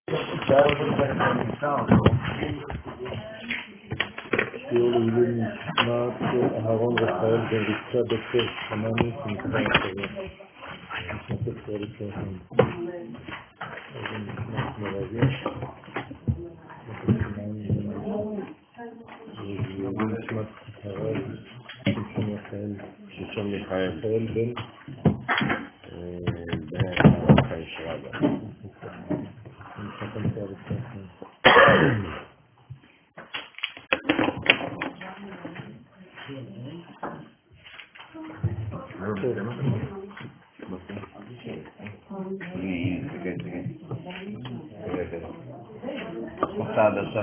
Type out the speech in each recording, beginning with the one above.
שיעור לעילוי נשמת אהרון רפאל בן רבקה דוקטור חנני שנקרא אחרים. נשמת ישראל לפניכם. אז נשמת מרבים. נשמת הרב שמשון מיכאל בן הרב חיים שרדה. נשמת ישראל לפניכם. מסע עדשה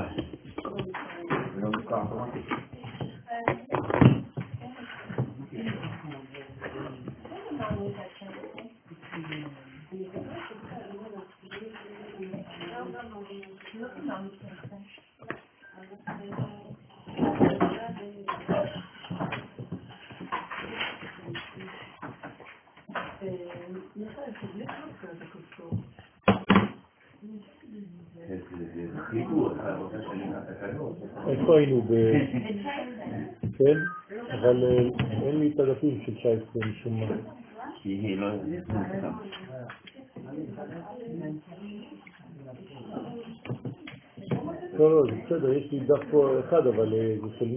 איפה היינו כן, אבל אין לי את הדפים של 19 משום מה. כי היא לא לא, זה בסדר, יש לי דף פה אחד, אבל זה של...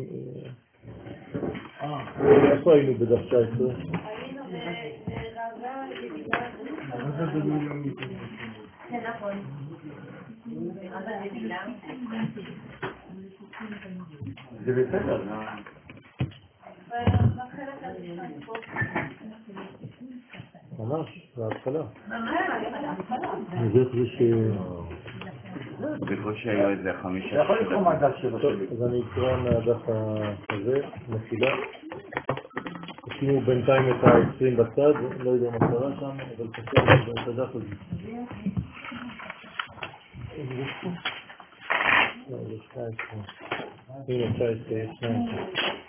איפה היינו בדף 19? כן, נכון. זה בסדר. ממש, זה ההתחלה. זה ש... בקושי היו איזה 5 אתה יכול לקרוא מהדף שלו שלי. אז אני אקרא מהדף הזה, מחילה. עשינו בינתיים את ה-20 בצד, לא יודע מה קרה שם, אבל קצר את הדף הזה. לא, זה 19. הנה 19, יש 19.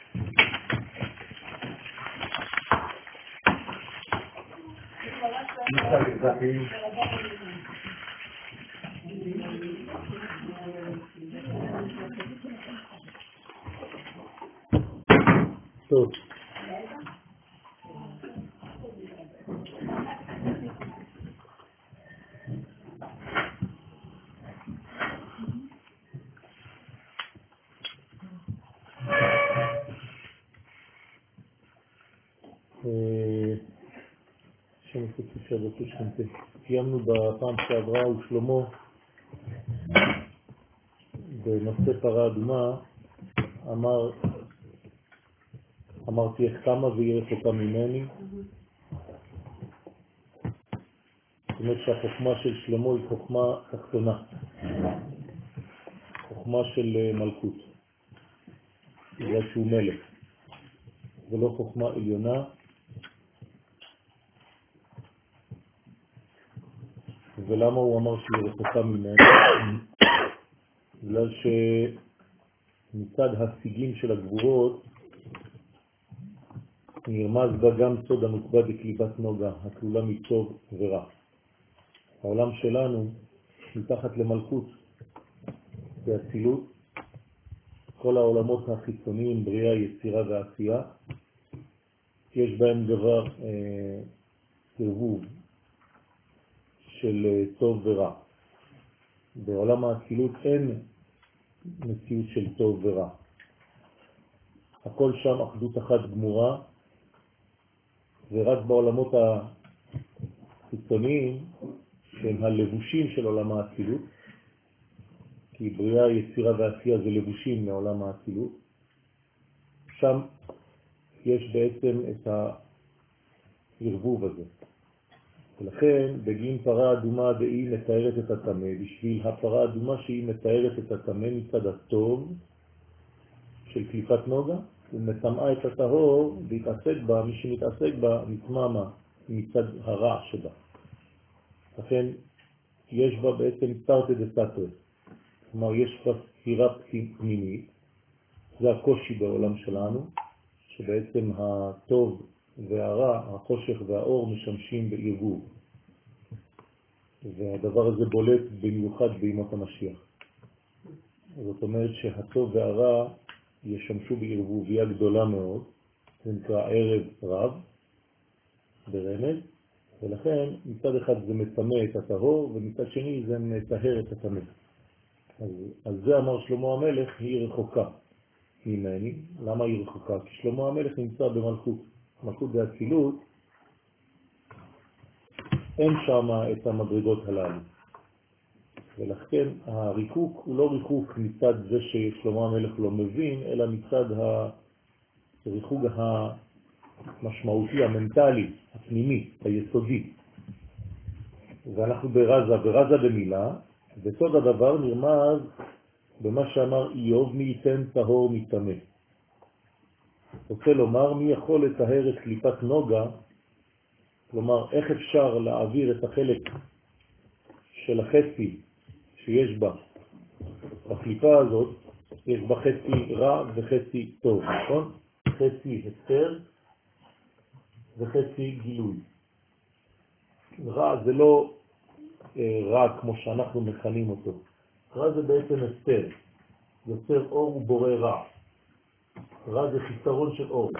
טוב. קיימנו בפעם שעברה ושלמה בנושא פרה אדומה אמרתי איך כמה והיא רחוקה ממני. זאת אומרת שהחוכמה של שלמה היא חוכמה תחתונה, חוכמה של מלכות, בגלל שהוא מלך, ולא חוכמה עליונה. ולמה הוא אמר שהיא רחוקה ממנו? בגלל שמצד השיגים של הגבורות נרמז בה גם סוד הנוקבה בקליבת נוגה, הכלולה מטוב ורע. העולם שלנו מתחת למלכות והצילות, כל העולמות החיצוניים, בריאה, יצירה ועשייה, יש בהם דבר ערבוב של טוב ורע. בעולם האצילות אין מציאות של טוב ורע. הכל שם אחדות אחת גמורה, ורק בעולמות החיצוניים שהם הלבושים של עולם האצילות, כי בריאה, יצירה ועשייה זה לבושים מעולם האצילות, שם יש בעצם את הערבוב הזה. ולכן בגין פרה אדומה דהי מתארת את התמה, בשביל הפרה אדומה שהיא מתארת את התמה מצד הטוב של קליפת נוגה, ומטמאה את הטהור להתעסק בה, מי שמתעסק בה נטמא מצד הרע שבה. לכן יש בה בעצם תרתי דסתרי, כלומר יש בה ספירה פנימית. זה הקושי בעולם שלנו, שבעצם הטוב והרע, החושך והאור משמשים בערבוב. והדבר הזה בולט במיוחד בימות המשיח. זאת אומרת שהטוב והרע ישמשו בערבוביה גדולה מאוד, זה נקרא ערב רב ברמז, ולכן מצד אחד זה מטמא את הטהור, ומצד שני זה מטהר את הטמא. אז על זה אמר שלמה המלך, היא רחוקה ממני. למה היא רחוקה? כי שלמה המלך נמצא במלכות. מלכות באצילות, אין שם את המדרגות הללו. ולכן הריחוק הוא לא ריחוק מצד זה ששלמה המלך לא מבין, אלא מצד הריחוק המשמעותי, המנטלי, הפנימי, היסודי. ואנחנו ברזה במילה, וסוד הדבר נרמז במה שאמר איוב, מי ייתן טהור מטמא. רוצה לומר, מי יכול לטהר את קליפת נוגה, כלומר, איך אפשר להעביר את החלק של החצי שיש בה, בקליפה הזאת, יש בה חצי רע וחצי טוב, נכון? חצי הסתר וחצי גילוי. רע זה לא רע כמו שאנחנו מכנים אותו. רע זה בעצם הסתר. יוצר אור ובורא רע. רע זה חיסרון של אור.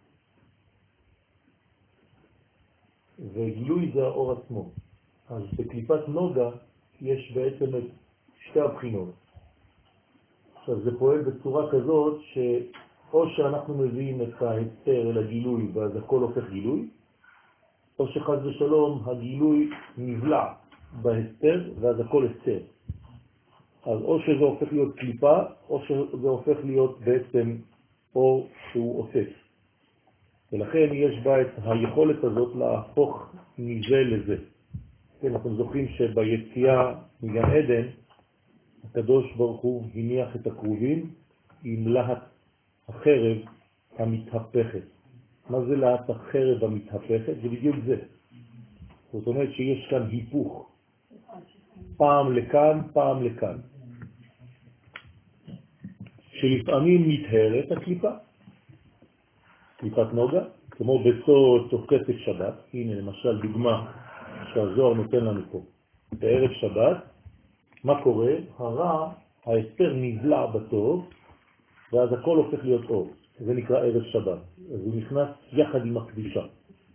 וגילוי זה האור עצמו. אז בקליפת נוגה יש בעצם את שתי הבחינות. עכשיו זה פועל בצורה כזאת שאו שאנחנו מביאים את ההסתר אל הגילוי ואז הכל הופך גילוי, או שחד ושלום הגילוי נבלע בהסתר ואז הכל הסתר. אז או שזה הופך להיות קליפה או שזה הופך להיות בעצם אור שהוא אופף. ולכן יש בה את היכולת הזאת להפוך מזה לזה. כן, אתם זוכרים שביציאה מגן עדן, הקדוש ברוך הוא הניח את הקרובים עם להט החרב המתהפכת. מה זה להט החרב המתהפכת? זה בדיוק זה. זאת אומרת שיש כאן היפוך. פעם לכאן, פעם לכאן. שלפעמים מתהרת הקליפה. קליפת נוגה, כמו בסוד תוקפת שבת. הנה למשל דוגמה שהזוהר נותן לנו פה. בערב שבת, מה קורה? הרע, ההסתר נבלע בטוב, ואז הכל הופך להיות אור. זה נקרא ערב שבת. אז הוא נכנס יחד עם הקדישה.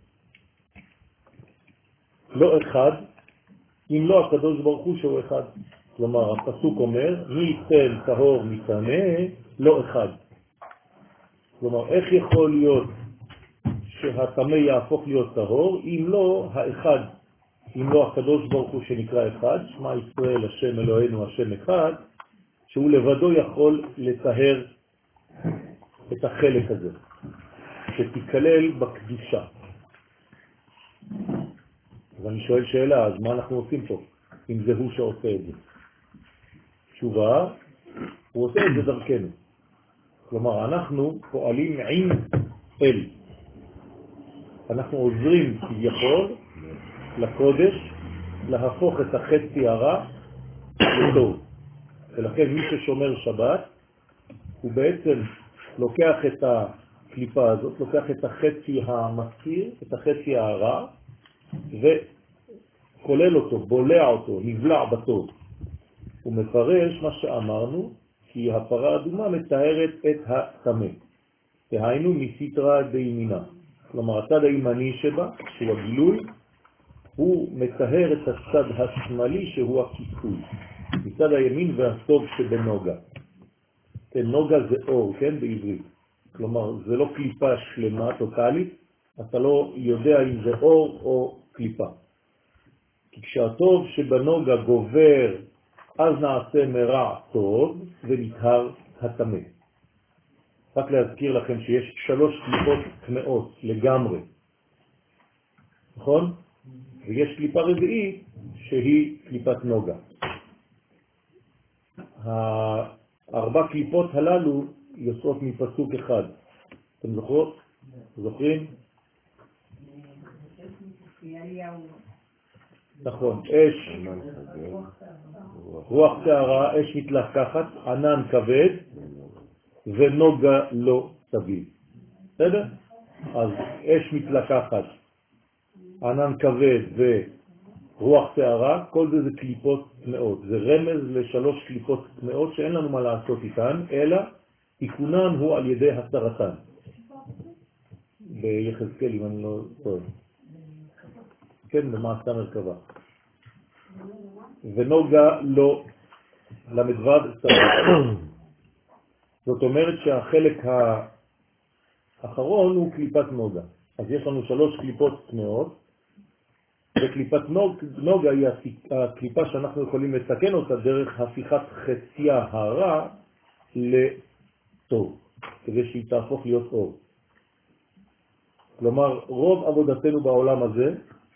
לא אחד, אם לא הקדוש ברוך הוא שהוא אחד. כלומר, הפסוק אומר, מי ייתן טהור מטמא, לא אחד. כלומר, איך יכול להיות שהטמא יהפוך להיות טהור, אם לא האחד, אם לא הקדוש ברוך הוא שנקרא אחד, שמע ישראל השם אלוהינו השם אחד, שהוא לבדו יכול לטהר את החלק הזה, שתיכלל בקדושה. אז אני שואל שאלה, אז מה אנחנו עושים פה, אם זה הוא שעושה את זה? תשובה, הוא עושה את זה דרכנו. כלומר, אנחנו פועלים עם אל. אנחנו עוזרים כביכול לקודש להפוך את החצי הרע לטוב. ולכן מי ששומר שבת, הוא בעצם לוקח את הקליפה הזאת, לוקח את החצי המסתיר, את החצי הרע, וכולל אותו, בולע אותו, נבלע בטוב. הוא מפרש מה שאמרנו, כי הפרה האדומה מתארת את הטמא. דהיינו מסתרא דימינה. כלומר, הצד הימני שבה, שהוא הגילוי, הוא מתאר את הצד השמאלי שהוא הכיסוי. מצד הימין והסוף שבנוגה. כן, נוגה זה אור, כן, בעברית. כלומר, זה לא קליפה שלמה, טוטלית, אתה לא יודע אם זה אור או קליפה. כי כשהטוב שבנוגה גובר, אז נעשה מרע טוב ונטהר הטמא. רק להזכיר לכם שיש 3 קליפות טמאות לגמרי. נכון? ויש קליפה רביעית שהיא קליפת נוגה. 4 קליפות הללו יוצאות מפסוק אחד. אתם זוכרים? נכון, אש, רוח שערה, אש מתלקחת, ענן כבד ונוגה לא סביב. בסדר? אז אש מתלקחת, ענן כבד רוח שערה, כל זה קליפות טמאות. זה רמז לשלוש קליפות טמאות שאין לנו מה לעשות איתן, אלא תיקונן הוא על ידי הסרתן. ביחזקאל, אם אני לא טועה. כן, במעשה מרכבה. ונוגה לא למדבד סרתן. זאת אומרת שהחלק האחרון הוא קליפת נוגה. אז יש לנו שלוש קליפות טמאות, וקליפת נוגה היא הקליפה שאנחנו יכולים לתקן אותה דרך הפיכת חציה הרע לטוב, כדי שהיא תהפוך להיות אור. כלומר, רוב עבודתנו בעולם הזה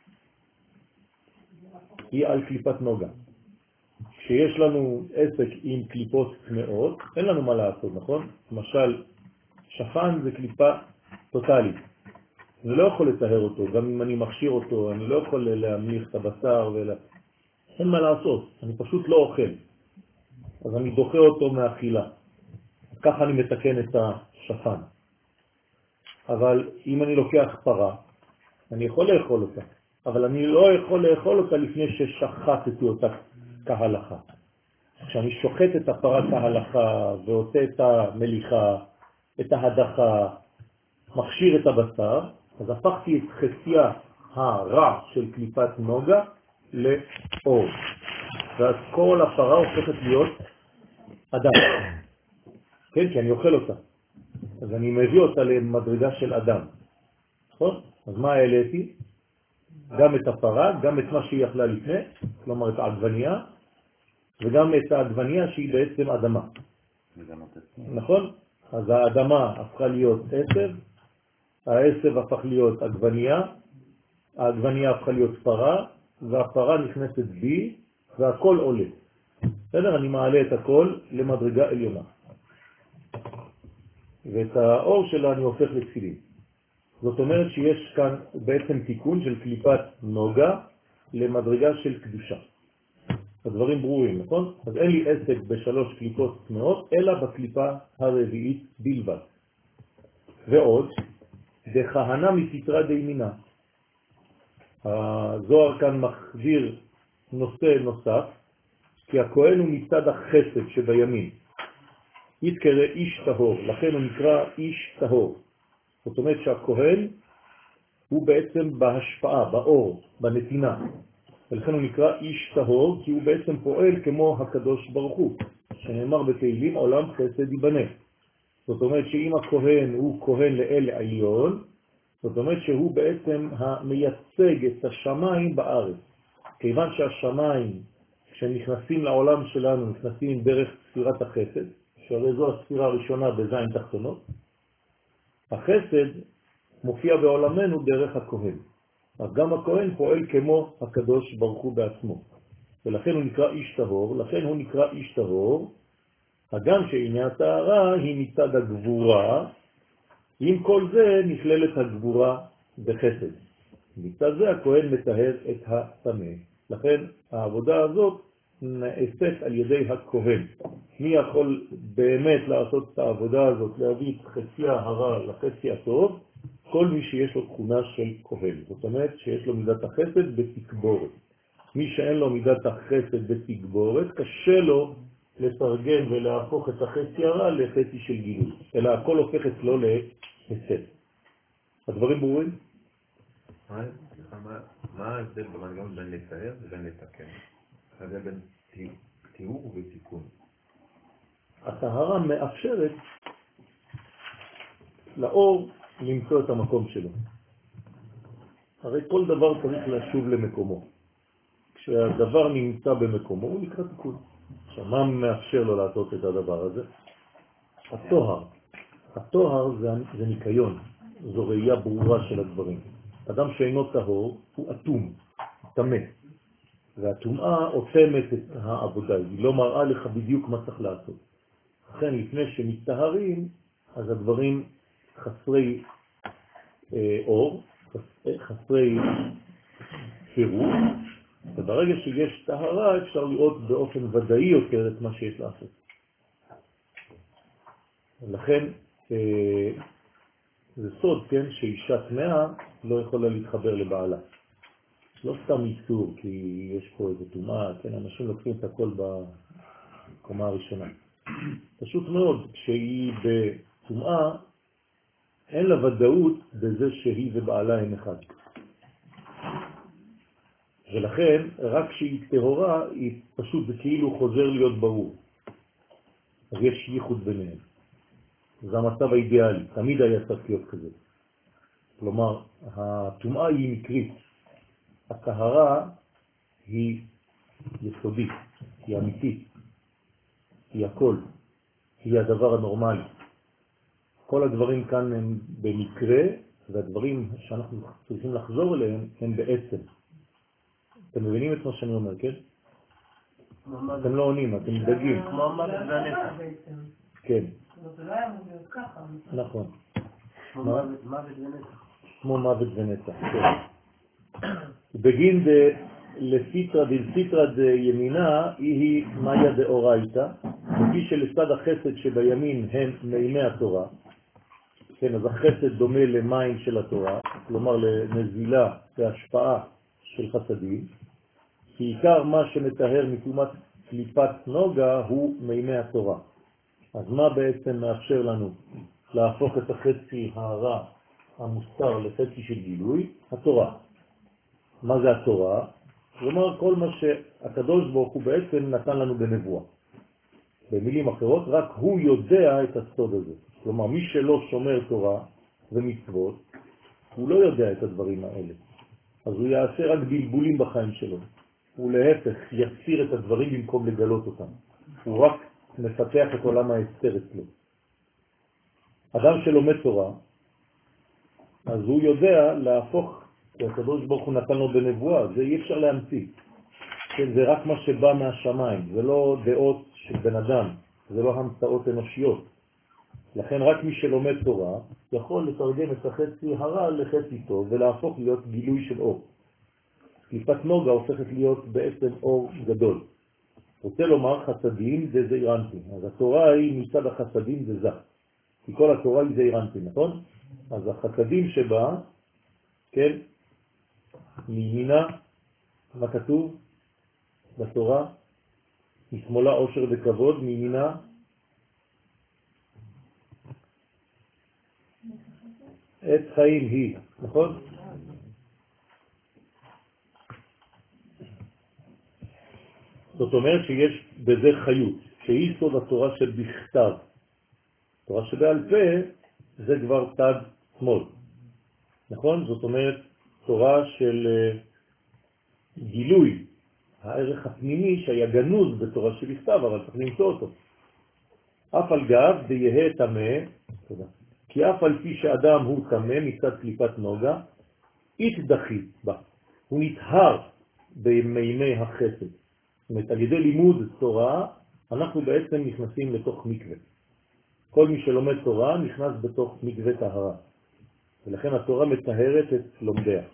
היא על קליפת נוגה. כשיש לנו עסק עם קליפות טמאות, אין לנו מה לעשות, נכון? למשל, שפן זה קליפה טוטלית. אני לא יכול לטהר אותו, גם אם אני מכשיר אותו, אני לא יכול להמליך את הבשר אין מה לעשות, אני פשוט לא אוכל. אז אני דוחה אותו מאכילה. ככה אני מתקן את השפן. אבל אם אני לוקח פרה, אני יכול לאכול אותה, אבל אני לא יכול לאכול אותה לפני ששחטתי אותה כהלכה. כשאני שוחט את הפרה כהלכה ועושה את המליחה, את ההדחה, מכשיר את הבשר, אז הפכתי את חציה הרע של קליפת נוגה לאור. ואז כל הפרה הופכת להיות אדם. כן, כי אני אוכל אותה. אז אני מביא אותה למדרגה של אדם. נכון? אז מה העליתי? גם את הפרה, גם את מה שהיא יכלה לפני, כלומר את העגבנייה, וגם את העגבנייה שהיא בעצם אדמה. נכון? אז האדמה הפכה להיות עשב, העשב הפך להיות עגבנייה, העגבנייה הפכה להיות פרה, והפרה נכנסת בי, והכל עולה. בסדר? אני מעלה את הכל למדרגה עליונה. ואת האור שלה אני הופך לתפילין. זאת אומרת שיש כאן בעצם תיקון של קליפת נוגה למדרגה של קדושה. הדברים ברורים, נכון? אז אין לי עסק בשלוש קליפות טמאות, אלא בקליפה הרביעית בלבד. ועוד, דכהנה מסתרא דימינה. הזוהר כאן מחזיר נושא נוסף, כי הכהן הוא מצד החסד שבימין. יתקרא איש טהור, לכן הוא נקרא איש טהור. זאת אומרת שהכהן הוא בעצם בהשפעה, באור, בנתינה. ולכן הוא נקרא איש טהור, כי הוא בעצם פועל כמו הקדוש ברוך הוא, שנאמר בתהילים עולם חסד ייבנה. זאת אומרת שאם הכהן הוא כהן לאל עליון, זאת אומרת שהוא בעצם המייצג את השמיים בארץ. כיוון שהשמיים, כשנכנסים לעולם שלנו, נכנסים דרך ספירת החסד, שהרי זו הספירה הראשונה בזין תחתונות, החסד מופיע בעולמנו דרך הכהן. אז גם הכהן פועל כמו הקדוש ברוך הוא בעצמו. ולכן הוא נקרא איש טהור, לכן הוא נקרא איש טהור, הגם שעניין הטהרה היא מצד הגבורה, עם כל זה נכללת הגבורה בחסד. מצד זה הכהן מטהר את הטמא. לכן העבודה הזאת נעשית על ידי הכהן. מי יכול באמת לעשות את העבודה הזאת, להביא את חציה הרע לחצי הטוב? כל מי שיש לו תכונה של כהן. זאת אומרת שיש לו מידת החסד בתגבורת. מי שאין לו מידת החסד בתגבורת, קשה לו לתרגם ולהפוך את החצי הרע לחצי של גילוי. אלא הכל הופך אצלו להסד. הדברים ברורים? מה ההבדל במנגנון בין לתאר ובין לתקן? ההבדל בין תיאור ותיקון. הטהרה מאפשרת לאור למצוא את המקום שלו. הרי כל דבר צריך לשוב למקומו. כשהדבר נמצא במקומו הוא נקרא תיקון. עכשיו, מה מאפשר לו לעשות את הדבר הזה? התוהר. התוהר זה ניקיון, זו ראייה ברורה של הדברים. אדם שאינו טהור הוא אטום, טמא. והטומאה אוטמת את העבודה, היא לא מראה לך בדיוק מה צריך לעשות. לכן לפני שמתטהרים, אז הדברים חסרי אור, חסרי פירוש, וברגע שיש טהרה אפשר לראות באופן ודאי יותר את מה שיש לעשות. לכן זה סוד, כן, שאישה טמאה לא יכולה להתחבר לבעלה. לא סתם איסור, כי יש פה איזה טומאה, כן, אנשים לוקחים את הכל בקומה הראשונה. פשוט מאוד, כשהיא בטומאה, אין לה ודאות בזה שהיא ובעלה הם אחד. ולכן, רק כשהיא טהורה, היא פשוט זה כאילו חוזר להיות ברור. אז יש ייחוד ביניהם. זה המצב האידיאלי, תמיד היה צריך להיות כזה. כלומר, הטומאה היא מקרית, הטהרה היא יסודית, היא אמיתית, היא הכל, היא הדבר הנורמלי. כל הדברים כאן הם במקרה, והדברים שאנחנו צריכים לחזור אליהם הם בעצם. אתם מבינים את מה שאני אומר, כן? אתם לא עונים, אתם דגים. כמו מוות ונצח. כן. זה לא היה אמור להיות ככה. נכון. כמו מוות ונצח. כמו מוות ונצח, כן. בגין לסיטרא דלסיטרא דימינה היא מאיה דאורייתא, לפי שלצד החסד שבימין הם מימי התורה, כן, אז החסד דומה למים של התורה, כלומר לנזילה והשפעה של חסדים, כי עיקר מה שמטהר מטומאת קליפת נוגה הוא מימי התורה. אז מה בעצם מאפשר לנו להפוך את החצי הרע המוסתר לחצי של גילוי? התורה. מה זה התורה? כלומר, כל מה שהקדוש ברוך הוא בעצם נתן לנו בנבואה. במילים אחרות, רק הוא יודע את הסוד הזה. כלומר, מי שלא שומר תורה ומצוות, הוא לא יודע את הדברים האלה. אז הוא יעשה רק בלבולים בחיים שלו. הוא להפך יסיר את הדברים במקום לגלות אותם. הוא רק מפתח את עולם ההסתר אצלו. אדם שלומד תורה, אז הוא יודע להפוך, כי הקדוש ברוך הוא נתן לו בנבואה, זה אי אפשר להמציא. כן, זה רק מה שבא מהשמיים, זה לא דעות של בן אדם, זה לא המצאות אנושיות. לכן רק מי שלומד תורה יכול לתרגם את החצי הרע לחצי טוב ולהפוך להיות גילוי של אור. קליפת נוגה הופכת להיות בעצם אור גדול. רוצה לומר חסדים זה זעירנטי. אז התורה היא מצד החסדים זה זך. כי כל התורה היא זעירנטי, נכון? אז החסדים שבה, כן, מימינה, מה כתוב בתורה? משמאלה עושר וכבוד, מימינה עת חיים היא, נכון? זאת אומרת שיש בזה חיות, שהיא סוד התורה של בכתב. תורה שבעל פה זה כבר צד שמאל, נכון? זאת אומרת תורה של גילוי, הערך הפנימי שהיה גנוז בתורה שבכתב, אבל צריך למצוא אותו. אף על גב דיהיה תמה, כי אף על פי שאדם הוא תמה מצד קליפת נוגה, התדחית בה, הוא נטהר במימי החסד. זאת אומרת, על ידי לימוד תורה, אנחנו בעצם נכנסים לתוך מקווה. כל מי שלומד תורה נכנס בתוך מקווה טהרה. ולכן התורה מטהרת את לומדיה.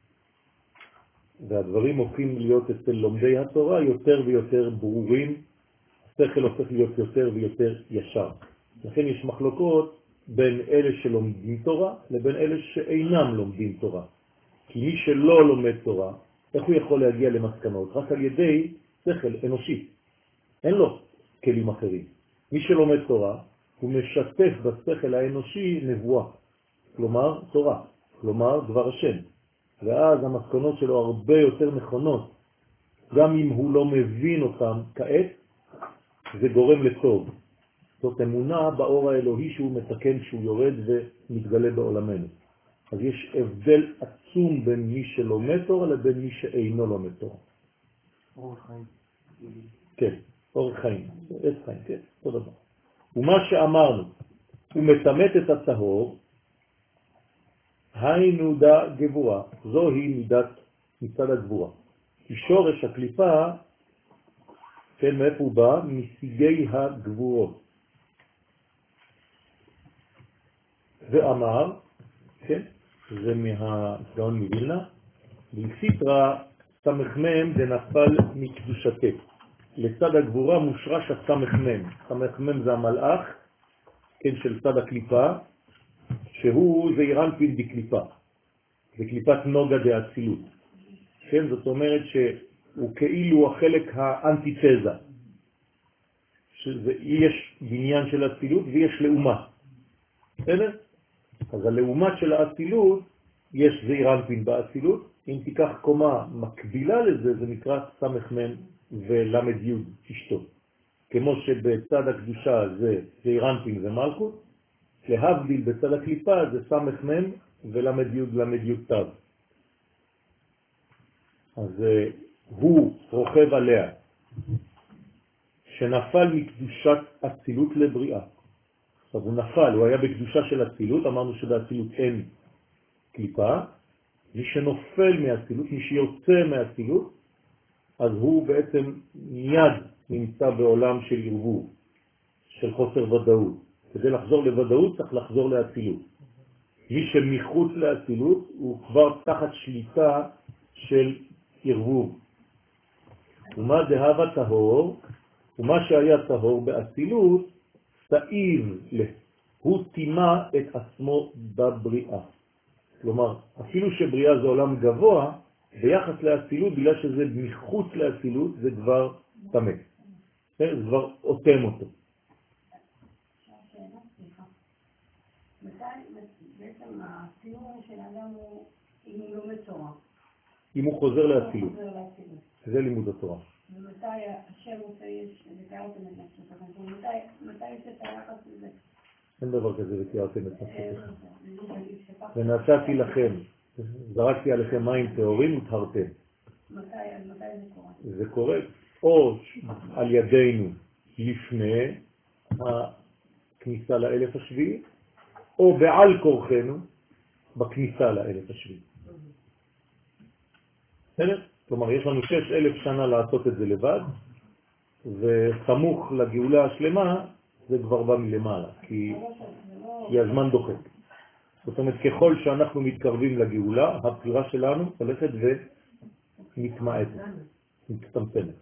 והדברים הופכים להיות אצל לומדי התורה יותר ויותר ברורים, השכל הופך להיות יותר ויותר ישר. לכן יש מחלוקות בין אלה שלומדים תורה לבין אלה שאינם לומדים תורה. כי מי שלא לומד תורה, איך הוא יכול להגיע למסקנות? רק על ידי שכל אנושי. אין לו כלים אחרים. מי שלומד תורה, הוא משתף בשכל האנושי נבואה. כלומר, תורה. כלומר, דבר השם. ואז המסקנות שלו הרבה יותר נכונות. גם אם הוא לא מבין אותם כעת, זה גורם לטוב. זאת אמונה באור האלוהי שהוא מתקן, שהוא יורד ומתגלה בעולמנו. אז יש הבדל עצום בין מי שלומד תורה לבין מי שאינו לומד תורה. אורח חיים. כן, אורח חיים. עץ חיים, כן, אותו דבר. ומה שאמרנו, הוא מתמת את הטהור, היינו דה גבורה, זוהי מידת מצד הגבורה. כי שורש הקליפה, כן, מאיפה הוא בא? מסיגי הגבורות. ואמר, כן, זה מהגאון מווילנה, בסיטרא סמ"ם דנפל מקדושתה. לצד הגבורה מושרש הסמ"ם. סמ"ם זה המלאך, כן, של צד הקליפה, שהוא זעירנטין דקליפה. זה קליפת נוגה דאצילות. כן? זאת אומרת שהוא כאילו החלק האנטיתזה. יש בניין של האצילות ויש לאומה. בסדר? אז הלאומת של האצילות, יש זעיר אנפין באצילות. אם תיקח קומה מקבילה לזה, זה נקרא סמך מן ולמד י' אשתו. כמו שבצד הקדושה זה זעיר אנפין ומלכות, להבדיל בצד הקליפה זה סמך מן ולמד י' למד י' תו. אז הוא רוכב עליה, שנפל מקדושת אצילות לבריאה. עכשיו הוא נפל, הוא היה בקדושה של אצילות, אמרנו שבאצילות אין קליפה, מי שנופל מאצילות, מי שיוצא מאצילות, אז הוא בעצם מיד נמצא בעולם של ערבוב, של חוסר ודאות. כדי לחזור לוודאות צריך לחזור לאצילות. מי שמחוץ לאצילות הוא כבר תחת שליטה של ערבוב. ומה דהבה טהור, ומה שהיה טהור באצילות, תאיב לה. הוא תימה את עצמו בבריאה. כלומר, אפילו שבריאה זה עולם גבוה, ביחס לאצילות, בגלל שזה מחוץ לאצילות, זה כבר תמה. זה כבר אוטם אותו. מתי בעצם הציור של האדם הוא אם הוא לומד תורה? אם הוא חוזר לאצילות. זה לימוד התורה. ומתי השם רוצה יש, ותיארתם את נפשותיכם, מתי יש את היחס לזה? אין דבר כזה ותיארתם את נפשותיכם. ונעשיתי לכם, זרקתי עליכם מים טהורים וטהרתם. מתי זה קורה? זה קורה או על ידינו לפני הכניסה לאלף השביעי, או בעל כורחנו בכניסה לאלף השביעי. בסדר? כלומר, יש לנו 6,000 שנה לעשות את זה לבד, וסמוך לגאולה השלמה, זה כבר בא מלמעלה, כי הזמן דוחק. זאת אומרת, ככל שאנחנו מתקרבים לגאולה, הבחירה שלנו הולכת ומתמעטת, מצטמצמת.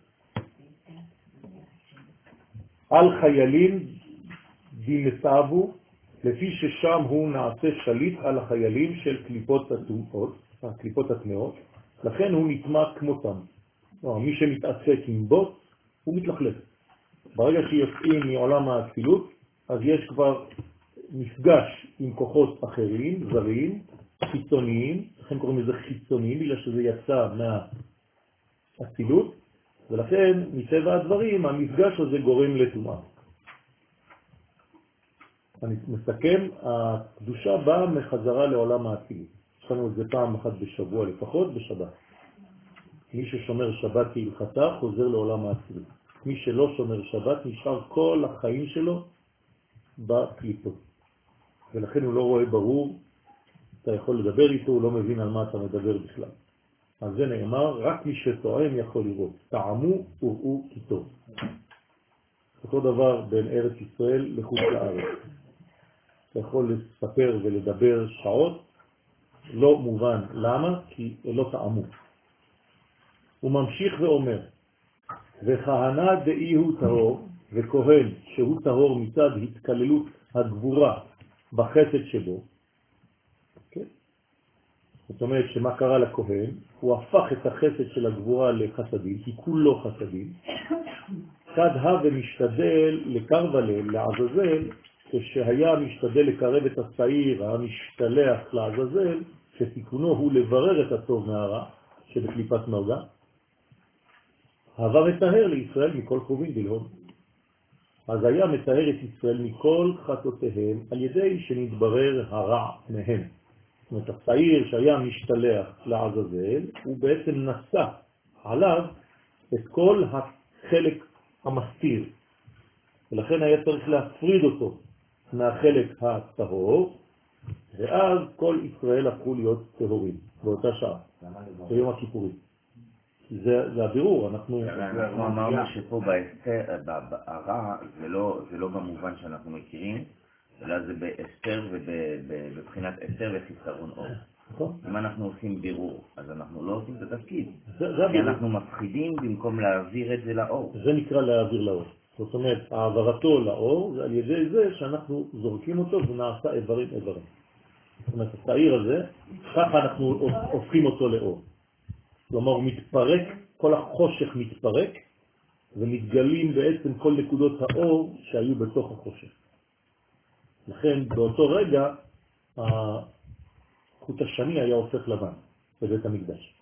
על חיילים דינסבו, לפי ששם הוא נעשה שליט על החיילים של קליפות הטמאות, הקליפות הטמאות, לכן הוא נטמע כמותם. מי שמתעסק עם בוט, הוא מתלכלך. ברגע שיוצאים מעולם האצילות, אז יש כבר מפגש עם כוחות אחרים, זרים, חיצוניים, לכן קוראים לזה חיצוניים, בגלל שזה יצא מהאצילות, ולכן מטבע הדברים המפגש הזה גורם לטומאה. אני מסכם, הקדושה באה מחזרה לעולם האצילות. יש לנו את זה פעם אחת בשבוע לפחות, בשבת. מי ששומר שבת כהלכתה חוזר לעולם האצילות. מי שלא שומר שבת נשאר כל החיים שלו בקליפות. ולכן הוא לא רואה ברור, אתה יכול לדבר איתו, הוא לא מבין על מה אתה מדבר בכלל. אז זה נאמר, רק מי שטועם יכול לראות. טעמו וראו כי טוב. אותו דבר בין ארץ ישראל לחוץ לארץ. אתה יכול לספר ולדבר שעות, לא מובן למה, כי לא טעמו. הוא ממשיך ואומר, וכהנה דאי הוא טהור, וכהן שהוא טהור מצד התקללות הגבורה בחסד שבו. כן? זאת אומרת שמה קרה לכהן? הוא הפך את החסד של הגבורה לחסדים, כי כולו חסדים. כדה ומשתדל לקרב עליהם, לעזאזל, כשהיה משתדל לקרב את הצעיר המשתלח לעזאזל, שתיקונו הוא לברר את הטוב מהרע שבקליפת נוגה, הווה מטהר לישראל מכל חובין בלהון. אז היה מטהר את ישראל מכל חטאותיהם על ידי שנתברר הרע מהם. זאת אומרת, הצעיר שהיה משתלח לעזאזל, הוא בעצם נשא עליו את כל החלק המסתיר. ולכן היה צריך להפריד אותו מהחלק הטהור, ואז כל ישראל הפכו להיות טהורים באותה שעה, ביום הכיפורים. זה הבירור, אנחנו אמרנו שפה הרע זה לא במובן שאנחנו מכירים, אלא זה באסתר ובבחינת אסתר וחיסרון אור. אם אנחנו עושים בירור, אז אנחנו לא עושים את התפקיד, כי אנחנו מפחידים במקום להעביר את זה לאור. זה נקרא להעביר לאור. זאת אומרת, העברתו לאור זה על ידי זה שאנחנו זורקים אותו ונעשה איברים. זאת אומרת, הצעיר הזה, ככה אנחנו הופכים אותו לאור. כלומר הוא מתפרק, כל החושך מתפרק, ומתגלים בעצם כל נקודות האור שהיו בתוך החושך. לכן באותו רגע החוט השני היה הופך לבן בבית המקדש.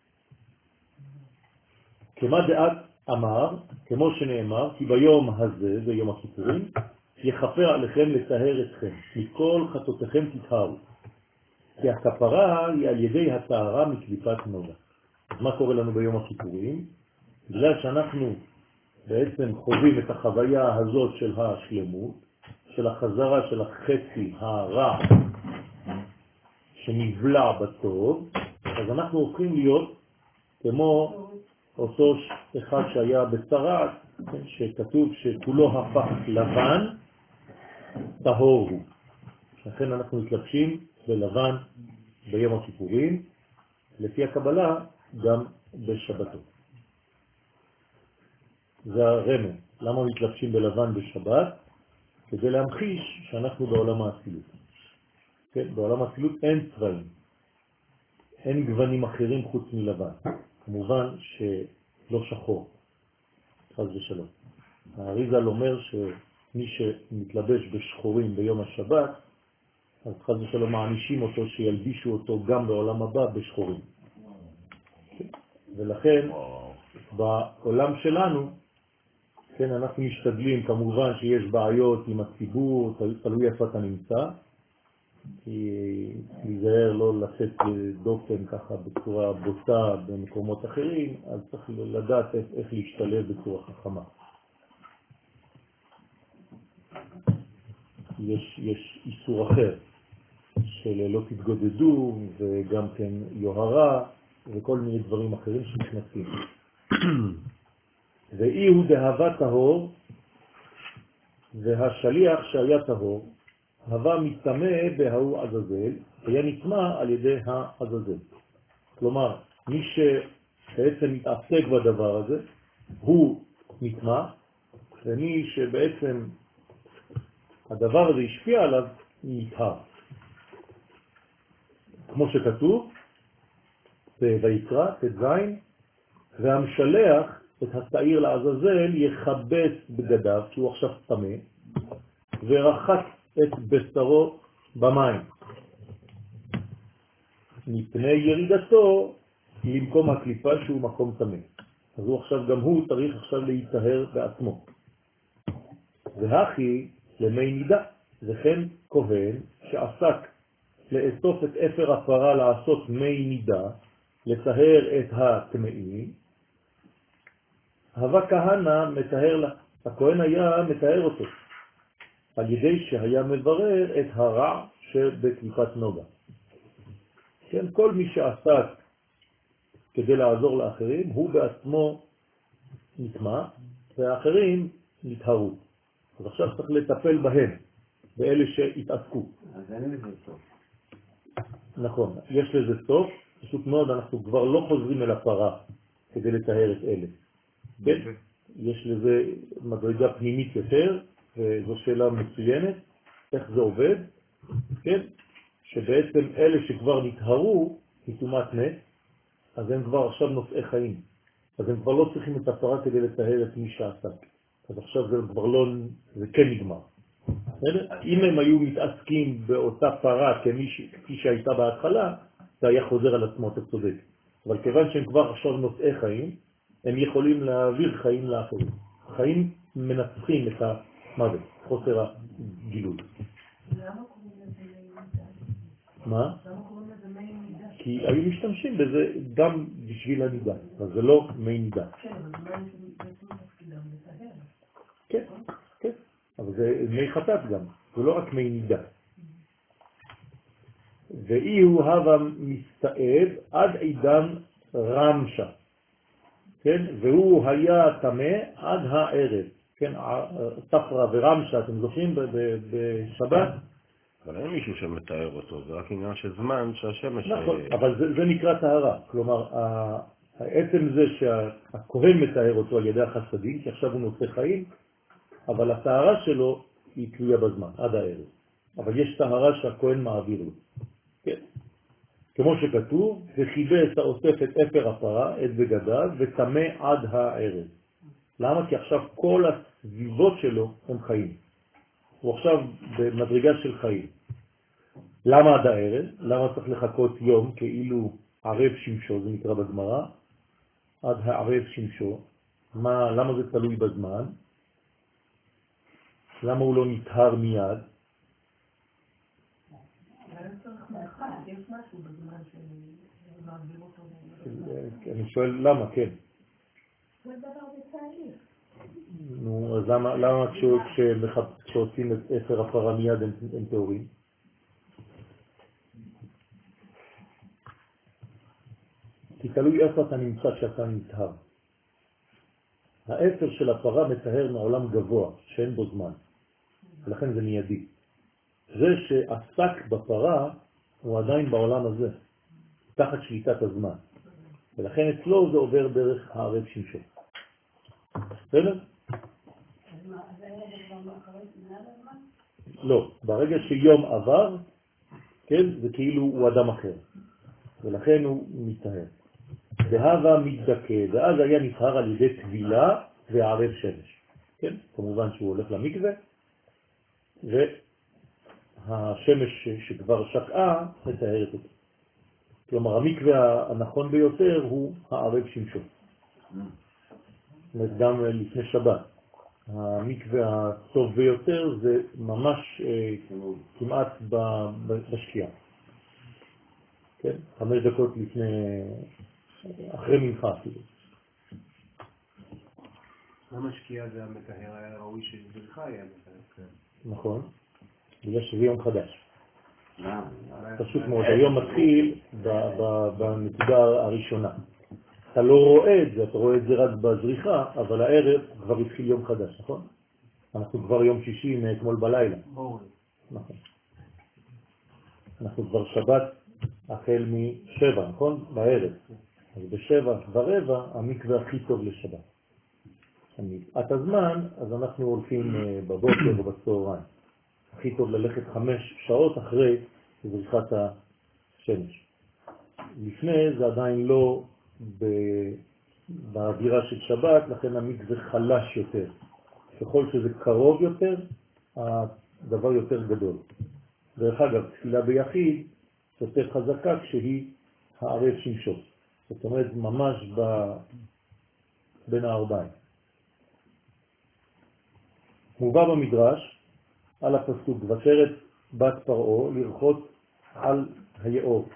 כמה דעת אמר, כמו שנאמר, כי ביום הזה, זה יום הכיפורים, יכפר עליכם לטהר אתכם, מכל חטאותיכם תטהרו. כי הכפרה היא על ידי הטהרה מקליפת נוגה. אז מה קורה לנו ביום הכיפורים? בגלל שאנחנו בעצם חווים את החוויה הזאת של השלמות, של החזרה של החצי הרע שנבלע בטוב, אז אנחנו הופכים להיות כמו אותו אחד שהיה בצרת, שכתוב שכולו הפך לבן, טהור הוא. לכן אנחנו מתלבשים בלבן ביום הכיפורים, לפי הקבלה גם בשבתו. זה הרמז. למה מתלבשים בלבן בשבת? כדי להמחיש שאנחנו בעולם האצילות. כן? בעולם האצילות אין צבעים, אין גוונים אחרים חוץ מלבן. כמובן שלא שחור, חס ושלום. האריז"ל אומר שמי שמתלבש בשחורים ביום השבת, אז חס ושלום מענישים אותו שילבישו אותו גם בעולם הבא בשחורים. ולכן בעולם שלנו, כן, אנחנו משתדלים, כמובן שיש בעיות עם הציבור, תלוי איפה אתה נמצא, להיזהר לא לצאת דופן ככה בצורה בוטה במקומות אחרים, אז צריך לדעת איך להשתלב בצורה חכמה. יש איסור אחר של לא תתגודדו וגם כן יוהרה וכל מיני דברים אחרים שנכנסים. ואי הוא דהבה טהור, והשליח שהיה טהור, הווה מתטמא בהוא עזאזל, היה נטמא על ידי העזאזל. כלומר, מי שבעצם מתעסק בדבר הזה, הוא נטמא, ומי שבעצם הדבר הזה השפיע עליו, נטהר. כמו שכתוב, ויקרא, ט"ז, והמשלח את השעיר לעזאזל יכבס בגדיו, שהוא עכשיו טמא, ורחץ את בשרו במים. מפני ירידתו למקום הקליפה שהוא מקום טמא. אז הוא עכשיו, גם הוא צריך עכשיו להיטהר בעצמו. והכי למי נידה, וכן כהן שעסק לאסוף את אפר הפרה לעשות מי נידה, לטהר את הטמאים, הווה כהנה מטהר לה. הכהן היה מטהר אותו, על ידי שהיה מברר את הרע שבקליפת נוגה. כן, כל מי שעסק כדי לעזור לאחרים, הוא בעצמו נטמא, והאחרים נטהרו. אז עכשיו צריך לטפל בהם, באלה שהתעסקו. אז אין לזה סוף. נכון, יש לזה סוף, פשוט מאוד אנחנו כבר לא חוזרים אל הפרה כדי לטהר את אלה. כן? יש לזה מדרגה פנימית יותר, וזו שאלה מצוינת, איך זה עובד, כן? שבעצם אלה שכבר נטהרו מטומאת מת, אז הם כבר עכשיו נושאי חיים. אז הם כבר לא צריכים את הפרה כדי לטהר את מי שעסק. אז עכשיו זה כבר לא, זה כן נגמר. אם הם היו מתעסקים באותה פרה כפי שהייתה בהתחלה, זה היה חוזר על עצמו, אתה צודק. אבל כיוון שהם כבר עכשיו נושאי חיים, הם יכולים להעביר חיים לאחרים. חיים מנצחים את המוות, חוסר הגילוי. למה קוראים לזה מי נידה? מה? למה קוראים לזה מי נידה? כי היו משתמשים בזה גם בשביל הנידה, אז זה לא מי נידה. כן, אבל מה הם בעצם תפקידם לטהר? כן, כן, אבל זה מי חטאת גם, זה לא רק מי נידה. ואי הוא הווה מסתאב עד עידן רמשה, כן? והוא היה טמא עד הערב, כן? ספרה ורמשה, אתם זוכרים בשבת? אבל אין מישהו שמתאר אותו, זה רק עניין של זמן שהשמש... נכון, אבל זה נקרא טהרה, כלומר, העצם זה שהכהן מתאר אותו על ידי החסדים, כי עכשיו הוא נושא חיים, אבל הטהרה שלו היא תלויה בזמן, עד הערב. אבל יש טהרה שהכהן מעביר לו. כן. כמו שכתוב, וחיבס האוסף את אפר הפרה, את בגדיו, וטמא עד הערב. למה? כי עכשיו כל הסביבות שלו הם חיים. הוא עכשיו במדרגה של חיים. למה עד הערב? למה צריך לחכות יום כאילו ערב שמשו, זה נקרא בגמרא, עד הערב שמשו. למה זה תלוי בזמן? למה הוא לא נטהר מיד? יש משהו בזמן שמעביר אותו. אני שואל למה, כן. זה דבר בתהליך. נו, אז למה כשעושים את אפר הפרה מיד הם טהורים? כי תלוי איפה אתה נמצא כשאתה נטהר. האפר של הפרה מטהר מעולם גבוה, שאין בו זמן. ולכן זה מיידי. זה שעסק בפרה הוא עדיין בעולם הזה, תחת שליטת הזמן. ולכן אצלו זה עובר דרך הערב שמשו. בסדר? אז מה, אז היה דבר מאחרי מעל הזמן? לא, ברגע שיום עבר, כן, זה כאילו הוא אדם אחר. ולכן הוא מתאר. והווה מתדקה, ואז היה נבחר על ידי טבילה וערב שמש. כן, כמובן שהוא הולך למקווה, והשמש שכבר שקעה מתארת אותו. כלומר, המקווה הנכון ביותר הוא הערב שמשו. גם לפני שבת. המקווה הטוב ביותר זה ממש כמעט בשקיעה. כן? 5 דקות אחרי מנחה אפילו. למה שקיעה זה המטהר? היה ראוי שבריכה היה מטהר. נכון. בגלל שזה יום חדש. פשוט מאוד. היום מתחיל בנקודה הראשונה. אתה לא רואה את זה, אתה רואה את זה רק בזריחה, אבל הערב כבר התחיל יום חדש, נכון? אנחנו כבר יום שישי מאתמול בלילה. נכון. אנחנו כבר שבת החל מ7, נכון? בערב. אז ב7:15 המקווה הכי טוב לשבת. את הזמן, אז אנחנו הולכים בבוקר או בצהריים. הכי טוב ללכת 5 שעות אחרי זריחת השמש. לפני זה עדיין לא באווירה של שבת, לכן המקווה חלש יותר. ככל שזה קרוב יותר, הדבר יותר גדול. דרך אגב, תפילה ביחיד יותר חזקה כשהיא הערב שמשו. זאת אומרת, ממש בין הארבעים. מובא במדרש על הפסוק, ותרת בת פרעה לרחות על היאור.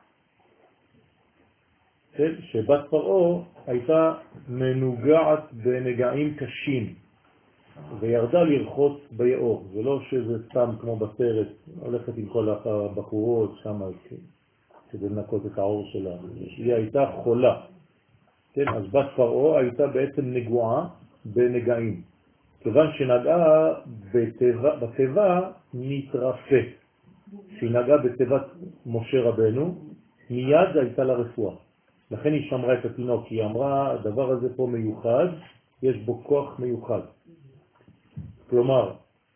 כן? שבת פרעה הייתה מנוגעת בנגעים קשים וירדה לרחות ביאור. זה לא שזה סתם כמו בסרט, הולכת עם כל הבחורות שם כדי לנקות את העור שלה. היא הייתה חולה. כן? אז בת פרעה הייתה בעצם נגועה בנגעים. כיוון שנגעה בטבע נתרפא. שהיא נגעה בטבעת משה רבנו, מיד הייתה לה רפואה. לכן היא שמרה את התינוק, היא אמרה, הדבר הזה פה מיוחד, יש בו כוח מיוחד. כלומר,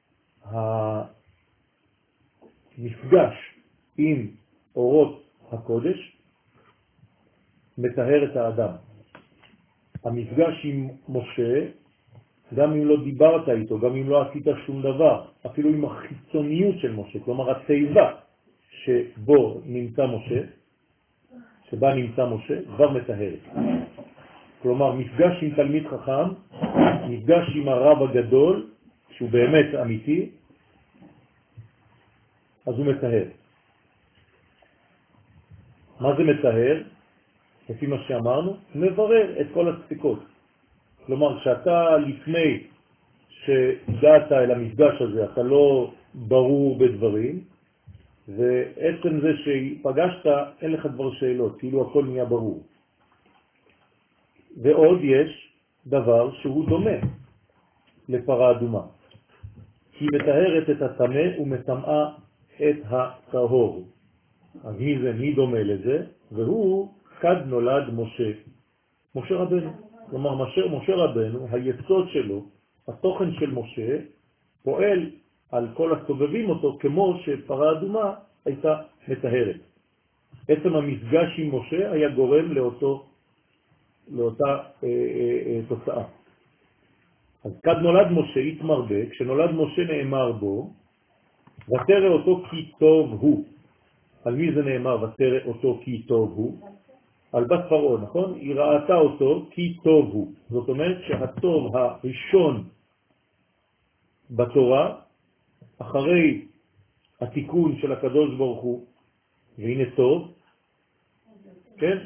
המפגש עם אורות הקודש מטהר את האדם. המפגש עם משה, גם אם לא דיברת איתו, גם אם לא עשית שום דבר, אפילו עם החיצוניות של משה, כלומר הטבע שבו נמצא משה, שבה נמצא משה, כבר מטהרת. כלומר, מפגש עם תלמיד חכם, מפגש עם הרב הגדול, שהוא באמת אמיתי, אז הוא מטהר. מה זה מטהר? לפי מה שאמרנו, מברר את כל הספקות. כלומר, כשאתה לפני שהגעת אל המפגש הזה, אתה לא ברור בדברים, ועצם זה שפגשת, אין לך כבר שאלות, כאילו הכל נהיה ברור. ועוד יש דבר שהוא דומה לפרה אדומה. היא מטהרת את הטמא ומטמאה את הטהור. אז מי דומה לזה? והוא כד נולד משה. משה רבנו. כלומר, משה רבנו, היסוד שלו, התוכן של משה, פועל על כל הסובבים אותו כמו שפרה אדומה הייתה מטהרת. עצם המפגש עם משה היה גורם לאותה תוצאה. אז כד נולד משה התמרבה, כשנולד משה נאמר בו, ותרא אותו כי טוב הוא. על מי זה נאמר ותרא אותו כי טוב הוא? על בת פרעה, נכון? היא ראתה אותו כי טוב הוא. זאת אומרת שהטוב הראשון בתורה, אחרי התיקון של הקדוש ברוך הוא, והנה טוב, כן?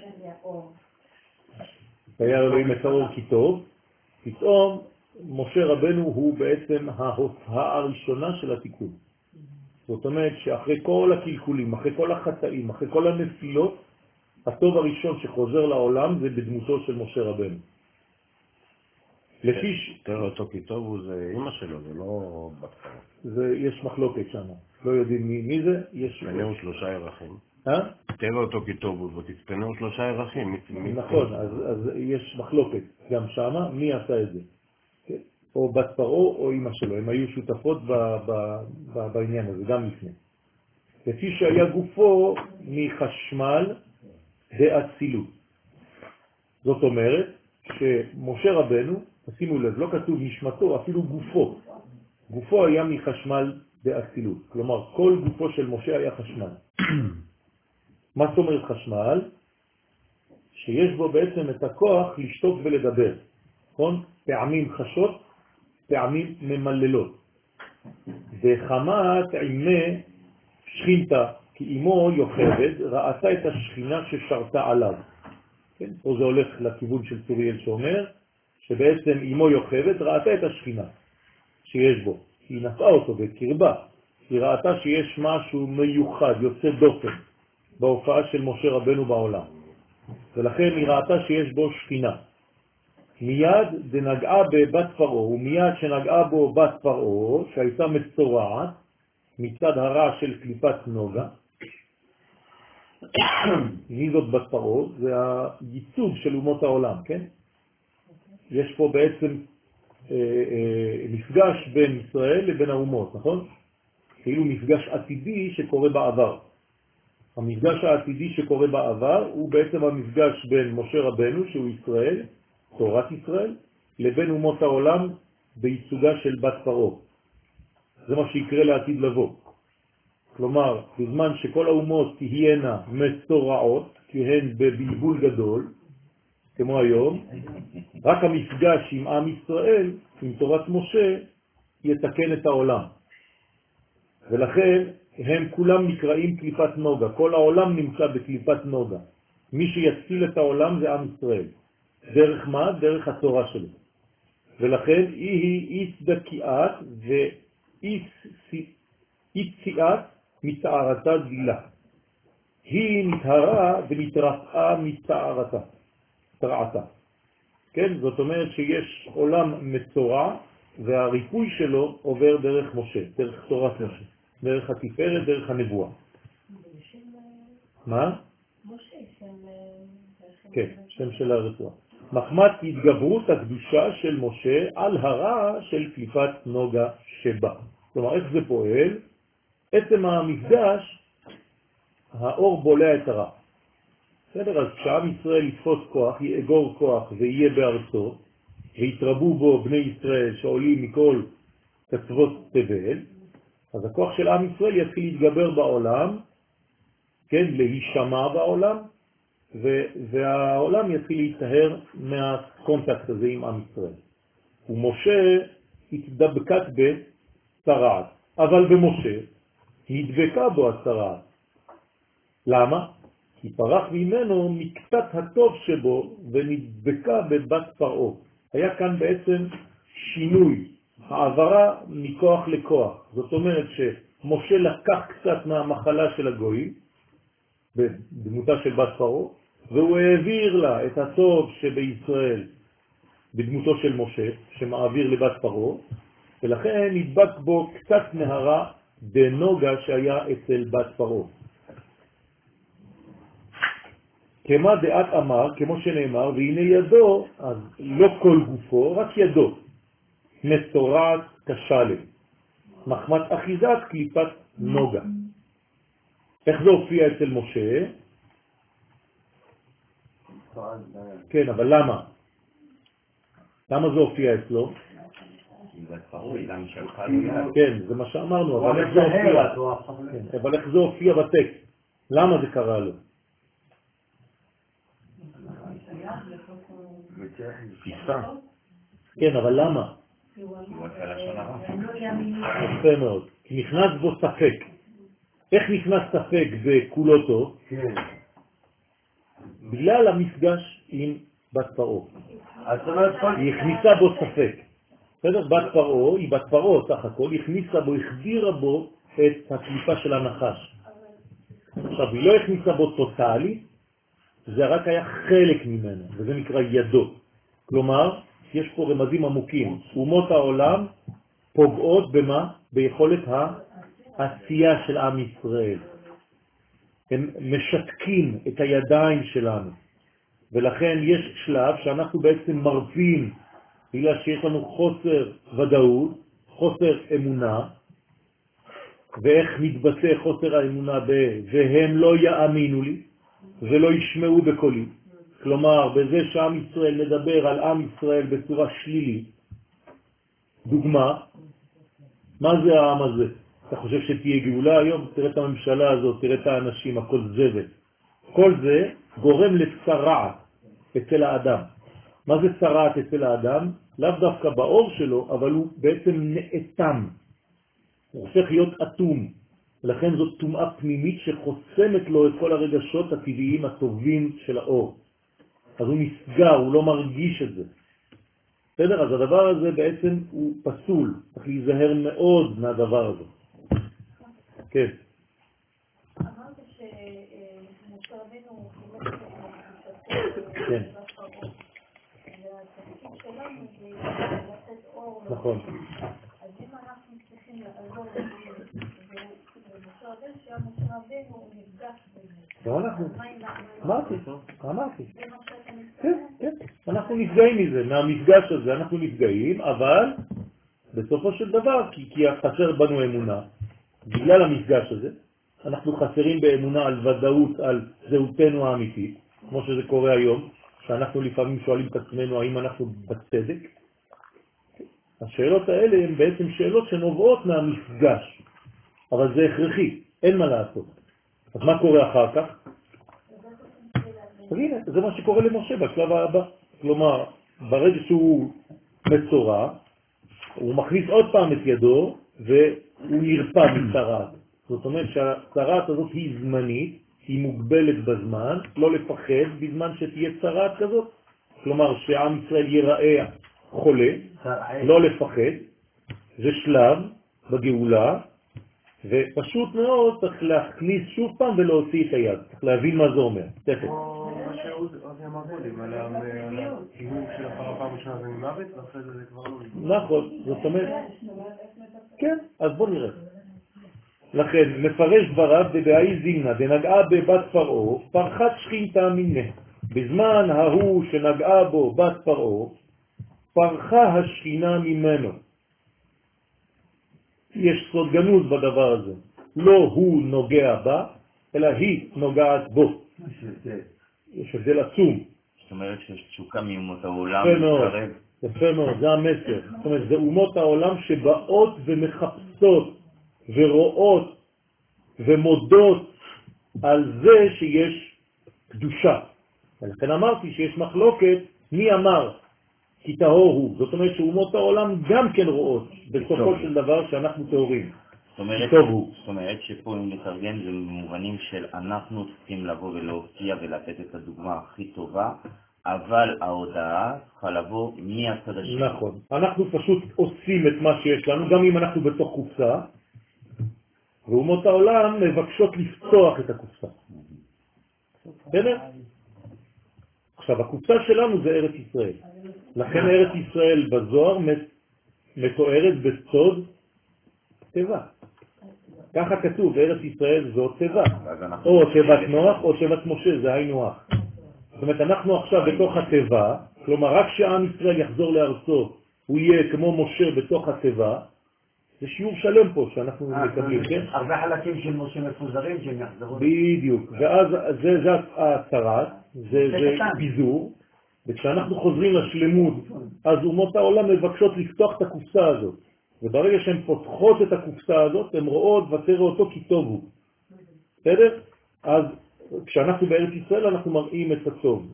היה אלוהים את האור כי טוב, פתאום משה רבנו הוא בעצם ההופעה הראשונה של התיקון. זאת אומרת שאחרי כל הקלקולים, אחרי כל החטאים, אחרי כל הנפילות, הטוב הראשון שחוזר לעולם זה בדמותו של משה רבנו. תראה אותו כי טוב הוא זה אמא שלו, זה לא בתפר. יש מחלוקת שם, לא יודעים מי זה. תצפנהו 3 ירחים. תראה אותו כי טוב הוא ותצפנהו 3 ירחים. נכון, אז יש מחלוקת גם שם, מי עשה את זה? או בת פרעה או אמא שלו, הם היו שותפות בעניין הזה, גם לפני. לפי שהיה גופו מחשמל דאצילות. זאת אומרת שמשה רבנו, תשימו לב, לא כתוב נשמתו, אפילו גופו. גופו היה מחשמל דאצילות. כלומר, כל גופו של משה היה חשמל. מה זאת אומרת חשמל? שיש בו בעצם את הכוח לשתוק ולדבר. נכון? פעמים חשות, פעמים ממללות. וחמת עימי שכינתה, כי אמו יוכבד ראתה את השכינה ששרתה עליו. כן? פה זה הולך לכיוון של צוריאל שאומר, שבעצם אמו יוכבד ראתה את השכינה שיש בו. היא נפעה אותו בקרבה. היא ראתה שיש משהו מיוחד, יוצא דופן, בהופעה של משה רבנו בעולם. ולכן היא ראתה שיש בו שכינה. מיד דנגעה בבת פרעה, ומיד שנגעה בו בת פרעה, שהייתה מצורעת, מצד הרע של קליפת נוגה. מי זאת בת פרעה? זה הייצוג של אומות העולם, כן? יש פה בעצם מפגש בין ישראל לבין האומות, נכון? כאילו מפגש עתידי שקורה בעבר. המפגש העתידי שקורה בעבר הוא בעצם המפגש בין משה רבנו, שהוא ישראל, תורת ישראל, לבין אומות העולם בייצוגה של בת פרעה. זה מה שיקרה לעתיד לבוא. כלומר, בזמן שכל האומות תהיינה מצורעות, כי הן בבלבול גדול, כמו היום, רק המפגש עם עם ישראל, עם תורת משה, יתקן את העולם. ולכן הם כולם נקראים קליפת נוגה. כל העולם נמצא בקליפת נוגה. מי שיציל את העולם זה עם ישראל. דרך מה? דרך התורה שלו. ולכן היא צדקיית ויציאת מצערתה דילה. היא נטהרה ונתרפאה מצערתה. כן? זאת אומרת שיש עולם מצורע, והריפוי שלו עובר דרך משה, דרך תורת משה, דרך התפארת, דרך הנבואה. מה? משה, כן, שם של הרפואה. מחמת התגברות הקדושה של משה על הרע של קליפת נוגה שבה. כלומר, איך זה פועל? עצם המפגש, האור בולע את הרע. בסדר? אז כשעם ישראל יתפוס כוח, יאגור כוח ויהיה בארצו, ויתרבו בו בני ישראל שעולים מכל קצוות תבל, אז הכוח של עם ישראל יתחיל להתגבר בעולם, כן, להישמע בעולם, והעולם יתחיל להתאר מהקונטקט הזה עם עם ישראל. ומשה התדבקת בצרעת, אבל במשה נדבקה בו הצרעת. למה? כי פרח ממנו מקצת הטוב שבו ונדבקה בבת פרעה. היה כאן בעצם שינוי, העברה מכוח לכוח. זאת אומרת שמשה לקח קצת מהמחלה של הגויים, בדמותה של בת פרעה, והוא העביר לה את הטוב שבישראל בדמותו של משה, שמעביר לבת פרעה, ולכן נדבק בו קצת נהרה דנוגה שהיה אצל בת פרעה. כמה דעת אמר, כמו שנאמר, והנה ידו, אז לא כל גופו, רק ידו, מצורעת כשלם, מחמת אחיזת קליפת נוגה. איך זה הופיע אצל משה? כן, אבל למה? למה זה הופיע אצלו? כן, זה מה שאמרנו, אבל איך זה הופיע בטקסט? למה זה קרה לו? כן, אבל למה? יפה מאוד. נכנס בו ספק. איך נכנס ספק בכולו טוב? בגלל המפגש עם בת פרעה. היא הכניסה בו ספק. בסדר? בת פרעה, היא בת פרעה סך הכל, היא הכניסה בו, החדירה בו את הקליפה של הנחש. עכשיו, היא לא הכניסה בו טוטלי, זה רק היה חלק ממנו, וזה נקרא ידו. כלומר, יש פה רמזים עמוקים. אומות העולם פוגעות במה? ביכולת העשייה של עם ישראל. הם משתקים את הידיים שלנו. ולכן יש שלב שאנחנו בעצם מרפים, בגלל שיש לנו חוסר ודאות, חוסר אמונה, ואיך מתבטא חוסר האמונה והם לא יאמינו לי ולא ישמעו בקולי. כלומר, בזה שעם ישראל מדבר על עם ישראל בצורה שלילית. דוגמה, מה זה העם הזה? אתה חושב שתהיה גאולה היום? תראה את הממשלה הזאת, תראה את האנשים, הכל זבל. כל זה גורם לצרעת אצל האדם. מה זה צרעת אצל האדם? לאו דווקא באור שלו, אבל הוא בעצם נאטם. הוא הופך להיות אטום. ולכן זאת טומאה פנימית שחוסמת לו את כל הרגשות הטבעיים הטובים של האור. אז הוא נסגר, הוא לא מרגיש את זה. בסדר? אז הדבר הזה בעצם הוא פסול. צריך להיזהר מאוד מהדבר הזה. כן. אמרת שמשה רבינו כן. והתפקיד שלנו זה לתת אור. נכון. אז אם אנחנו צריכים לעזור ומשה רבינו, שמשה רבינו הוא נפגש בזה. לא אנחנו. אמרתי. כן, כן. אנחנו נפגעים מזה, מהמפגש הזה אנחנו נפגעים, אבל בסופו של דבר, כי חסר בנו אמונה, בגלל המפגש הזה, אנחנו חסרים באמונה על ודאות, על זהותנו האמיתית, כמו שזה קורה היום, שאנחנו לפעמים שואלים את עצמנו האם אנחנו בצדק. השאלות האלה הן בעצם שאלות שנובעות מהמפגש, אבל זה הכרחי, אין מה לעשות. אז מה קורה אחר כך? הנה, זה מה שקורה למשה בשלב הבא. כלומר, ברגע שהוא מצורע, הוא מכניס עוד פעם את ידו, והוא נרפא מצרעת. זאת אומרת שהצרעת הזאת היא זמנית, היא מוגבלת בזמן, לא לפחד בזמן שתהיה צרעת כזאת. כלומר, שעם ישראל ייראה חולה, לא לפחד, זה שלב בגאולה, ופשוט מאוד צריך להכניס שוב פעם ולהוציא את היד. צריך להבין מה זה אומר. תכף. מה שעוד אמר קודם, על הטיהור של הפעם ראשונה זה ממוות, ואחרי זה כבר לא... נכון, זאת אומרת... כן, אז בוא נראה. לכן, מפרש דבריו דבעי זימנה, דנגעה בבת פרעה, פרחת שכינתה מנה. בזמן ההוא שנגעה בו בת פרעה, פרחה השכינה ממנו. יש סוד גנוז בדבר הזה. לא הוא נוגע בה, אלא היא נוגעת בו. יש הבדל עצום. זאת אומרת שיש תשוקה מאומות העולם. יפה מאוד, זה המסר. זאת אומרת, זה אומות העולם שבאות ומחפשות ורואות ומודות על זה שיש קדושה. ולכן אמרתי שיש מחלוקת, מי אמר? כי טהור הוא. זאת אומרת שאומות העולם גם כן רואות בסופו של דבר שאנחנו טהורים. זאת אומרת שפה אם נתרגם זה במובנים של אנחנו צריכים לבוא ולהופיע ולתת את הדוגמה הכי טובה, אבל ההודעה צריכה לבוא מהצד השני. נכון. אנחנו פשוט עושים את מה שיש לנו, גם אם אנחנו בתוך קופסה, ואומות העולם מבקשות לפתוח את הקופסה. בסדר? עכשיו, הקופסה שלנו זה ארץ ישראל. לכן ארץ ישראל בזוהר מתוארת בסוד טבע. ככה כתוב, ארץ ישראל זו טבע. או טבעת נוח או טבעת משה, זה היינו הך. זאת אומרת, אנחנו עכשיו בתוך הטבע, כלומר, רק שעם ישראל יחזור לארצו, הוא יהיה כמו משה בתוך הטבע, זה שיעור שלם פה שאנחנו מקבלים, כן? הרבה חלקים של משה מפוזרים שהם יחזרו. בדיוק, ואז זה הצרת, זה פיזור, וכשאנחנו חוזרים לשלמות, אז אומות העולם מבקשות לפתוח את הקופסה הזאת, וברגע שהן פותחות את הקופסה הזאת, הן רואות ותראו אותו כי טוב הוא. בסדר? אז כשאנחנו בארץ ישראל אנחנו מראים את הטוב.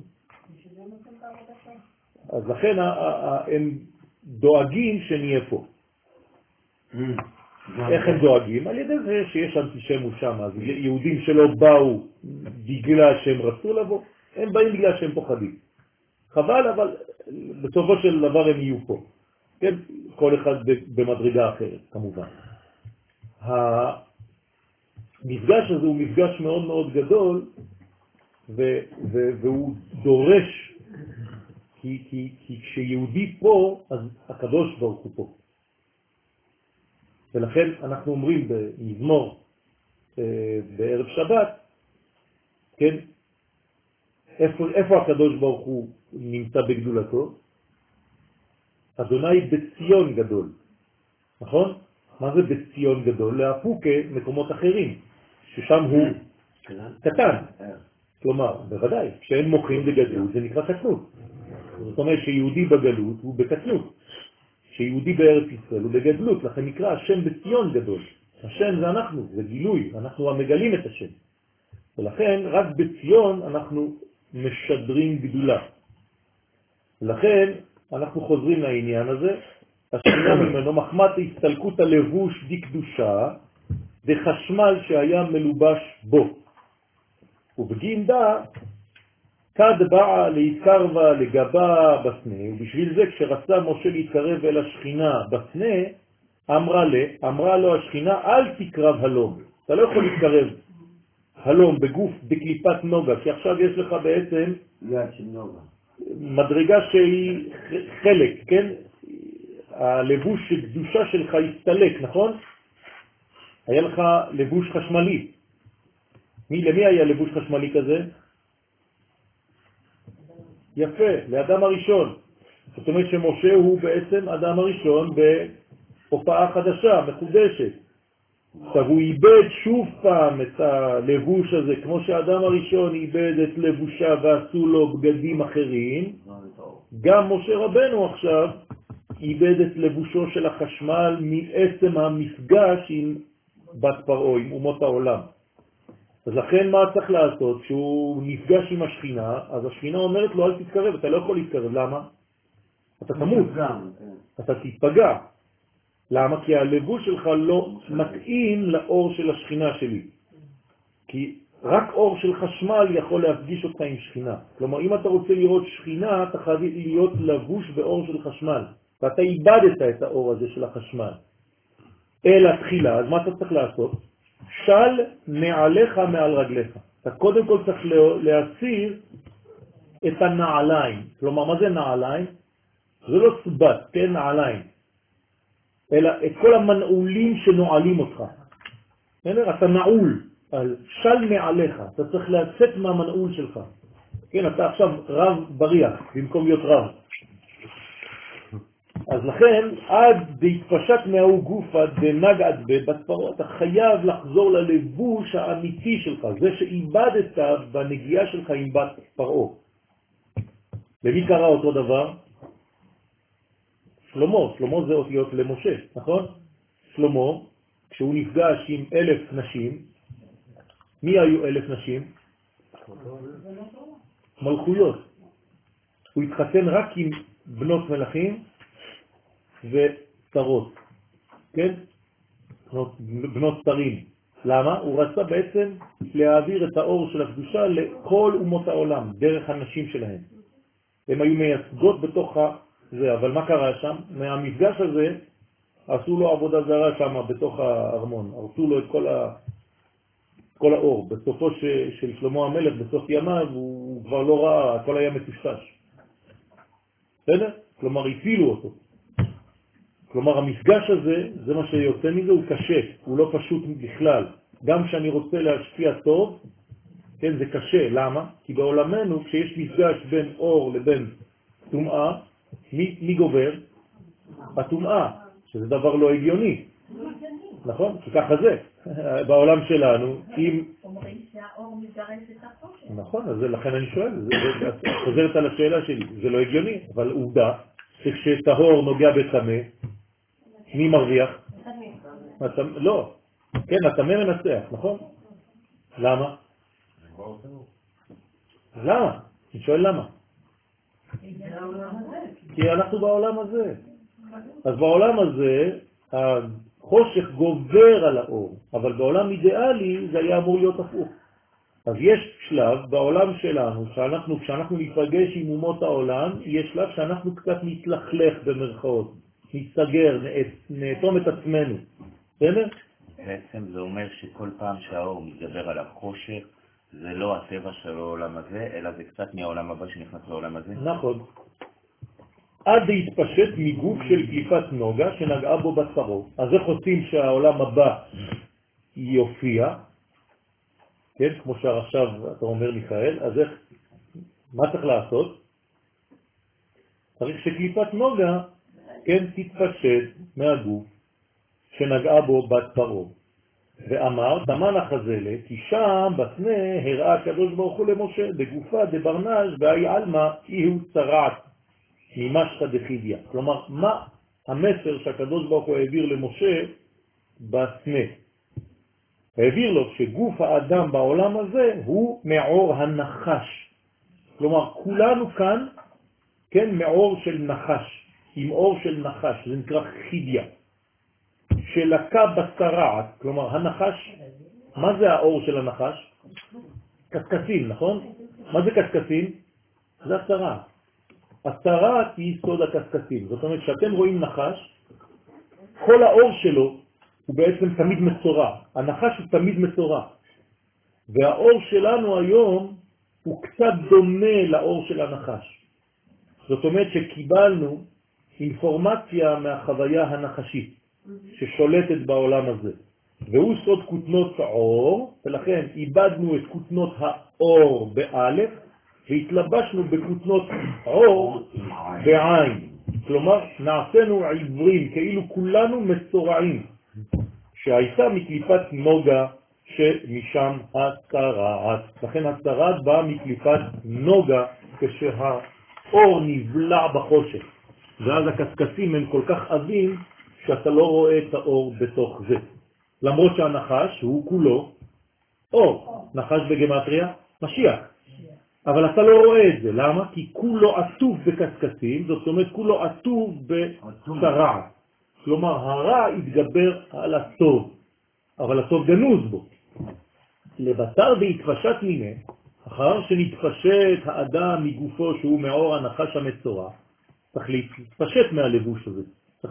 אז לכן הם דואגים שנהיה פה. איך הם דואגים? על ידי זה שיש אנטישמות שם, אז יהודים שלא באו בגלל שהם רצו לבוא, הם באים בגלל שהם פוחדים. חבל, אבל בסופו של דבר הם יהיו פה. כן? כל אחד במדרגה אחרת, כמובן. המפגש הזה הוא מפגש מאוד מאוד גדול, והוא דורש, כי כשיהודי פה, אז הקדוש ברוך הוא פה. ולכן אנחנו אומרים במזמור בערב שבת, כן, איפה הקדוש ברוך הוא נמצא בגדולתו? אדוני בציון גדול, נכון? מה זה בציון גדול? להפוקה מקומות אחרים, ששם הוא קטן. כלומר, בוודאי, כשהם מוכרים בגדלות זה נקרא קטנות. זאת אומרת שיהודי בגלות הוא בקטנות. שיהודי בארץ ישראל הוא בגדלות, לכן נקרא השם בציון גדול. השם זה אנחנו, זה גילוי, אנחנו המגלים את השם. ולכן רק בציון אנחנו משדרים גדולה. לכן אנחנו חוזרים לעניין הזה, השכינה ממנו מחמת הסתלקות הלבוש דקדושה, וחשמל שהיה מלובש בו. ובגינדה, כד באה להתקרבה לגבה בסנה, ובשביל זה כשרצה משה להתקרב אל השכינה בסנה, אמרה לו השכינה, אל תקרב הלום. אתה לא יכול להתקרב הלום בגוף, בקליפת נוגה, כי עכשיו יש לך בעצם יד של נוגה. מדרגה שהיא חלק, כן? הלבוש של קדושה שלך הסתלק, נכון? היה לך לבוש חשמלי. למי היה לבוש חשמלי כזה? יפה, לאדם הראשון. זאת אומרת שמשה הוא בעצם אדם הראשון בהופעה חדשה, מחודשת. עכשיו הוא איבד שוב פעם את הלבוש הזה, כמו שהאדם הראשון איבד את לבושה ועשו לו בגדים אחרים, גם משה רבנו עכשיו איבד את לבושו של החשמל מעצם המפגש עם בת פרעה, עם אומות העולם. אז לכן מה צריך לעשות? כשהוא נפגש עם השכינה, אז השכינה אומרת לו אל תתקרב, אתה לא יכול להתקרב. למה? אתה תמות, אתה תתפגע. למה? כי הלבוש שלך לא מתאים לאור של השכינה שלי. כי רק אור של חשמל יכול להפגיש אותך עם שכינה. כלומר, אם אתה רוצה לראות שכינה, אתה חייב להיות לבוש באור של חשמל. ואתה איבדת את האור הזה של החשמל. אלא תחילה, אז מה אתה צריך לעשות? של נעליך מעל רגליך. אתה קודם כל צריך להסיר את הנעליים. כלומר, מה זה נעליים? זה לא סבת, כן, נעליים. אלא את כל המנעולים שנועלים אותך. אתה נעול, של מעליך. אתה צריך לצאת מהמנעול שלך. כן, אתה עכשיו רב בריח, במקום להיות רב. אז לכן, עד בהתפשט מהוא גופה דנגעת בבת פרעה, אתה חייב לחזור ללבוש האמיתי שלך, זה שאיבדת בנגיעה שלך עם בת פרעה. למי קרה אותו דבר? שלמה זה אותיות למשה, נכון? שלמה, כשהוא נפגש עם 1,000 נשים, מי היו 1,000 נשים? מלכויות. הוא התחתן רק עם בנות מלכים ושרות, כן? בנות שרים. למה? הוא רצה בעצם להעביר את האור של הקדושה לכל אומות העולם, דרך הנשים שלהם. הם היו מייצגות בתוך זה, אבל מה קרה שם? מהמפגש הזה עשו לו עבודה זרה שם בתוך הארמון, הרסו לו את כל האור. בסופו של שלמה המלך, בסוף ימיו, הוא כבר לא ראה, הכל היה מטושטש. בסדר? כלומר, הפילו אותו. כלומר, המפגש הזה, זה מה שיוצא מזה, הוא קשה, הוא לא פשוט בכלל. גם כשאני רוצה להשפיע טוב, כן, זה קשה. למה? כי בעולמנו, כשיש מפגש בין אור לבין טומאה, מי גובר? הטומאה. שזה דבר לא הגיוני. נכון? כי ככה זה. בעולם שלנו, אם... אומרים שהאור מגרש את החושך. נכון, אז לכן אני שואל, חוזרת על השאלה שלי, זה לא הגיוני, אבל עובדה שכשטהור נוגע בטמא, מי מרוויח? לא, כן, הטמא מנצח, נכון? למה? למה? אני שואל למה. כי אנחנו בעולם הזה. אז בעולם הזה החושך גובר על האור, אבל בעולם אידיאלי זה היה אמור להיות הפוך. אז יש שלב בעולם שלנו, כשאנחנו נפגש עם אומות העולם, יש שלב שאנחנו קצת נתלכלך במרכאות, נסגר, נאטום את עצמנו. בסדר? בעצם זה אומר שכל פעם שהאור מתגבר על החושך, זה לא הטבע של העולם הזה, אלא זה קצת מהעולם הבא שנכנס לעולם הזה. נכון. עד להתפשט מגוף של קליפת נוגה שנגעה בו בצרו. אז איך עושים שהעולם הבא יופיע? כן, כמו שעכשיו אתה אומר מיכאל, אז איך, מה צריך לעשות? צריך שקליפת נוגה, כן, תתפשט מהגוף שנגעה בו בצרו. ואמר, תמן החזלה, כי שם בסנה הראה הקדוש ברוך הוא למשה, בגופה דברנש והי אלמה איהו צרעת ממשך דחידיה. כלומר, מה המסר שהקדוש ברוך הוא העביר למשה בסנה? העביר לו שגוף האדם בעולם הזה הוא מעור הנחש. כלומר, כולנו כאן, כן, מעור של נחש, עם אור של נחש, זה נקרא חידיה. שלקה בצרעת, כלומר הנחש, מה זה האור של הנחש? קסקסים, נכון? מה זה קסקסים? זה הצרעת. הצרעת היא סוד הקסקסים. זאת אומרת, שאתם רואים נחש, כל האור שלו הוא בעצם תמיד מצורע. הנחש הוא תמיד מצורע. והאור שלנו היום הוא קצת דומה לאור של הנחש. זאת אומרת שקיבלנו אינפורמציה מהחוויה הנחשית ששולטת בעולם הזה. והוא סוד כותנות האור, ולכן איבדנו את כותנות האור באלף, והתלבשנו בכותנות אור בעין. כלומר, נעשינו עיוורים, כאילו כולנו מצורעים, שהייתה מקליפת נוגה שמשם הצרעת. לכן הצרעת באה מקליפת נוגה כשהאור נבלע בחושך. ואז הקסקסים הם כל כך עבים שאתה לא רואה את האור בתוך זה. למרות שהנחש הוא כולו אור. נחש בגמטריה, משיח. אבל אתה לא רואה את זה. למה? כי כולו עטוב בקסקסים, זאת אומרת כולו עטוב בצרעת. כלומר, הרע יתגבר על הטוב, אבל הטוב גנוז בו. לבשר בהתפשט מיני, אחר שנתפשט האדם מגופו שהוא מעור הנחש המצורע, צריך להתפשט מהלבוש הזה, צריך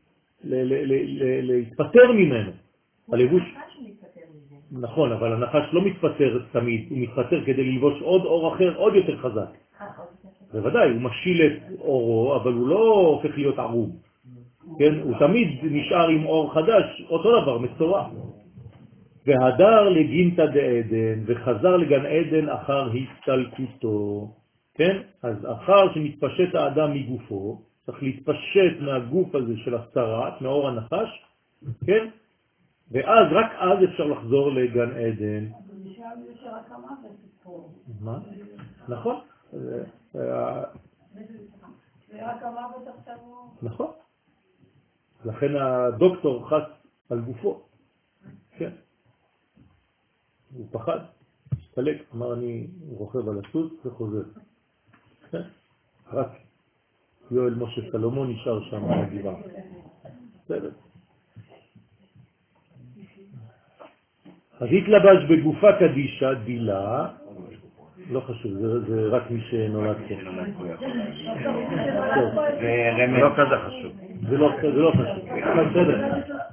להתפטר ממנו. הלבוש... נכון, אבל הנחש לא מתפטר תמיד, הוא מתפטר כדי ללבוש עוד אור אחר, עוד יותר חזק. בוודאי, הוא משיל את אורו, אבל הוא לא הופך להיות ערום. כן? הוא תמיד נשאר עם אור חדש, אותו דבר, מצורע. והדר לגינתא דעדן, וחזר לגן עדן אחר הסתלקותו. כן? אז אחר שמתפשט האדם מגופו, צריך להתפשט מהגוף הזה של הצרעת, מאור הנחש, כן? ואז, רק אז אפשר לחזור לגן עדן. מה? נכון. נכון. לכן הדוקטור חס על גופו. כן. הוא פחד, הסתלק, אמר אני רוכב על הסוס וחוזר. כן. רק יואל משה סלומון נשאר שם על הגבעה. בסדר. אז התלבש בגופה קדישה, דילה, לא חשוב, זה רק מי שנולד פה. זה לא כזה חשוב. זה לא חשוב. בסדר.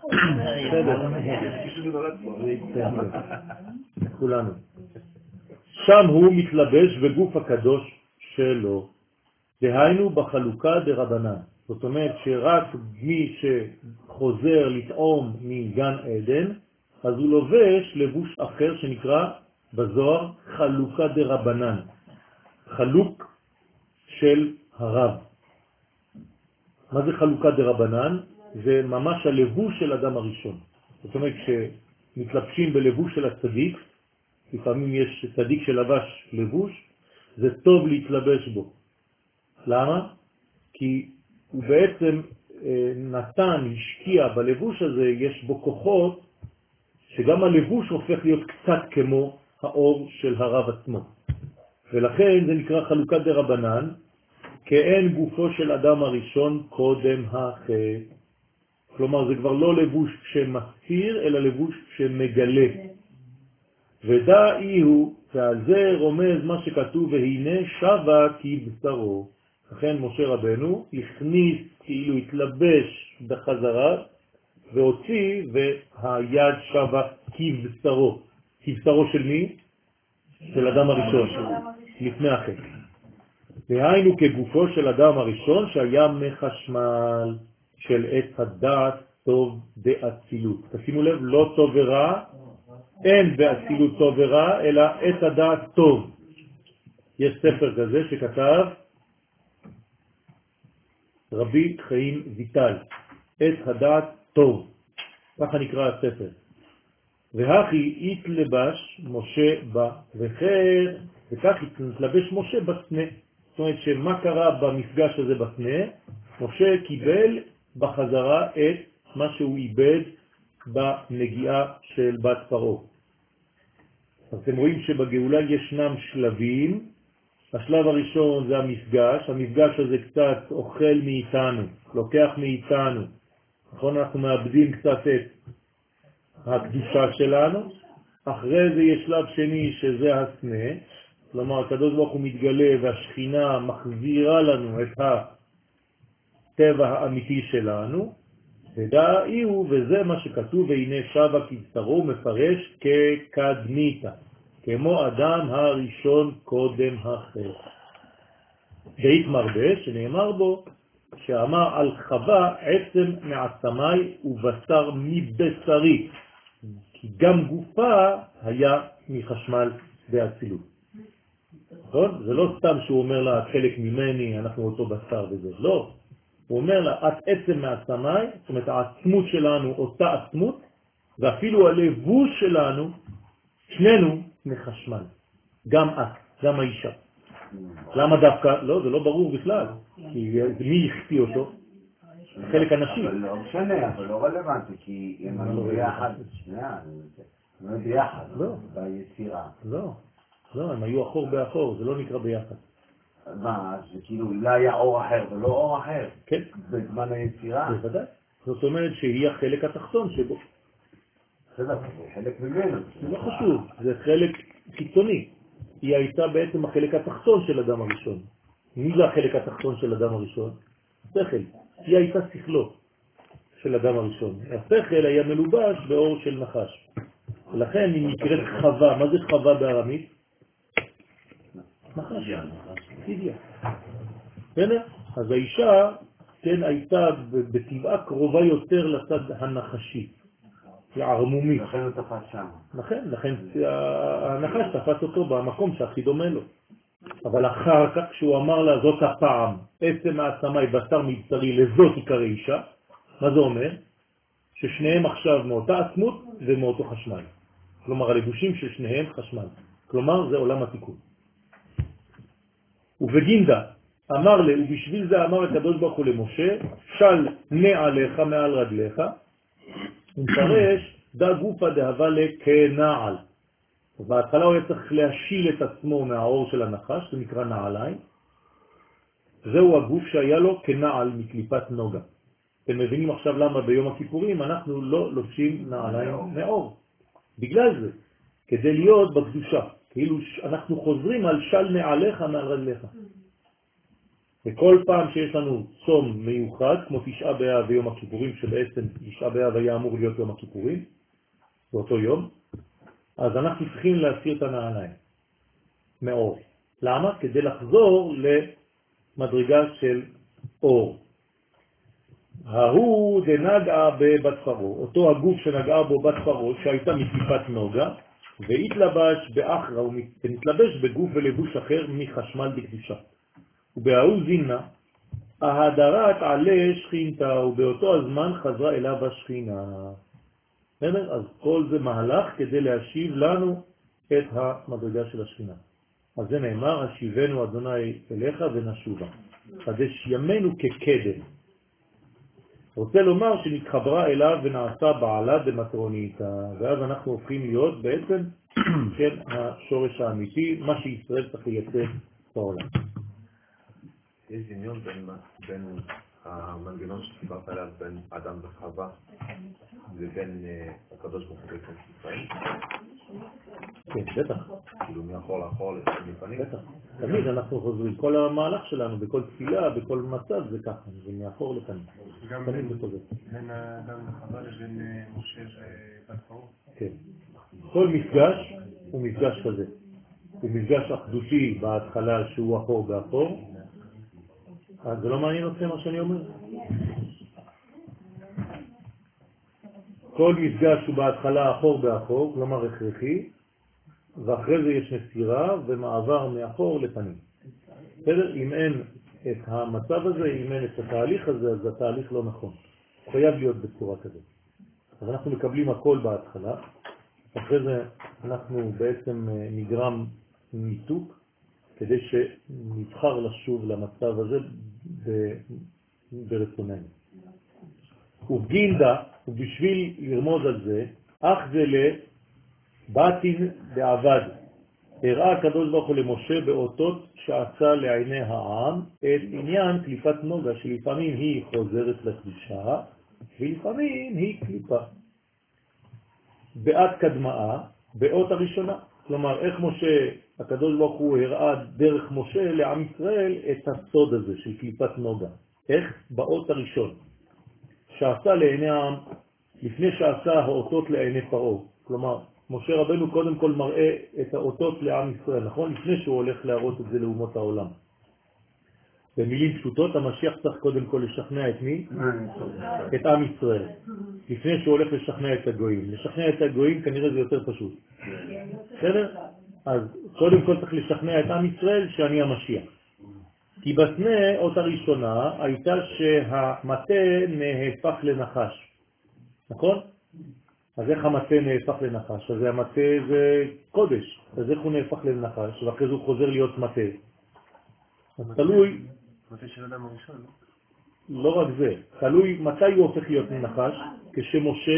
כולנו. שם הוא מתלבש בגוף הקדוש שלו. דהיינו בחלוקה דרבנן. זאת אומרת שרק מי שחוזר לטעום מגן עדן, אז הוא לובש לבוש אחר שנקרא בזוהר חלוקה דרבנן. חלוק של הרב. מה זה חלוקה דרבנן? זה ממש הלבוש של אדם הראשון. זאת אומרת, כשמתלבשים בלבוש של הצדיק, לפעמים יש צדיק שלבש לבוש, זה טוב להתלבש בו. למה? כי הוא בעצם נתן, השקיע בלבוש הזה, יש בו כוחות, שגם הלבוש הופך להיות קצת כמו האור של הרב עצמו. ולכן זה נקרא חלוקת דרבנן, כאין גופו של אדם הראשון קודם החטא. כלומר, זה כבר לא לבוש שמסתיר, אלא לבוש שמגלה. ודאי הוא, ועל זה רומז מה שכתוב, והנה שווה כבשרו. לכן משה רבנו הכניס, כאילו התלבש בחזרה, והוציא, והיד שווה כבשרו. כבשרו של מי? של אדם הראשון, לפני החטא. והיינו כגופו של אדם הראשון שהיה מחשמל של עת הדעת טוב באצילות. תשימו לב, לא טוב ורע, אין באצילות טוב ורע, אלא עת הדעת טוב. יש ספר כזה שכתב רבי חיים ויטל, עת הדעת טוב. ככה נקרא הספר. והכי התלבש משה בה, וכך התלבש משה בסנה. זאת אומרת שמה קרה במפגש הזה בסנה? משה קיבל בחזרה את מה שהוא איבד בנגיעה של בת פרעה. אז אתם רואים שבגאולה ישנם שלבים. השלב הראשון זה המפגש הזה קצת אוכל מאיתנו, לוקח מאיתנו. נכון, אנחנו מאבדים קצת את הקדושה שלנו. אחרי זה יש שלב שני שזה הסנה, כלומר הקדוש ברוך הוא מתגלה והשכינה מחזירה לנו את הטבע האמיתי שלנו. ודאי הוא, וזה מה שכתוב, והנה שווה כבשרו, מפרש כקדמיתה, כמו אדם הראשון קודם החטא. דאית מרבה, שנאמר בו, שאמר על חווה עצם מעצמי ובשר מבשרי, כי גם גופה היה מחשמל באצילות. נכון? זה לא סתם שהוא אומר לה, חלק ממני, אנחנו אותו בשר וזה. לא. הוא אומר לה, את עצם מעצמי, זאת אומרת, העצמות שלנו אותה עצמות, ואפילו הלבוש שלנו, שנינו מחשמל. גם את, גם האישה. למה דווקא? לא, זה לא ברור בכלל. כי מי הכתיא אותו? חלק אנשים. אבל לא משנה, אבל לא רלוונטי, כי הם היו ביחד, שנייה, הם היו ביחד, ביצירה. לא, הם היו אחור באחור, זה לא נקרא ביחד. מה, זה כאילו לא היה אור אחר, ולא אור אחר. כן. בזמן היצירה. בוודאי. זאת אומרת שהיא החלק התחתון שבו. זה חלק ממנו. זה לא חשוב, זה חלק חיצוני. היא הייתה בעצם החלק התחתון של אדם הראשון. מי זה החלק התחתון של אדם הראשון? השכל. היא הייתה שכלו של אדם הראשון. השכל היה מלובש באור של נחש. ולכן היא נקראת חווה. מה זה חווה בארמית? נחש. חידיה. אז האישה, כן, הייתה בטבעה קרובה יותר לצד הנחשי. לערמומי. לכן הוא תפס שם. לכן הנחש תפס אותו במקום שהכי דומה לו. אבל אחר כך כשהוא אמר לה זאת הפעם, עצם העצמי בשר מבשרי לזאת עיקר אישה, מה זה אומר? ששניהם עכשיו מאותה עצמות ומאותו חשמל. כלומר הלבושים של שניהם חשמל. כלומר זה עולם התיקון. ובגינדה אמר לה, ובשביל זה אמר הקדוש ברוך הוא למשה, של נעליך מעל רגליך, ומפרש דה גופה דהבה לכנעל. בהתחלה הוא היה צריך להשיל את עצמו מהאור של הנחש, זה נקרא נעליים. זהו הגוף שהיה לו כנעל מקליפת נוגה. אתם מבינים עכשיו למה ביום הכיפורים אנחנו לא לובשים נעליים מאור. בגלל זה, כדי להיות בקדושה. כאילו אנחנו חוזרים על של נעליך מעל רגליך. וכל פעם שיש לנו צום מיוחד, כמו תשעה באב ויום הכיפורים, שבעצם תשעה באב היה אמור להיות יום הכיפורים, באותו יום, אז אנחנו צריכים להסיר את הנעליים מאור. למה? כדי לחזור למדרגה של אור. ההוא דנגעה בבת פרעה, אותו הגוף שנגעה בו בת פרעה, שהייתה מקליפת נוגה, והתלבש באחרה, ונתלבש בגוף ולבוש אחר מחשמל בקדושה. ובהוא זינה, ההדרת עלי שכינתה, ובאותו הזמן חזרה אליו השכינה. אז כל זה מהלך כדי להשיב לנו את המדרגה של השכינה. אז זה נאמר, השיבנו אדוני אליך ונשובה. חדש ימינו כקדם. רוצה לומר שנתחברה אליו ונעשה בעלה דמטרוניתא, ואז אנחנו הופכים להיות בעצם של השורש האמיתי, מה שישראל צריך לייצר בעולם. יש דמיון בין המנגנון שדיברת עליו בין אדם וחווה לבין הקדוש ברוך הוא בעצם ישראל? כן, בטח. כאילו מאחור לאחור לפנים? בטח. תמיד אנחנו חוזרים, כל המהלך שלנו, בכל תפילה, בכל מצב זה ככה, זה מאחור לפנים. גם תמיד בחוזר. בין אדם וחווה לבין משה ובת פרעה. כן. כל מפגש הוא מפגש כזה. הוא מפגש אחדותי בהתחלה שהוא אחור באחור. אז זה לא מעניין אתכם מה שאני אומר? כל מפגש הוא בהתחלה אחור באחור, כלומר הכרחי, ואחרי זה יש נסירה ומעבר מאחור לפנים. בסדר? אם אין את המצב הזה, אם אין את התהליך הזה, אז התהליך לא נכון. הוא חייב להיות בצורה כזאת. אז אנחנו מקבלים הכל בהתחלה, אחרי זה אנחנו בעצם נגרם ניתוק, כדי שנבחר לשוב למצב הזה ברצוננו. ובגינדה, ובשביל לרמוז על זה, אך זה לבטין בעבד. הראה הקדוש ברוך הוא למשה באותות שעשה לעיני העם את עניין קליפת נוגה, שלפעמים היא חוזרת לקדושה, ולפעמים היא קליפה. בעת קדמאה, באות הראשונה. כלומר, איך משה, הקדוש ברוך הוא הראה דרך משה לעם ישראל את הסוד הזה של קליפת נוגה. איך? באות הראשון. שעשה לעיני העם, לפני שעשה האותות לעיני פרעה. כלומר, משה רבנו קודם כל מראה את האותות לעם ישראל, נכון? לפני שהוא הולך להראות את זה לאומות העולם. במילים פשוטות, המשיח צריך קודם כל לשכנע את מי? את עם ישראל. לפני שהוא הולך לשכנע את הגויים. לשכנע את הגויים כנראה זה יותר פשוט. בסדר? אז קודם כל צריך לשכנע את עם ישראל שאני המשיח. כי בסנה, אות הראשונה, הייתה שהמטה נהפך לנחש. נכון? אז איך המטה נהפך לנחש? אז המטה זה קודש. אז איך הוא נהפך לנחש? ואחרי זה הוא חוזר להיות מטה. אז תלוי... מטה של אדם הראשון, לא? לא רק זה. תלוי מתי הוא הופך להיות נחש, כשמשה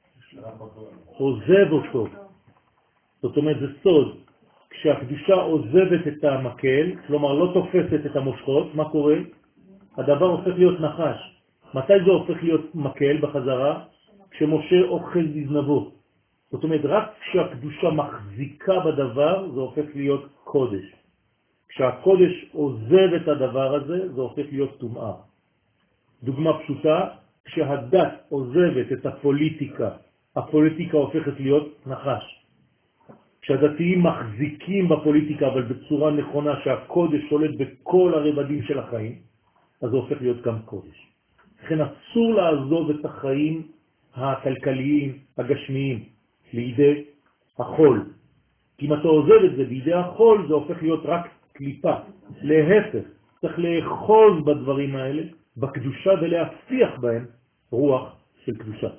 עוזב אותו. זאת אומרת, זה סוד. כשהקדושה עוזבת את המקל, כלומר לא תופסת את המושכות, מה קורה? הדבר הופך להיות נחש. מתי זה הופך להיות מקל בחזרה? כשמשה אוכל בזנבו. זאת אומרת, רק כשהקדושה מחזיקה בדבר, זה הופך להיות קודש. כשהקודש עוזב את הדבר הזה, זה הופך להיות טומאה. דוגמה פשוטה, כשהדת עוזבת את הפוליטיקה, הפוליטיקה הופכת להיות נחש. כשהדתיים מחזיקים בפוליטיקה, אבל בצורה נכונה שהקודש שולט בכל הרבדים של החיים, אז זה הופך להיות גם קודש. לכן אסור לעזוב את החיים הכלכליים, הגשמיים, לידי החול. כי אם אתה עוזב את זה בידי החול, זה הופך להיות רק קליפה. להפך, צריך לאחוז בדברים האלה, בקדושה, ולהפיח בהם רוח של קדושה.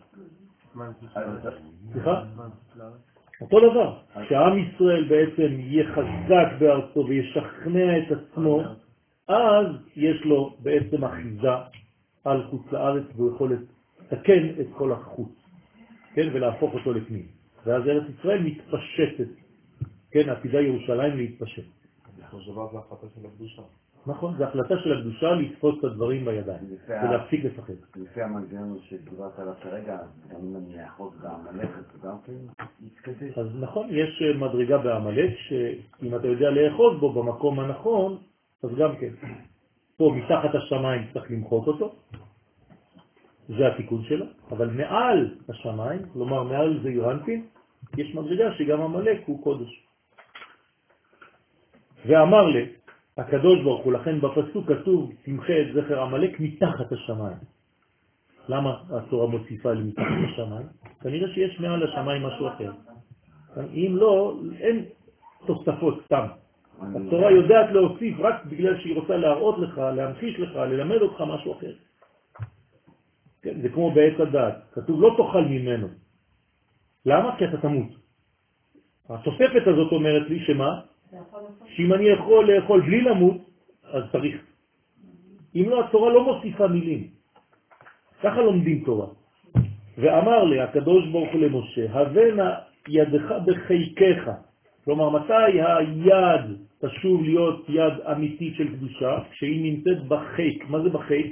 סליחה? אותו דבר, כשעם ישראל בעצם יהיה חזק בארצו וישכנע את עצמו, אז יש לו בעצם אחיזה על חוץ לארץ והוא יכול לתקן את כל החוץ, כן, ולהפוך אותו לפנים. ואז ארץ ישראל מתפשטת, כן, עתידה ירושלים להתפשט. זה החלטה של הקדושה. נכון, זה החלטה של הקדושה לתפוס את הדברים בידיים ולהפסיק לפחד. לפי המנגנון שדיברת עליו כרגע, גם אם אני אחות בעמלק, זה גם כן מתקדש. אז נכון, יש מדרגה בעמלק שאם אתה יודע לאחוז בו במקום הנכון, אז גם כן. פה מתחת השמיים צריך למחוק אותו, זה התיקון שלו, אבל מעל השמיים, כלומר מעל זה ירנפין, יש מדרגה שגם עמלק הוא קודש. ואמר לי, הקדוש ברוך הוא, לכן בפסוק כתוב, תמחה את זכר עמלק מתחת השמיים. למה התורה מוסיפה לי מתחת השמיים? כנראה שיש מעל השמיים משהו אחר. אם לא, אין תוספות סתם. התורה יודעת להוסיף רק בגלל שהיא רוצה להראות לך, להמחיש לך, ללמד אותך משהו אחר. כן, זה כמו בעץ הדעת. כתוב לא תאכל ממנו. למה? כי אתה תמות. התוספת הזאת אומרת לי שמה? שאם אני יכול לאכול בלי למות, אז צריך. אם לא, התורה לא מוסיפה מילים. ככה לומדים תורה. ואמר לי הקדוש ברוך הוא למשה, הבנה ידך בחיקך. כלומר, מתי היד תשוב להיות יד אמיתית של קדושה? כשהיא נמצאת בחיק. מה זה בחיק?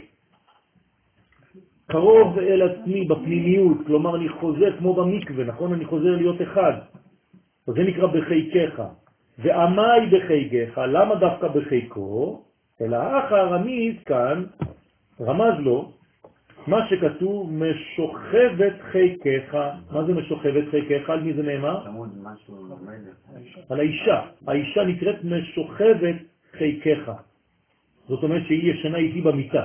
קרוב אל עצמי, בפנימיות. כלומר, אני חוזר כמו במקווה, נכון? אני חוזר להיות אחד. אז זה נקרא בחיקך. ואמי בחיקך, למה דווקא בחיקו? אלא האח הרמיז כאן רמז לו מה שכתוב משוכבת חיקך. מה זה משוכבת חיקך? על מי זה נאמר? על האישה. האישה נקראת משוכבת חיקך. זאת אומרת שהיא ישנה איתי במיטה.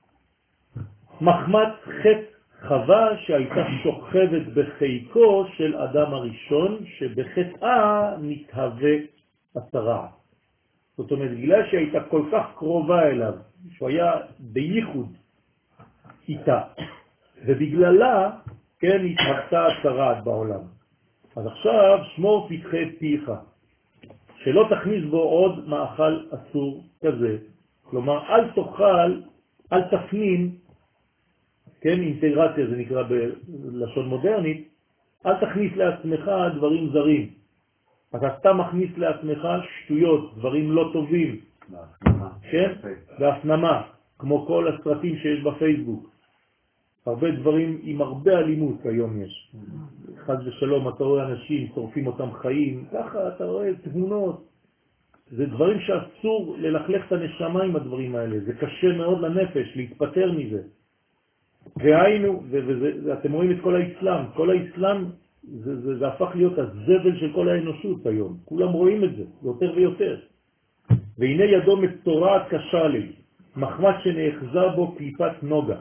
מחמת חטא חווה שהייתה שוכבת בחיקו של אדם הראשון, שבחטאה מתהווה הצרה. זאת אומרת, בגלל שהייתה כל כך קרובה אליו, שהוא היה בייחוד איתה, ובגללה, כן, התהוותה הצרה בעולם. אז עכשיו, שמור פתחי פיך, שלא תכניס בו עוד מאכל אסור כזה. כלומר, אל תאכל, אל תפנים, כן, אינטגרציה זה נקרא בלשון מודרנית, אל תכניס לעצמך דברים זרים. אתה סתם מכניס לעצמך שטויות, דברים לא טובים, כן? והפנמה, כמו כל הסרטים שיש בפייסבוק. הרבה דברים עם הרבה אלימות היום יש. חד ושלום, אתה רואה אנשים, שורפים אותם חיים, ככה אתה רואה תמונות. זה דברים שאסור ללכלך את הנשמה עם הדברים האלה. זה קשה מאוד לנפש, להתפטר מזה. והיינו, ואתם רואים את כל האסלאם, כל האסלאם זה הפך להיות הזבל של כל האנושות היום. כולם רואים את זה, יותר ויותר. והנה ידו מצורעת קשה לי, מחמת שנאחזה בו קליפת נוגה.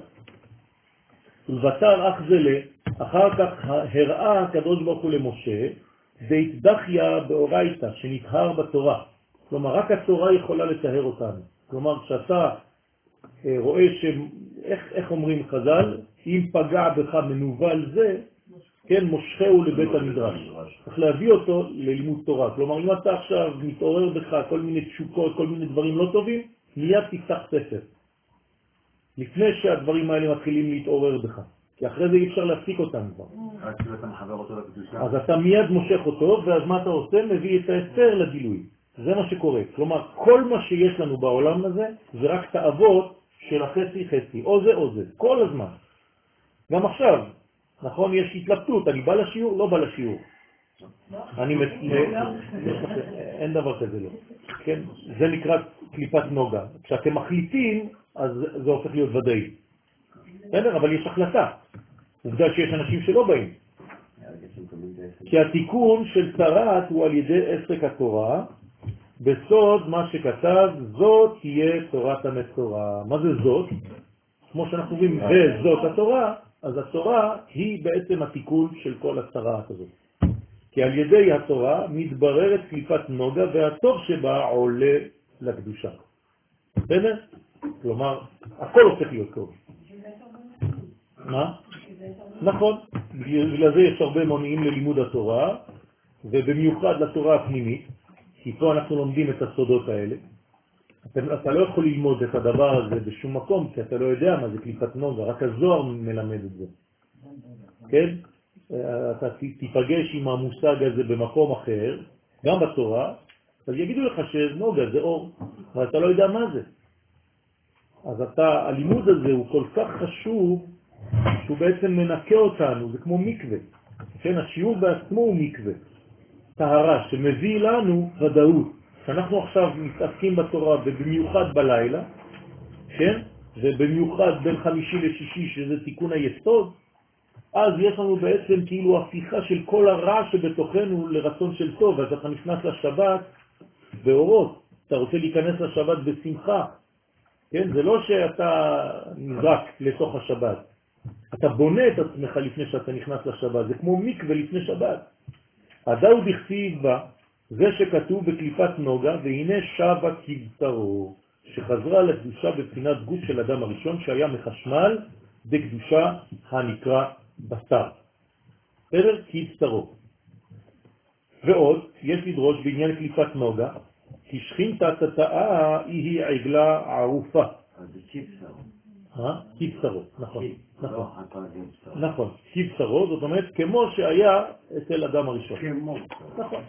ובתר אח זלה, אחר כך הראה הקדוש ברוך הוא למשה, והתדחיה באורייתא, שנתהר בתורה. כלומר, רק התורה יכולה לטהר אותנו. כלומר, כשאתה רואה איך אומרים חז"ל, אם פגע בך מנוול זה, כן, מושכהו לבית המדרש. צריך להביא אותו ללימוד תורה. כלומר, אם אתה עכשיו מתעורר בך כל מיני תשוקות, כל מיני דברים לא טובים, מיד תפתח ספר. לפני שהדברים האלה מתחילים להתעורר בך. כי אחרי זה אי אפשר להפסיק אותם כבר. אז אתה מיד מושך אותו, ואז מה אתה עושה? מביא את ההסתר לגילוי. זה מה שקורה. כלומר, כל מה שיש לנו בעולם הזה, זה רק תאוות של החצי חצי. או זה או זה. כל הזמן. גם עכשיו. נכון, יש התלבטות, אני בא לשיעור, לא בא לשיעור. אין דבר כזה לא. כן? זה נקרא קליפת נוגה. כשאתם מחליטים, אז זה הופך להיות ודאי. בסדר? אבל יש החלטה. עובדה שיש אנשים שלא באים. כי התיקון של צרת הוא על ידי עסק התורה, בסוד מה שכתב, זאת תהיה תורת המצורע. מה זה זאת? כמו שאנחנו אומרים, וזאת התורה, אז התורה היא בעצם התיקון של כל הצרעת הזאת. כי על ידי התורה מתבררת קליפת נוגה, והטוב שבה עולה לקדושה. בסדר? כלומר, הכל הופך להיות טוב. מה? נכון. בגלל זה יש הרבה מונעים ללימוד התורה, ובמיוחד לתורה הפנימית, כי פה אנחנו לומדים את הסודות האלה. אתה לא יכול ללמוד את הדבר הזה בשום מקום, כי אתה לא יודע מה זה קליפת נוגה, רק הזוהר מלמד את זה. כן? אתה תיפגש עם המושג הזה במקום אחר, גם בתורה, אז יגידו לך שנוגה זה אור, אבל אתה לא יודע מה זה. אז הלימוד הזה הוא כל כך חשוב, שהוא בעצם מנקה אותנו, זה כמו מקווה. כן? השיעור בעצמו הוא מקווה. טהרה שמביא לנו ודאות. אנחנו עכשיו מתעסקים בתורה ובמיוחד בלילה, כן? ובמיוחד בין חמישי לשישי שזה תיקון היסוד, אז יש לנו בעצם כאילו הפיכה של כל הרע שבתוכנו לרצון של טוב. אז אתה נכנס לשבת באורות, אתה רוצה להיכנס לשבת בשמחה, כן? זה לא שאתה נזרק לתוך השבת, אתה בונה את עצמך לפני שאתה נכנס לשבת, זה כמו מקווה לפני שבת. הדאו דכתיב בה, זה שכתוב בקליפת נוגה, והנה שבה כבשרו, שחזרה לקדושה בבחינת גוף של אדם הראשון שהיה מחשמל בקדושה הנקרא בשר. בסדר? כבשרו. ועוד, יש לדרוש בעניין קליפת נוגה, כי שכינתת התאה היא עגלה ערופה. אז זה כבשרו. כבשרו, נכון. נכון, כבשרו, זאת אומרת כמו שהיה אצל אדם הראשון. כמו. נכון.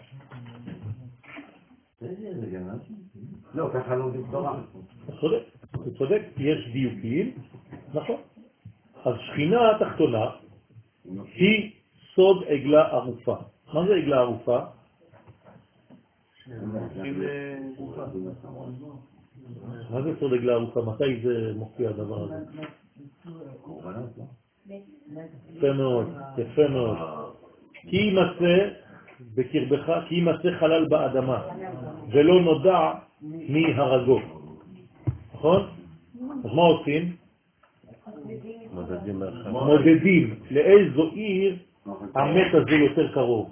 לא, ככה לא בתורה. אתה צודק, יש דיוקים, נכון. אז שכינה התחתונה היא סוד עגלה ערופה. מה זה עגלה ערופה? מה זה סוד עגלה ערופה? מתי זה מופיע הדבר הזה? יפה מאוד, יפה מאוד. כי ימצא בקרבך, כי ימצא חלל באדמה, ולא נודע מי הרגו. נכון? אז מה עושים? מודדים לאיזו עיר המת הזה יותר קרוב.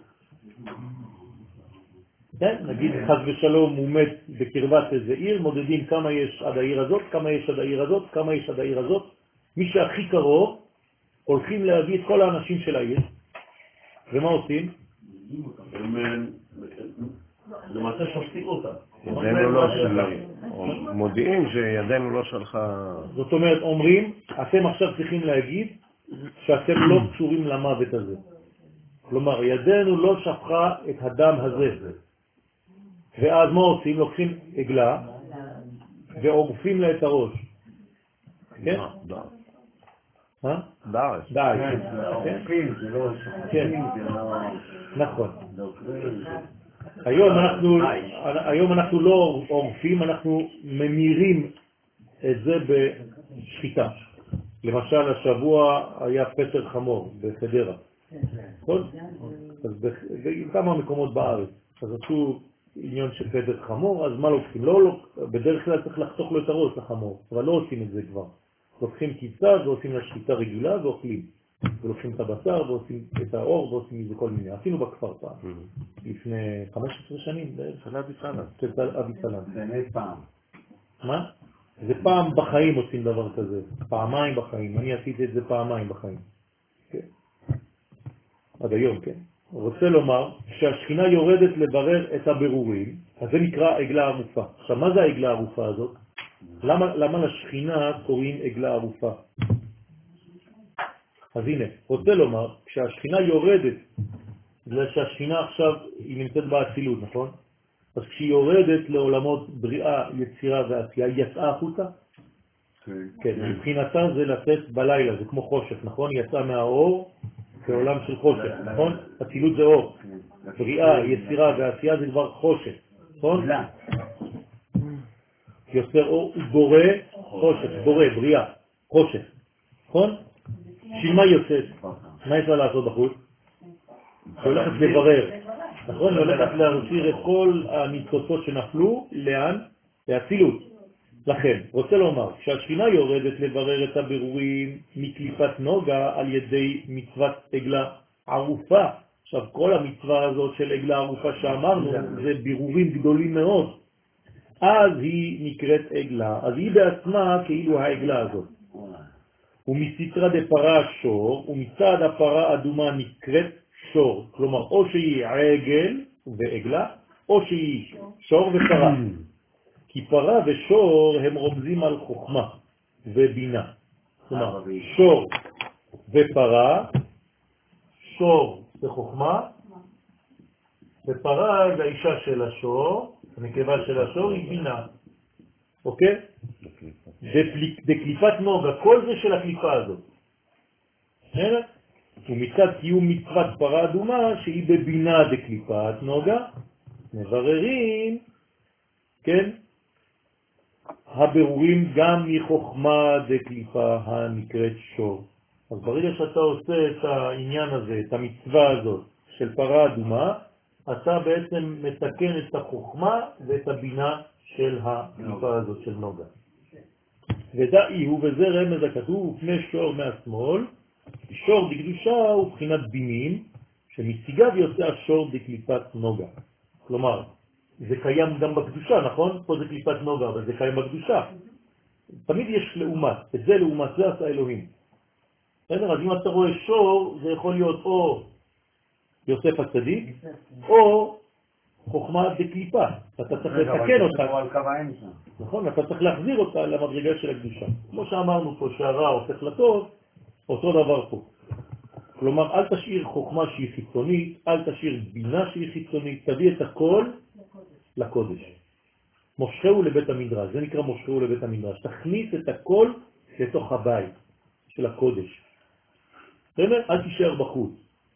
כן? נגיד חס ושלום הוא מת בקרבת איזה עיר, מודדים כמה יש עד העיר הזאת, כמה יש עד העיר הזאת, כמה יש עד העיר הזאת. מי שהכי קרוב הולכים להביא את כל האנשים של העיר. ומה עושים? למעשה שופטים אותה. ידנו לא שלחה. מודיעים שידנו לא שלחה. זאת אומרת, אומרים, אתם עכשיו צריכים להגיד שאתם לא קשורים למוות הזה. כלומר, ידנו לא שפכה את הדם הזה. ואז מה עושים? לוקחים עגלה ועורפים לה את הראש. כן? דאעש. דאעש. כן. נכון. היום אנחנו לא עורפים, אנחנו ממירים את זה בשחיטה. למשל, השבוע היה פטר חמור בחדרה. אז בכמה מקומות בארץ. אז עשו עניין של פטר חמור, אז מה לוקחים? בדרך כלל צריך לחתוך לו את הראש לחמור, אבל לא עושים את זה כבר. לוקחים קיצה ועושים לה שחיטה רגילה ואוכלים. ולוקחים את הבשר ועושים את האור ועושים מזה כל מיני. עשינו בכפר פעם. לפני 15 שנים. של אבי סלאם. של אבי סלאם. זה פעם. מה? זה פעם בחיים עושים דבר כזה. פעמיים בחיים. אני עשיתי את זה פעמיים בחיים. כן. עד היום, כן. רוצה לומר שהשכינה יורדת לברר את הבירורים, אז זה נקרא עגלה ערופה. עכשיו, מה זה העגלה הערופה הזאת? למה לשכינה קוראים עגלה ערופה? אז הנה, רוצה לומר, כשהשכינה יורדת, בגלל שהשכינה עכשיו היא נמצאת באצילות, נכון? אז כשהיא יורדת לעולמות בריאה, יצירה ועשייה, היא יצאה החוצה? כן, מבחינתה זה לצאת בלילה, זה כמו חושך, נכון? היא יצאה מהאור כעולם של חושך, נכון? אצילות זה אור. בריאה, יצירה ועשייה זה כבר חושך, נכון? יוצר אור הוא בורא חושך, בורא, בריאה, חושך, נכון? בשביל מה יוצאת? מה יש לה לעשות בחוץ? היא הולכת לברר, נכון? היא הולכת להרשיר את כל הניצוצות שנפלו, לאן? לאצילות. לכן, רוצה לומר, כשהשכינה יורדת לברר את הבירורים מקליפת נוגה על ידי מצוות עגלה ערופה. עכשיו, כל המצווה הזאת של עגלה ערופה שאמרנו, זה בירורים גדולים מאוד. אז היא נקראת עגלה, אז היא בעצמה כאילו העגלה הזאת. ומסתרא דפרה שור, ומצד הפרה אדומה נקראת שור. כלומר, או שהיא עגל ועגלה, או שהיא שור ופרה. כי פרה ושור הם רומזים על חוכמה ובינה. כלומר, שור ופרה, שור זה חוכמה, ופרה זה האישה של השור, הנקבה של השור היא בינה. אוקיי? דקליפת נוגה, כל זה של הקליפה הזאת. ומצד קיום מצוות פרה אדומה שהיא בבינה דקליפת נוגה, מבררים, כן? הבירורים גם מחוכמה דקליפה הנקראת שור. אז ברגע שאתה עושה את העניין הזה, את המצווה הזאת של פרה אדומה, אתה בעצם מתקן את החוכמה ואת הבינה של הקליפה הזאת של נוגה. ודאי הוא, וזה רמז הכתוב, ופני שור מהשמאל, שור דקדושה הוא בחינת בינים, שמשיגיו יוצא השור דקליפת נוגה. כלומר, זה קיים גם בקדושה, נכון? פה זה קליפת נוגה, אבל זה קיים בקדושה. תמיד יש לעומת, את זה לעומת זה עשה אלוהים. בסדר? אז אם אתה רואה שור, זה יכול להיות או יוסף הצדיק, או חוכמה בקליפה. אתה צריך לתקן אותה. נכון? אתה צריך להחזיר אותה למדרגה של הקדושה. כמו שאמרנו פה, שהרע הופך לטוב, אותו דבר פה. כלומר, אל תשאיר חוכמה שהיא חיצונית, אל תשאיר בינה שהיא חיצונית, תביא את הכל לקודש. מושכהו לבית המדרש, זה נקרא מושכהו לבית המדרש. תכניס את הכל לתוך הבית של הקודש. אל תישאר בחוץ.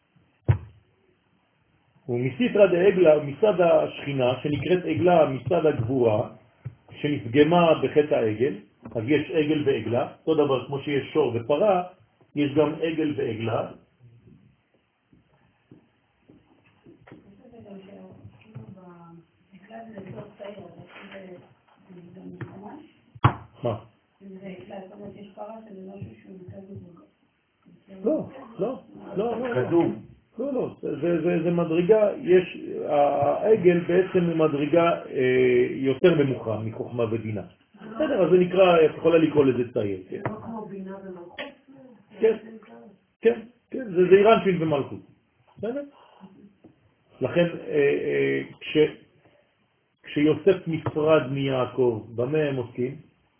ומסתרא דעגלה, מצד השכינה, שנקראת עגלה מצד הגבורה, שנפגמה בחטא העגל, אז יש עגל ועגלה, אותו דבר כמו שיש שור ופרה, יש גם עגל ועגלה. מה? לא, לא, לא, לא, זה מדרגה, יש, העגל בעצם הוא מדרגה יותר נמוכה מחוכמה ובינה. בסדר, אז זה נקרא, את יכולה לקרוא לזה צייר. זה לא כמו בינה ומלכות? כן, כן, כן, זה זעירנפין ומלכות. בסדר? לכן, כשיוסף נפרד מיעקב, במה הם עוסקים?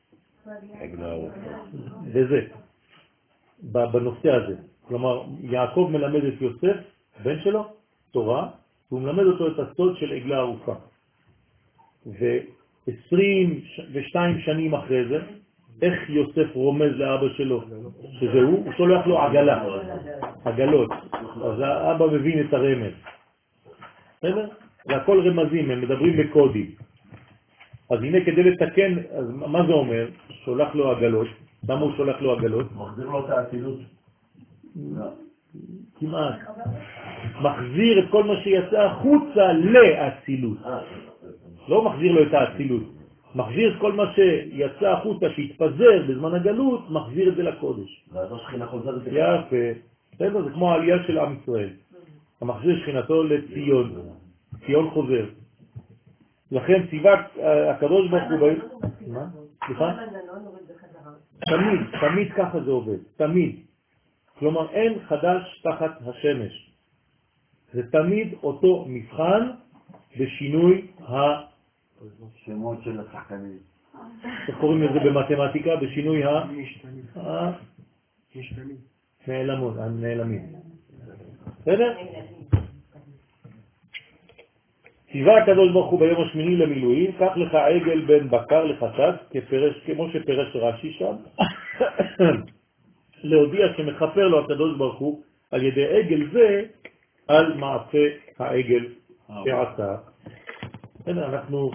וזה, בנושא הזה. כלומר, יעקב מלמד את יוסף, בן שלו, תורה, והוא מלמד אותו את הסוד של עגלה ערופה. ו22 שנים אחרי זה, איך יוסף רומז לאבא שלו שזה הוא שולח לו עגלה, עגלות. אז האבא מבין את הרמז. בסדר? זה הכל רמזים, הם מדברים בקודים. אז הנה כדי לתקן, אז מה זה אומר? שולח לו עגלות. למה הוא שולח לו עגלות? מחזיר לו את האצילות. כמעט. מחזיר את כל מה שיצא החוצה לאצילות. לא מחזיר לו את האצילות. מחזיר את כל מה שיצא החוצה, שהתפזר בזמן הגלות, מחזיר את זה לקודש. ואז השכינה חוזרת. יפה. זה כמו העלייה של עם ישראל. המחזיר שכינתו לציון. ציון חוזר. לכן ציוות הקדוש ברוך הוא באים... מה? סליחה? תמיד ככה זה עובד. תמיד. כלומר, אין חדש תחת השמש. זה תמיד אותו מבחן בשינוי שמות של השחקנים. איך קוראים לזה במתמטיקה? בשינוי הנעלמים. בסדר? ציווה הקדוש ברוך הוא ביום השמיני למילואים, קח לך עגל בן בקר לחטאת, כמו שפרש רש"י שם, להודיע שמחפר לו הקדוש ברוך הוא על ידי עגל זה על מעשה העגל שעשה. אנחנו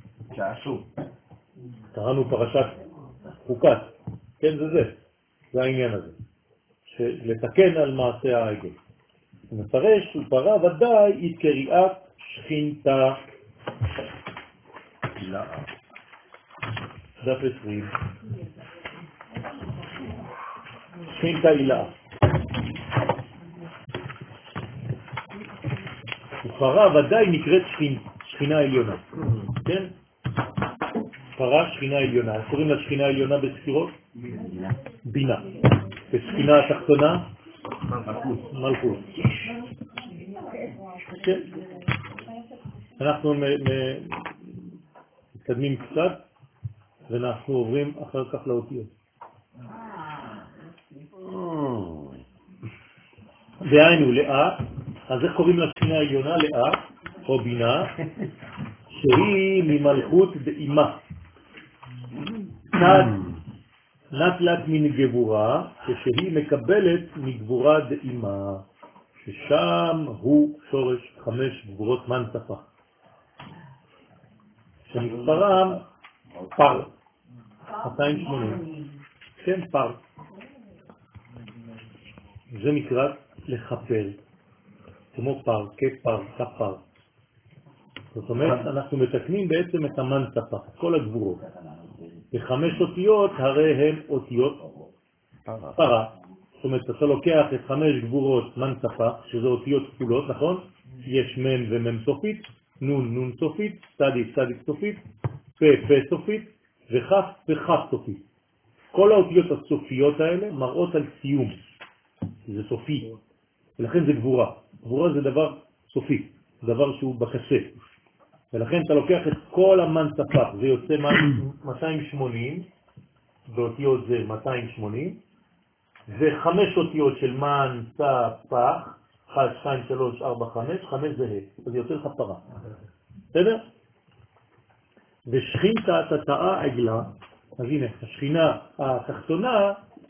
קראנו פרשת חוקת, כן, זה העניין הזה, לתקן על מעשה העגל. מפרש ופרה ודאי היא קריאת שכינתה. דף 20. שכינתה הילה. ופרה ודאי נקראת שכינה עליונה. כן? פרה שכינה עליונה. קוראים לה שכינה עליונה בספירות? בינה. ושכינה התחתונה? מלכות. כן. אנחנו מתקדמים קצת ואנחנו עוברים אחר כך לאותיות. דהיינו לאה, אז איך קוראים לה שכינה עליונה? לאה או בינה, שהיא ממלכות דאימה. נטלת מן גבורה, כשהיא מקבלת מגבורה דאימה, ששם הוא שורש 5 גבורות מנצפה. שמספרם פר, 280. כן, פר. זה נקרא לחפר, כמו פר, כפר, כפר. זאת אומרת, אנחנו מתקנים בעצם את המנצפה, כל הגבורות. ו5 אותיות הרי הן אותיות פרה. זאת אומרת, אתה לוקח את 5 גבורות מנצפה, שזה אותיות כפולות, נכון? יש מן ומם סופית, נון נון סופית, צדיק צדיק סופית, פה פה סופית וחף וחף סופית. כל האותיות הסופיות האלה מראות על סיום, זה סופי, ולכן זה גבורה. גבורה זה דבר סופי, דבר שהוא בקצה. ולכן אתה לוקח את כל המן ספח, זה יוצא 280, באותיות זה 280, ו5 אותיות של מן ספח, 1, 2, 3, 4, 5, 5 זה ה', אז יוצא לך פרה. בסדר? ושכינתה תתאה עגלה, אז הנה, השכינה התחתונה,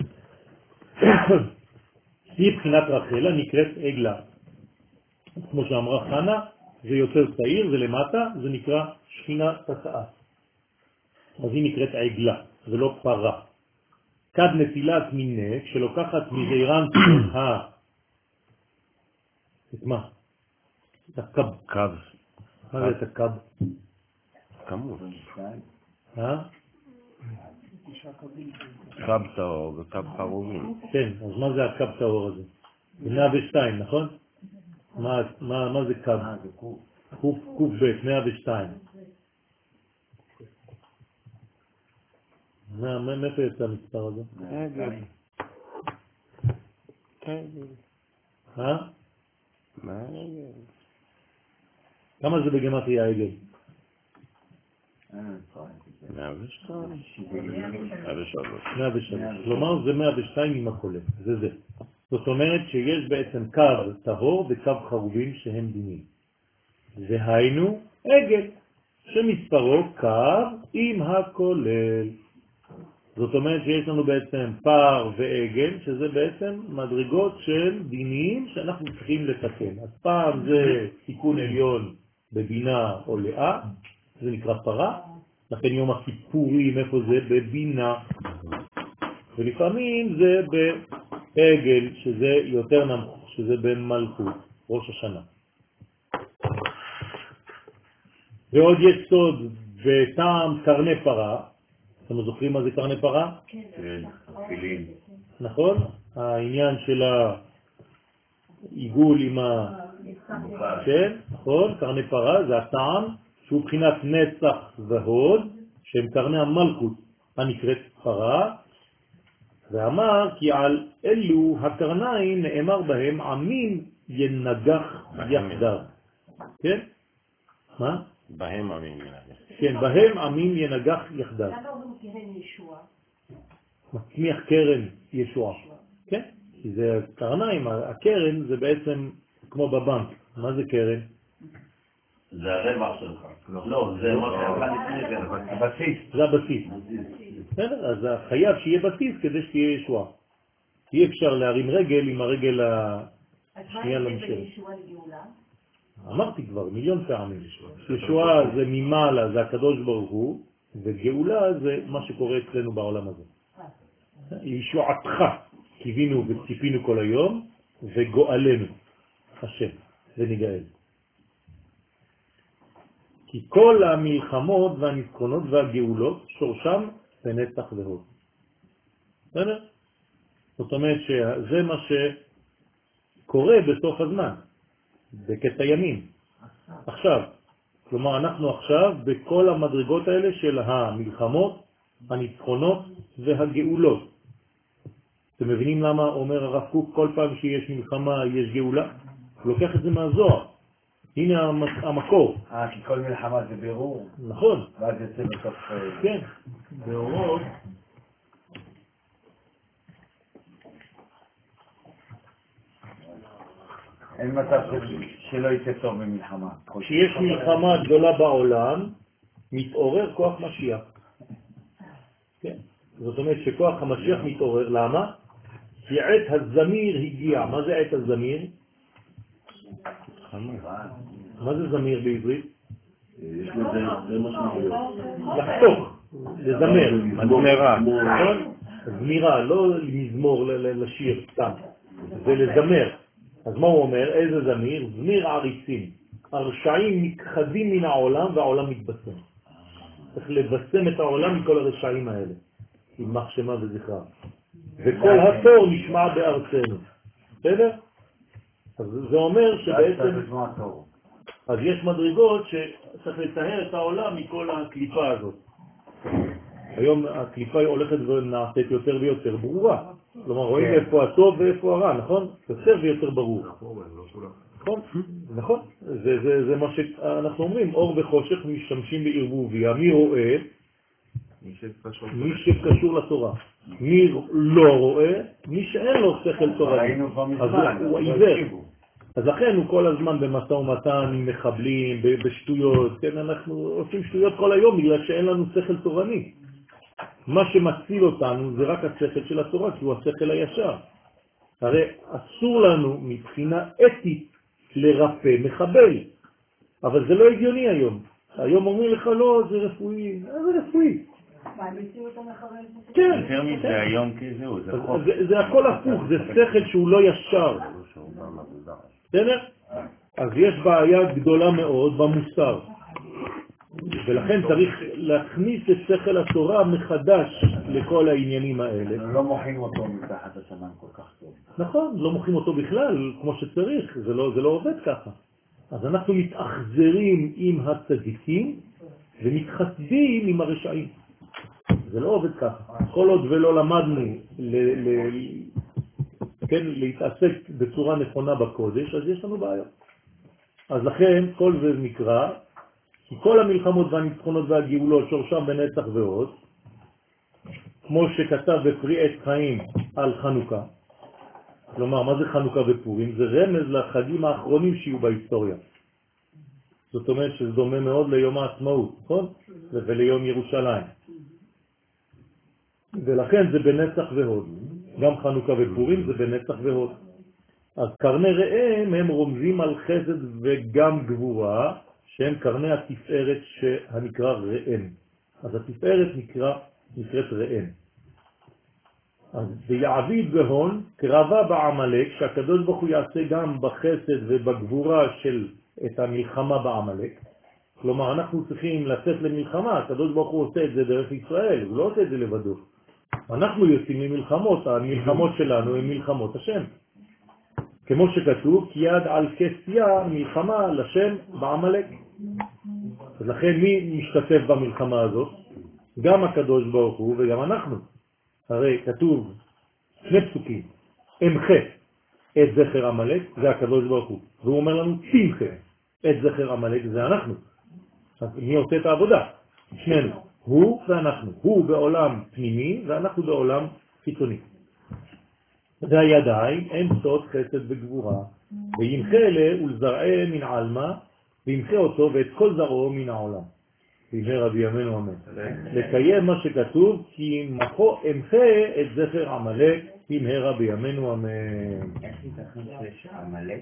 היא בחינת רחלה, נקראת עגלה. כמו שאמרה חנה, זה יותר צעיר, זה למטה, זה נקרא שכינה תתאה. אז היא נקראת עגלה, זה לא פרה. כד נטילת מינה, כשלוקחת מזעירן את מה? את הקב. קב. מה זה את הקב? כמות. אה? קב טהור וקב חרובים. כן, אז מה זה הקב טהור הזה? זה 102, נכון? מה זה קב? קוב ב' 102. מאיפה יצא המספר הזה? אה? כמה זה בגמטריה העגל? 103. כלומר זה 102 עם הכולל, זה זה. זאת אומרת שיש בעצם קו טהור וקו חרובים שהם דינים. והיינו עגל, שמספרו קו עם הכולל. זאת אומרת שיש לנו בעצם פר ועגל, שזה בעצם מדרגות של דינים שאנחנו צריכים לתקן. אז פעם זה תיקון עליון בבינה או לאה, זה נקרא פרה, לכן יום הכיפורים, איפה זה? בבינה. ולפעמים זה בעגל, שזה יותר נמוך, שזה במלכות, ראש השנה. ועוד יש סוד וטעם קרני פרה. אתם זוכרים מה זה קרני פרה? כן, תפילין. נכון? העניין של העיגול עם כן, נכון? קרני פרה זה הטעם שהוא בחינת נצח והוד, שהם קרני המלכות הנקראת פרה, ואמר כי על אלו הקרניים נאמר בהם עמים ינגח יחדיו. כן? מה? בהם עמים ינגח. כן, בהם עמים ינגח יחדיו. למה אומרים קרן ישוע? מצמיח קרן ישוע. כן? כי זה קרניים, הקרן זה בעצם כמו בבנק. מה זה קרן? זה הרווח שלך. לא, זה מה שאתה לפני זה, הבסיס. זה הבסיס. בסדר, אז חייב שיהיה בסיס כדי שתהיה ישועה. אי אפשר להרים רגל עם הרגל השנייה למשל. אז מה יש בישוע לגאולה? אמרתי כבר, מיליון פעמים. ישועה זה ממעלה, זה הקדוש ברוך הוא, וגאולה זה מה שקורה אצלנו בעולם הזה. ישועתך, קיווינו וציפינו כל היום, וגואלנו, השם, ונגאל. כי כל המלחמות והניצחונות והגאולות שורשם בנצח והוד. בסדר? זאת אומרת שזה מה שקורה בסוף הזמן, בקטע ימים. עכשיו, כלומר אנחנו עכשיו בכל המדרגות האלה של המלחמות, הניצחונות והגאולות. אתם מבינים למה אומר הרב קוק כל פעם שיש מלחמה יש גאולה? הוא לוקח את זה מהזוהר. הנה המקור. כי כל מלחמה זה בירור. נכון. ואז יוצא בסוף... כן. באורות. אין מצב שלא יצא טוב במלחמה. כשיש מלחמה גדולה בעולם, מתעורר כוח משיח. כן. זאת אומרת שכוח המשיח מתעורר. למה? כי עת הזמיר הגיע. מה זה עת הזמיר? מה זה זמיר בעברית? יש לזה משמעויות. לחתוך, לזמר. זמירה. נכון? זמירה, לא מזמור לשיר סתם. זה לזמר. אז מה הוא אומר? איזה זמיר? זמיר עריצים. הרשעים מתחדים מן העולם והעולם מתבשם. צריך לבשם את העולם מכל הרשעים האלה. עם מחשמה וזכרה. וכל התור נשמע בארצנו. בסדר? אז זה אומר שבעצם... אז יש מדרגות שצריך לטהר את העולם מכל הקליפה הזאת. היום הקליפה הולכת ונעשית יותר ויותר ברורה. כלומר, רואים איפה הטוב ואיפה הרע, נכון? יותר ויותר ברור. נכון, נכון. זה מה שאנחנו אומרים, אור וחושך משתמשים בערבוביה. מי רואה? מי שקשור לתורה. מי לא רואה? מי שאין לו שכל תורה. אז הוא עיוור. אז לכן הוא כל הזמן במשא ומתן עם מחבלים, בשטויות. כן, אנחנו עושים שטויות כל היום בגלל שאין לנו שכל תורני. מה שמציל אותנו זה רק השכל של התורה, כי הוא השכל הישר. הרי אסור לנו מבחינה אתית לרפא מחבל, אבל זה לא הגיוני היום. היום אומרים לך לא, זה רפואי. זה רפואי. מעניסים אותו מחבל? כן. יותר מזה היום כזהו, זה חוק. זה הכל הפוך, זה שכל שהוא לא ישר. בסדר? אז יש בעיה גדולה מאוד במוסר. ולכן צריך להכניס את שכל התורה מחדש לכל העניינים האלה. לא מוחים אותו מתחת השמן כל כך טוב. נכון, לא מוחים אותו בכלל כמו שצריך, זה לא עובד ככה. אז אנחנו מתאכזרים עם הצדיקים ומתחסדים עם הרשעים. זה לא עובד ככה. כל עוד ולא למדנו להתעסק בצורה נכונה בקודש, אז יש לנו בעיה. אז לכן כל זה נקרא, כי כל המלחמות והניצחונות והגאולות שורשם בנצח ועוד, כמו שכתב בפרי עת חיים על חנוכה. כלומר, מה זה חנוכה ופורים? זה רמז לחגים האחרונים שיהיו בהיסטוריה. זאת אומרת שזה דומה מאוד ליום העצמאות, נכון? וליום ירושלים. ולכן זה בנצח והוד. גם חנוכה ופורים זה בנצח והוד. אז קרני ראם הם רומזים על חסד וגם גבורה, שהם קרני התפארת שהנקרא ראם. אז התפארת נקראת ראם. אז ביעביד בהון קרבה בעמלק, שהקדוש ברוך הוא יעשה גם בחסד ובגבורה של את המלחמה בעמלק. כלומר, אנחנו צריכים לצאת למלחמה, הקדוש ברוך הוא עושה את זה דרך ישראל, הוא לא עושה את זה לבדו. אנחנו יוצאים למלחמות, המלחמות שלנו הן מלחמות השם. כמו שכתוב, כי יד על כסיה מלחמה לשם בעמלק. אז לכן מי משתתף במלחמה הזאת? גם הקדוש ברוך הוא וגם אנחנו. הרי כתוב שני פסוקים, אמחה את זכר עמלק, זה הקדוש ברוך הוא. והוא אומר לנו, תמחה את זכר עמלק, זה אנחנו. אז מי עושה את העבודה? שנינו. הוא ואנחנו. הוא בעולם פנימי ואנחנו בעולם חיצוני. זה הידיים, הם סוד חסד וגבורה, וימחה אלה ולזרעה מן עלמה, וימחה אותו ואת כל זרעו מן העולם. וימחה רבי ימינו אמן. לקיים מה שכתוב, כי מחו אמחה את זכר עמלק, ימחה רבי ימינו אמן. איך ייתכן שיש עמלק?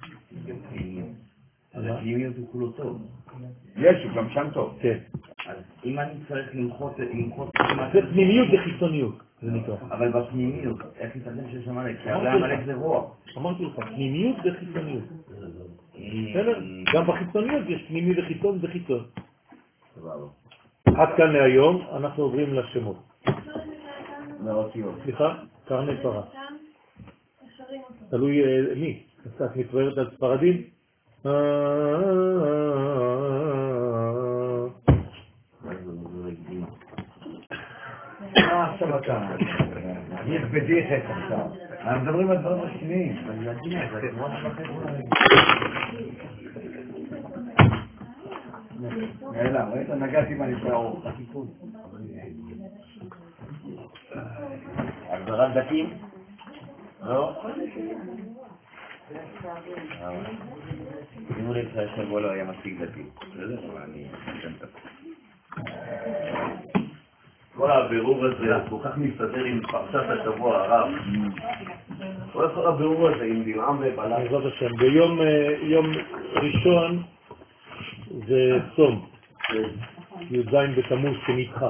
אז הפנימיות הוא כולו טוב. יש, הוא גם שם טוב. כן. אז אם אני צריך למחות... זה פנימיות וחיצוניות. אבל בפנימיות, איך ייתכן שיש עמלק? כי הרי עמלק זה רוח. אמרתי לך, פנימיות וחיצוניות. גם בחיצוניות יש פנימי וחיצון וחיצון. עד כאן להיום, אנחנו עוברים לשמות. סליחה, קרני פרה. תלוי מי? קצת מתוארת על ספרדים? עכשיו אתה, יש בדיחת עכשיו. אנחנו מדברים על דברים רציניים. אלא, ראית? נגעתי מהנפלאות. הגדרת דתיים? לא? שימו לב שהשבוע לא היה מספיק דתי. בסדר? אני אתן את כל הבירור הזה כל כך מסתדר עם פרשת השבוע הרב. כל הבירור הזה עם בלעם ובלק. בעזרת השם, ביום ראשון זה צום, י"ז בתמוז שנדחה.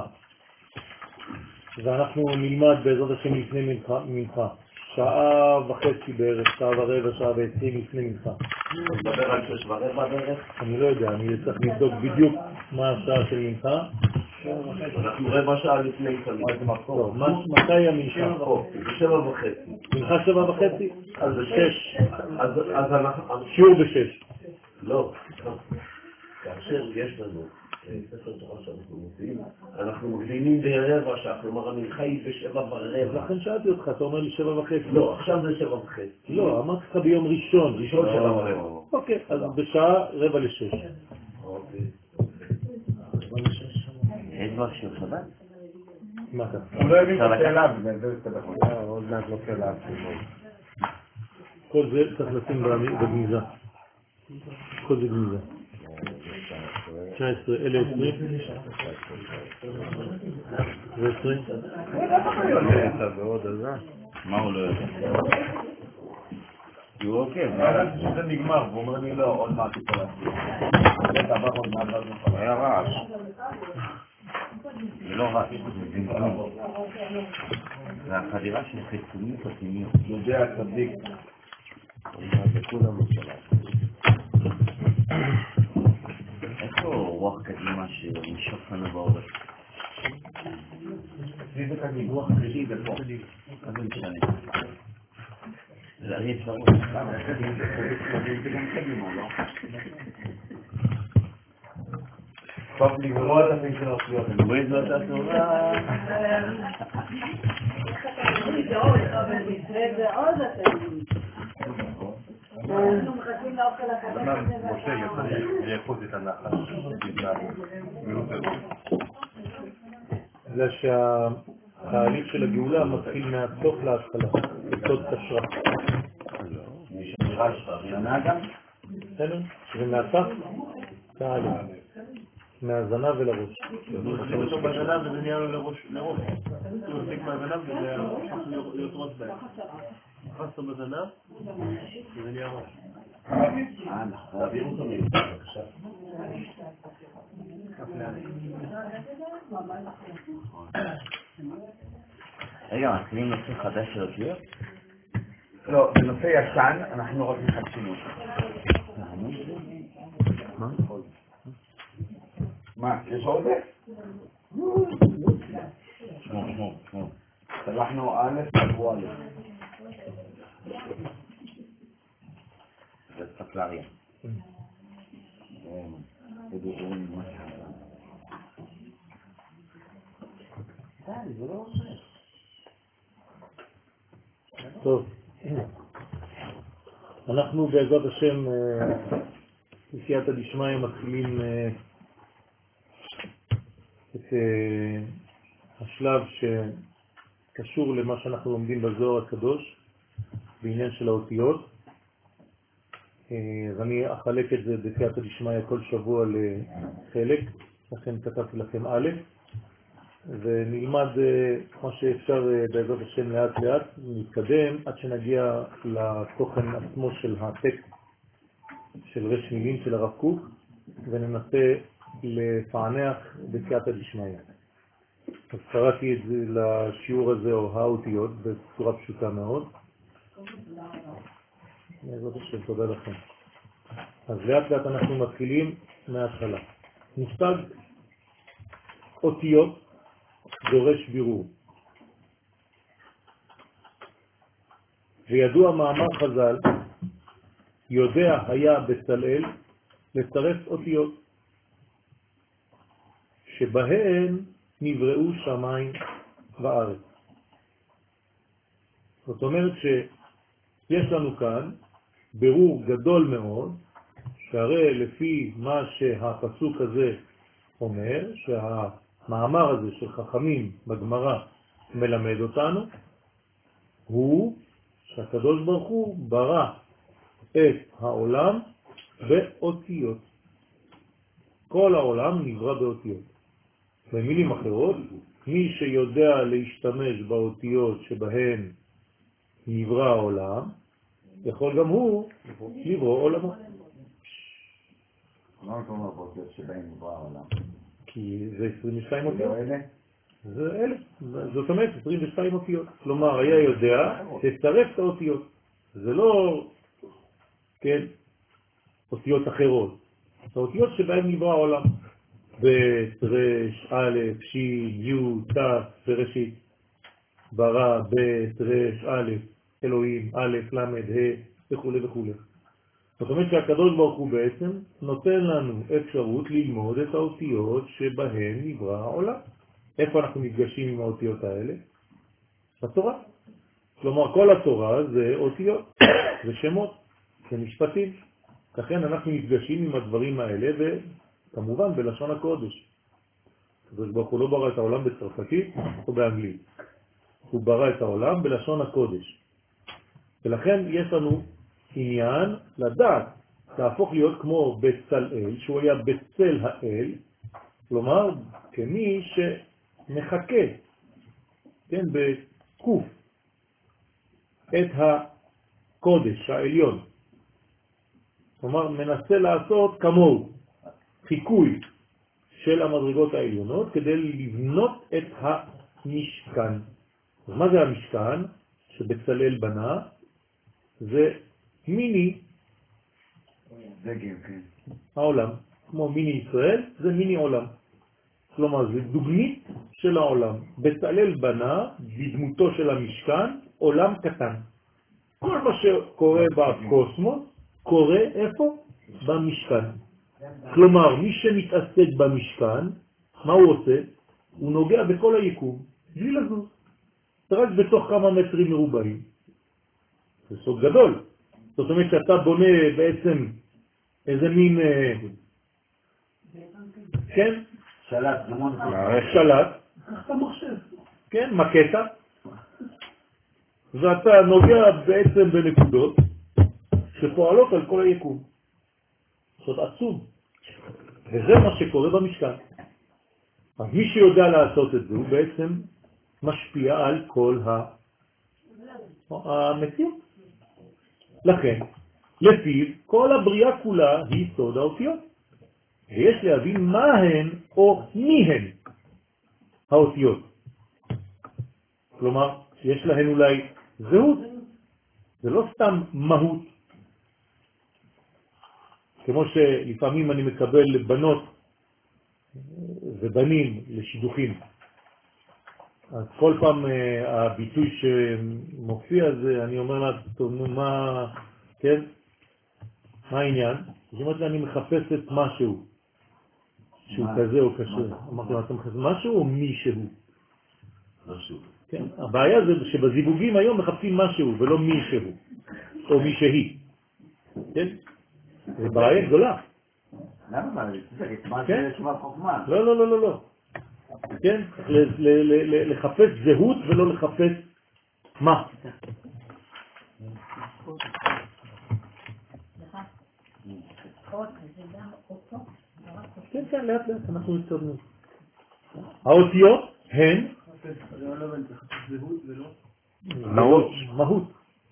ואנחנו נלמד בעזרת השם לפני מנחה. שעה וחצי בערך, שעה ורבע, שעה ו20 לפני מנחה. נדבר על 6:15 בערך? אני לא יודע, אני צריך לבדוק בדיוק מה השעה של מנחה. אנחנו רבע שעה לפני תלמד מקום. מתי המנחה? 7:30. מנחה 7:30? אז זה 6. אז אנחנו... שיעור ב6. לא, כאשר יש לנו ספר תורה שאנחנו מוציאים, אנחנו מקדימים ב15 כלומר המנחה היא ב7:15. לכן שאלתי אותך, אתה אומר לי 7:30. לא, עכשיו זה 7:30. לא, אמרתי לך ביום ראשון. ראשון 7:15. אוקיי, אז בשעה 5:45. אוקיי. יש כבר שיר שבת? מה אתה? הוא לא הבין את השאלה, בגלל זה הסתבך. עוד מעט לא שאלה. כל זה צריך לשים בגניזה. כל זה גניזה. 19, אלה 20. ו-20. מה הוא לא יודע? הוא עוקב. זה נגמר, והוא אומר לי לא, עוד מעט יכול להסביר. זה עבר עוד מעט ואז נוכל. היה רעש. זה לא רעש, זה זמזום. זה החדירה של חיצונית פנימיות. יודע צדיק. וכולם משלה. איפה רוח קדימה שמשוף לנו בעורף? זה קדימה, רוח קדימה זה פה. אז זה משנה. זה אי אפשר. זה גם קדימה, לא? טוב לגרוע את הפין של האוכליות. רואים זאת התורה. אנחנו מחכים לאוכל הקטן. משה יצא לאחוז את הנחש. זה שהתהליך של הגאולה מתחיל מהסוף להתחלה. בסוד קשרה. נראה שנה גם? בסדר? שזה מהסף? תהליך. מהזנב ולראש. בסוף בזנב וזה נהיה לו לראש. הוא הפסיק מהזנב וזה הפך להיות ראש בהם. נכנסת בזנב וזה נהיה ראש. נכון. תעביר אותו מיוחד, בבקשה. רגע, מתחילים נושא חדש של אותיות? לא, בנושא ישן אנחנו רק מחדשים אותו. מה, יש עוד זה? שמו. שלחנו א' שבוע א'. זה ספלריה. טוב, אנחנו בעזרת השם בסייעתא דשמיא מתחילים את השלב שקשור למה שאנחנו לומדים בזוהר הקדוש בעניין של האותיות. אז אני אחלק את זה בסייעתא דשמיא כל שבוע לחלק, לכן כתבתי לכם א', ונלמד מה שאפשר בעזרת השם לאט לאט, נתקדם עד שנגיע לתוכן עצמו של הטקסט של רש מילים של הרב קוק, וננסה לפענח בסייעתא דשמיא. אז קראתי את זה לשיעור הזה או האותיות בצורה פשוטה מאוד. בעזרת השם, תודה לכם. אז לאט לאט אנחנו מתחילים מההתחלה. מושג אותיות דורש בירור. וידוע מאמר חז"ל, יודע היה בצלאל לצרף אותיות שבהן נבראו שמיים וארץ. זאת אומרת שיש לנו כאן בירור גדול מאוד, שהרי לפי מה שהפסוק הזה אומר, שהמאמר הזה של חכמים בגמרא מלמד אותנו, הוא שהקדוש ברוך הוא ברא את העולם באותיות. כל העולם נברא באותיות. במילים אחרות, מי שיודע להשתמש באותיות שבהן נברא העולם, יכול גם הוא לברוא עולמו. מה אתה אומר באותיות שבהן נברא העולם? כי זה 22 אותיות. אלה? זה אלה. זאת אומרת 22 אותיות. כלומר, היה יודע לצרף את האותיות. זה לא, כן, אותיות אחרות. זה אותיות שבהן נברא העולם. ב', ר', א', ש', י', ת', בראשית. ברא, ב', ר', א', אלוהים, א', ל', ה', וכו' וכו'. זאת אומרת שהקדוש ברוך הוא בעצם נותן לנו אפשרות ללמוד את האותיות שבהן נברא העולם. איפה אנחנו נפגשים עם האותיות האלה? בתורה. כלומר, כל התורה זה אותיות, זה שמות, זה משפטים. לכן אנחנו נפגשים עם הדברים האלה, וכמובן בלשון הקודש. הקדוש ברוך הוא לא ברא את העולם בצרפתית או באנגלית. הוא ברא את העולם בלשון הקודש. ולכן יש לנו עניין לדעת, להפוך להיות כמו בצלאל, שהוא היה בצל האל, כלומר, כמי שמחכה, כן, בקוף, את הקודש העליון. כלומר, מנסה לעשות כמוהו, חיקוי של המדרגות העליונות, כדי לבנות את המשכן. אז מה זה המשכן שבצלאל בנה? זה מיני העולם. כמו מיני ישראל, זה מיני עולם. כלומר, זה דוגמית של העולם. בצלאל בנה, בדמותו של המשכן, עולם קטן. כל מה שקורה בקוסמוס, קורה איפה? במשכן. כלומר, מי שמתעסק במשכן, מה הוא עושה? הוא נוגע בכל היקום, בלי לזוז. רק בתוך כמה מטרים מרובעים. זה סוד גדול. זאת אומרת שאתה בונה בעצם איזה מין, כן? שלט, שלט, כן, מקטה, ואתה נוגע בעצם בנקודות שפועלות על כל היקום. זאת עצום. וזה מה שקורה במשכן. אז מי שיודע לעשות את זה הוא בעצם משפיע על כל המציאות. לכן, לפיו, כל הבריאה כולה היא סוד האותיות. ויש להבין מה הן או מי הן האותיות. כלומר, יש להן אולי זהות. זה לא סתם מהות. כמו שלפעמים אני מקבל בנות ובנים לשידוכים. אז כל פעם הביטוי שמופיע זה, אני אומר לה, טוב, מה, כן? מה העניין? זאת אומרת לה, אני מחפשת משהו, שהוא כזה או קשה. אמרתי לה, אתה מחפש משהו או מישהו? משהו. כן? הבעיה זה שבזיווגים היום מחפשים משהו ולא מישהו, או מישהי. כן? זה בעיה גדולה. למה? זה מה זה תשובה חוכמה. לא, לא, לא, לא, לא. כן? לחפש זהות ולא לחפש מה. כן, כן, לאט לאט אנחנו נצטרנו. האותיות הן מהות.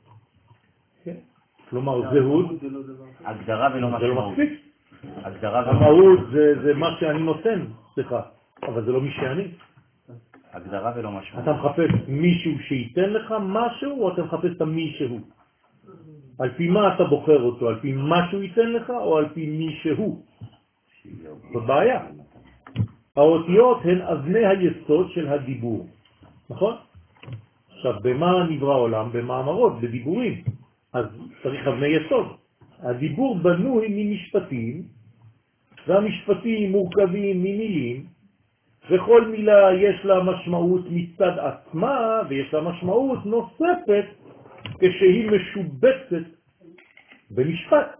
כלומר, זהות הגדרה ולא משמעות. המהות זה מה שאני נותן, סליחה, אבל זה לא מי שאני. הגדרה ולא משמעות. אתה מחפש מישהו שייתן לך משהו, או אתה מחפש את מישהו? על פי מה אתה בוחר אותו? על פי מה שהוא ייתן לך, או על פי מישהו? זאת בעיה. האותיות הן אבני היסוד של הדיבור. נכון? עכשיו, במה נברא העולם? במאמרות, בדיבורים. אז צריך אבני יסוד. הדיבור בנוי ממשפטים, והמשפטים מורכבים ממילים, וכל מילה יש לה משמעות מצד עצמה, ויש לה משמעות נוספת כשהיא משובצת במשפט.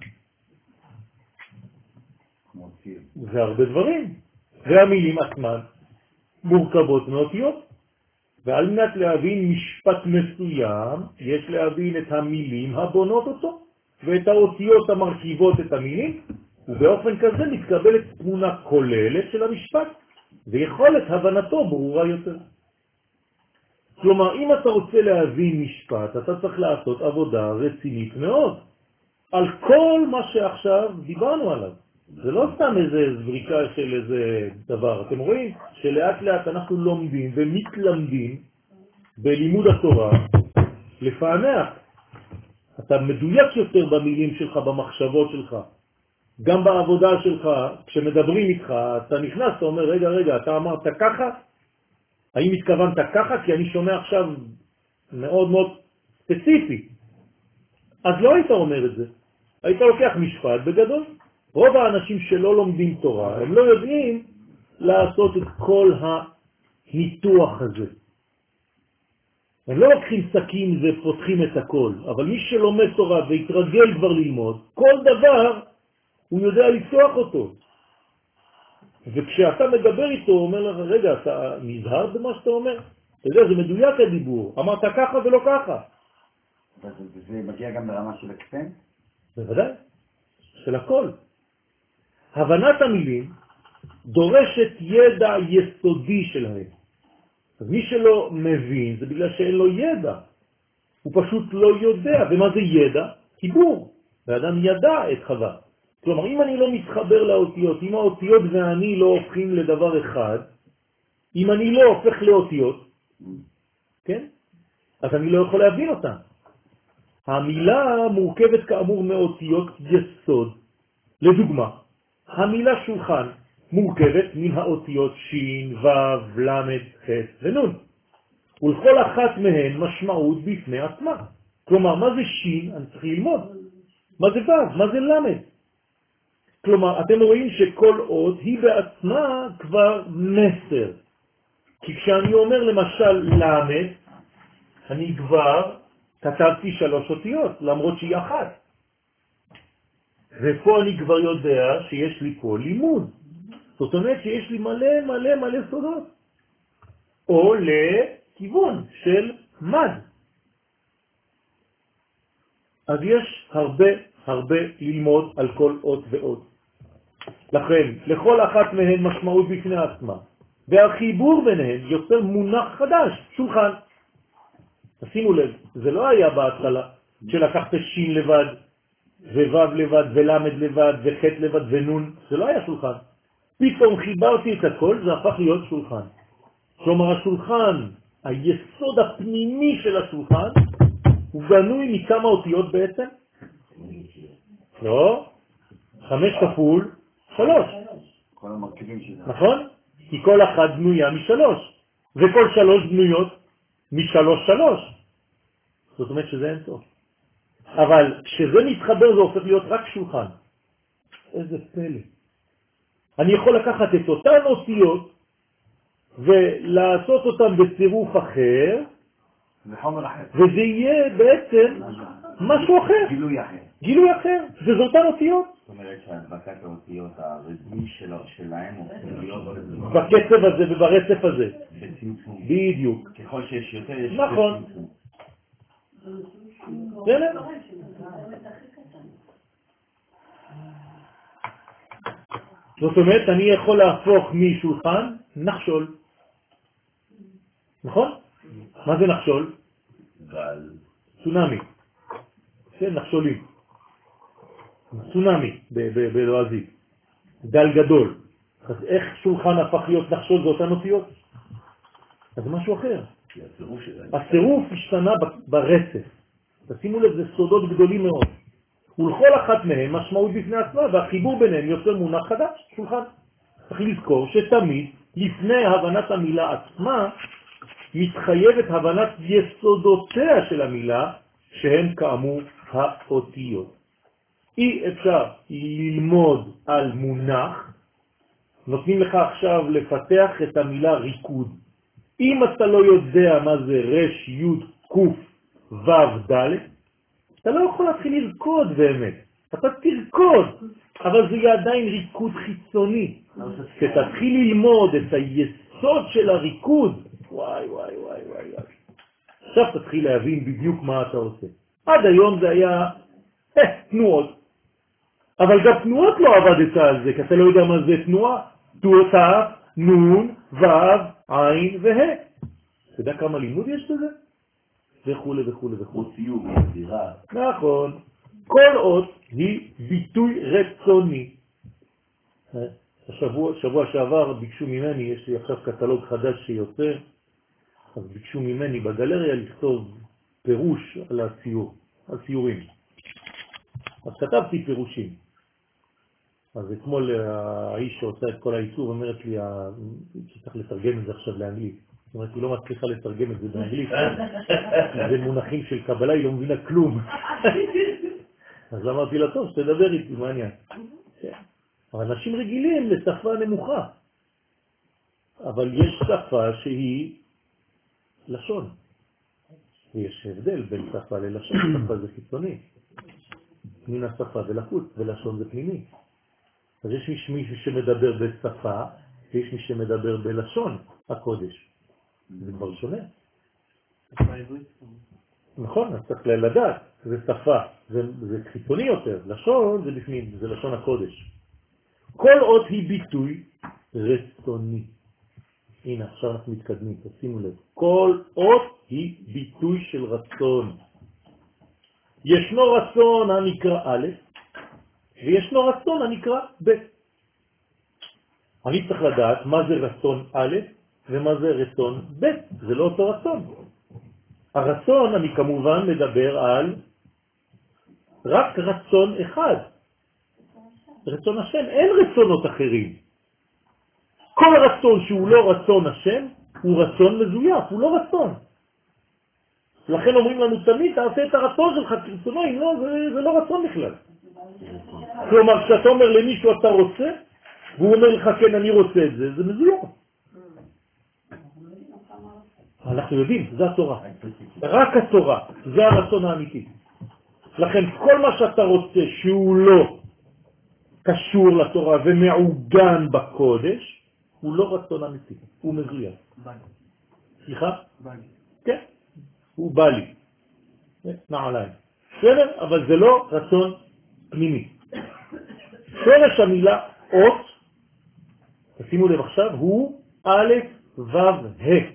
זה הרבה דברים. והמילים עצמן מורכבות מאותיות. ועל מנת להבין משפט מסוים, יש להבין את המילים הבונות אותו, ואת האותיות המרכיבות את המילים, ובאופן כזה מתקבלת תמונה כוללת של המשפט, ויכולת הבנתו ברורה יותר. כלומר, אם אתה רוצה להבין משפט, אתה צריך לעשות עבודה רצינית מאוד, על כל מה שעכשיו דיברנו עליו. זה לא סתם איזה זריקה של איזה דבר. אתם רואים שלאט לאט אנחנו לומדים ומתלמדים בלימוד התורה לפענח. אתה מדויק יותר במילים שלך, במחשבות שלך. גם בעבודה שלך, כשמדברים איתך, אתה נכנס, אתה אומר, רגע, אתה אמרת ככה? האם התכוונת ככה? כי אני שומע עכשיו מאוד מאוד ספציפי. אז לא היית אומר את זה. היית לוקח משפט בגדול. רוב האנשים שלא לומדים תורה, הם לא יודעים לעשות את כל הניתוח הזה. הם לא לוקחים סכין ופותחים את הכל, אבל מי שלומד תורה והתרגל כבר ללמוד, כל דבר הוא יודע לפתוח אותו. וכשאתה מדבר איתו, הוא אומר לך, רגע, אתה נזהר במה שאתה אומר? אתה יודע, זה מדויק הדיבור. אמרת ככה ולא ככה. זה מגיע גם לרמה של אקסטנט? בוודאי, של הכל. הבנת המילים דורשת ידע יסודי שלהם. אז מי שלא מבין זה בגלל שאין לו ידע. הוא פשוט לא יודע. ומה זה ידע? חיבור. האדם ידע את חווה. כלומר, אם אני לא מתחבר לאותיות, אם האותיות ואני לא הופכים לדבר אחד, אם אני לא הופך לאותיות, כן? אז אני לא יכול להבין אותה. המילה מורכבת כאמור מאותיות יסוד. לדוגמה, המילה שולחן מורכבת מן האותיות שין, וו, למד, חס ונון. ולכל אחת מהן משמעות בפני עצמה. כלומר, מה זה שין? אני צריך ללמוד. מה זה וו? מה זה למד? כלומר, אתם רואים שכל אות היא בעצמה כבר מסר. כי כשאני אומר למשל למד, אני כבר כתבתי 3 אותיות, למרות שהיא אחת. ופה אני כבר יודע שיש לי פה לימוד. זאת אומרת שיש לי מלא מלא מלא סודות. או לכיוון של מד. אז יש הרבה ללמוד על כל אות ואות. לכן, לכל אחת מהן משמעות בפני עצמה. והחיבור ביניהן יוצר מונח חדש, שולחן. תשימו לב, זה לא היה בהתחלה שלקחת שין לבד, ווו לבד, ולמד לבד, וחט לבד, ונון. זה לא היה שולחן. פתאום חיברתי את הכל, זה הפך להיות שולחן. כלומר, השולחן, היסוד הפנימי של השולחן, הוא בנוי מכמה אותיות בעצם? לא, 5 כפול 3. כל המרכיבים שלה. נכון? כי כל אחת בנויה מ3, וכל 3 בנויות מ3. זאת אומרת שזה אין סוף. אבל כשזה מתחבר זה הופך להיות רק שולחן. איזה פלא. אני יכול לקחת את אותן אותיות ולעשות אותן בצירוף אחר, וזה יהיה בעצם משהו אחר. גילוי אחר. זה אותן אותיות. זאת אומרת שהדבקת האותיות, הריבוי שלהם הופכים להיות בקצב הזה וברצף הזה. בצמצום. בדיוק. ככל שיש יותר, יש נכון. צמצום. בסדר? זאת אומרת, אני יכול להפוך משולחן נחשול. נכון? מה זה נחשול? גל. צונמי. כן, נחשולים. צונמי בלועזית. גל גדול. אז איך שולחן הפך להיות נחשול? זה אותן אותיות? אז זה משהו אחר. הצירוף השתנה ברצף. תשימו לב, זה סודות גדולים מאוד. ולכל אחת מהם משמעות בפני עצמה, והחיבור ביניהם יוצר מונח חדש, שולחן. צריך לזכור שתמיד לפני הבנת המילה עצמה, מתחייבת הבנת יסודותיה של המילה, שהן כאמור האותיות. אי אפשר ללמוד על מונח, נותנים לך עכשיו לפתח את המילה ריקוד. אם אתה לא יודע מה זה רש, י', קוף, ו', ד', אתה לא יכול להתחיל לרקוד באמת. אתה תרקוד, אבל זה יהיה עדיין ריקוד חיצוני. כשתתחיל ללמוד את היסוד של הריקוד, וואי וואי וואי וואי. עכשיו תתחיל להבין בדיוק מה אתה עושה. עד היום זה היה תנועות. אבל גם תנועות לא עבדת על זה, כי אתה לא יודע מה זה תנועה. תא, נון, ו', עין וה'. אתה יודע כמה לימוד יש בזה? וכו' וכו' וכו'. ציור, יצירה. נכון. כל אות היא ביטוי רצוני. שבוע שעבר ביקשו ממני, יש לי עכשיו קטלוג חדש שיוצא, אז ביקשו ממני בגלריה לכתוב פירוש על הציור, על ציורים. אז כתבתי פירושים. אז אתמול האיש שעושה את כל העיצוב אומרת לי, שצריך לתרגם את זה עכשיו לאנגלית. זאת אומרת, היא לא מצליחה לתרגם את זה באנגלית. זה מונחים של קבלה, היא לא מבינה כלום. אז אמרתי לה, טוב, שתדבר איתי, מעניין. אבל אנשים רגילים לשפה נמוכה. אבל יש שפה שהיא לשון. ויש הבדל בין שפה ללשון. שפה זה חיצוני. מן השפה זה לחוץ, ולשון זה פנימי. אז יש מישהו שמדבר בשפה, ויש מי שמדבר בלשון הקודש. זה כבר שונה. נכון, אז צריך לדעת, זה שפה, זה חיצוני יותר. לשון זה בפנים, זה לשון הקודש. כל עוד היא ביטוי רצוני. הנה, עכשיו אנחנו מתקדמים, תשימו לב. כל עוד היא ביטוי של רצון. ישנו רצון הנקרא א', וישנו רצון הנקרא ב'. אני צריך לדעת מה זה רצון א' ומה זה רצון ב'. זה לא אותו רצון. הרצון, אני כמובן מדבר על רק רצון אחד. רצון השם, אין רצונות אחרים. כל רצון שהוא לא רצון השם, הוא רצון מזויף, הוא לא רצון. לכן אומרים לנו תמיד, תעשה את הרצון שלך כרצונו, אם לא, זה לא רצון בכלל. כלומר, כשאתה אומר למישהו אתה רוצה, והוא אומר לך כן, אני רוצה את זה, זה מזויף. אנחנו יודעים, זה התורה. רק התורה, זה הרצון האמיתי. לכן כל מה שאתה רוצה שהוא לא קשור לתורה ומעוגן בקודש, הוא לא רצון אמיתי, הוא מזויף. סליחה? כן, הוא בא לי. נעליים. בסדר? אבל זה לא רצון פנימי. שורש המילה אות, תשימו לב עכשיו, הוא א' ו' ה'.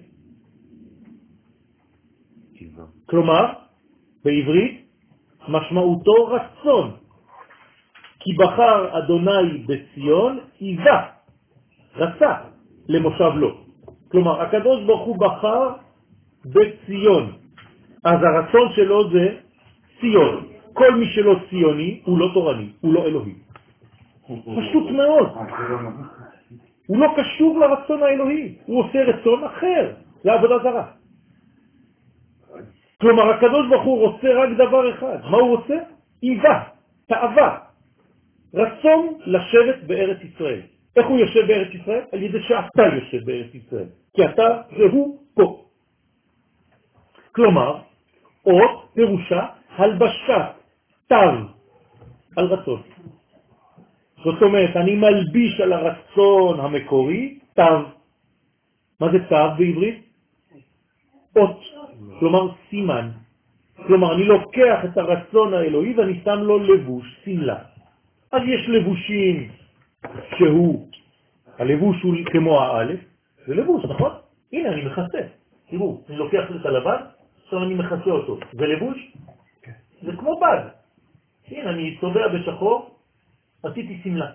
כלומר, בעברית, משמעותו רצון. כי בחר אדוני בציון, איבה, רצה, למושב לו. כלומר, הקדוש ברוך הוא בחר בציון. אז הרצון שלו זה ציון. כל מי שלא ציוני הוא לא תורני, הוא לא אלוהי. פשוט מאוד. הוא לא קשור לרצון האלוהי, הוא עושה רצון אחר, זה עבודה זרה. כלומר, הקדוש ברוך הוא רוצה רק דבר אחד. מה הוא רוצה? איבה, תאווה, רצון לשבת בארץ ישראל. איך הוא יושב בארץ ישראל? על ידי שאתה יושב בארץ ישראל. כי אתה והוא פה. כלומר, אות פירושה הלבשה, תו, על רצון. זאת אומרת, אני מלביש על הרצון המקורי, תו. מה זה תו בעברית? אות. כלומר, סימן. כלומר, אני לוקח את הרצון האלוהי ואני שם לו לבוש, סמלה. אז יש לבושים שהוא, הלבוש הוא כמו האלף, זה לבוש, נכון? הנה, אני מכסה. תראו, אני לוקח את הלבן, עכשיו אני מכסה אותו. זה לבוש? זה כמו בד. הנה, אני צובע בשחור, עשיתי סמלה.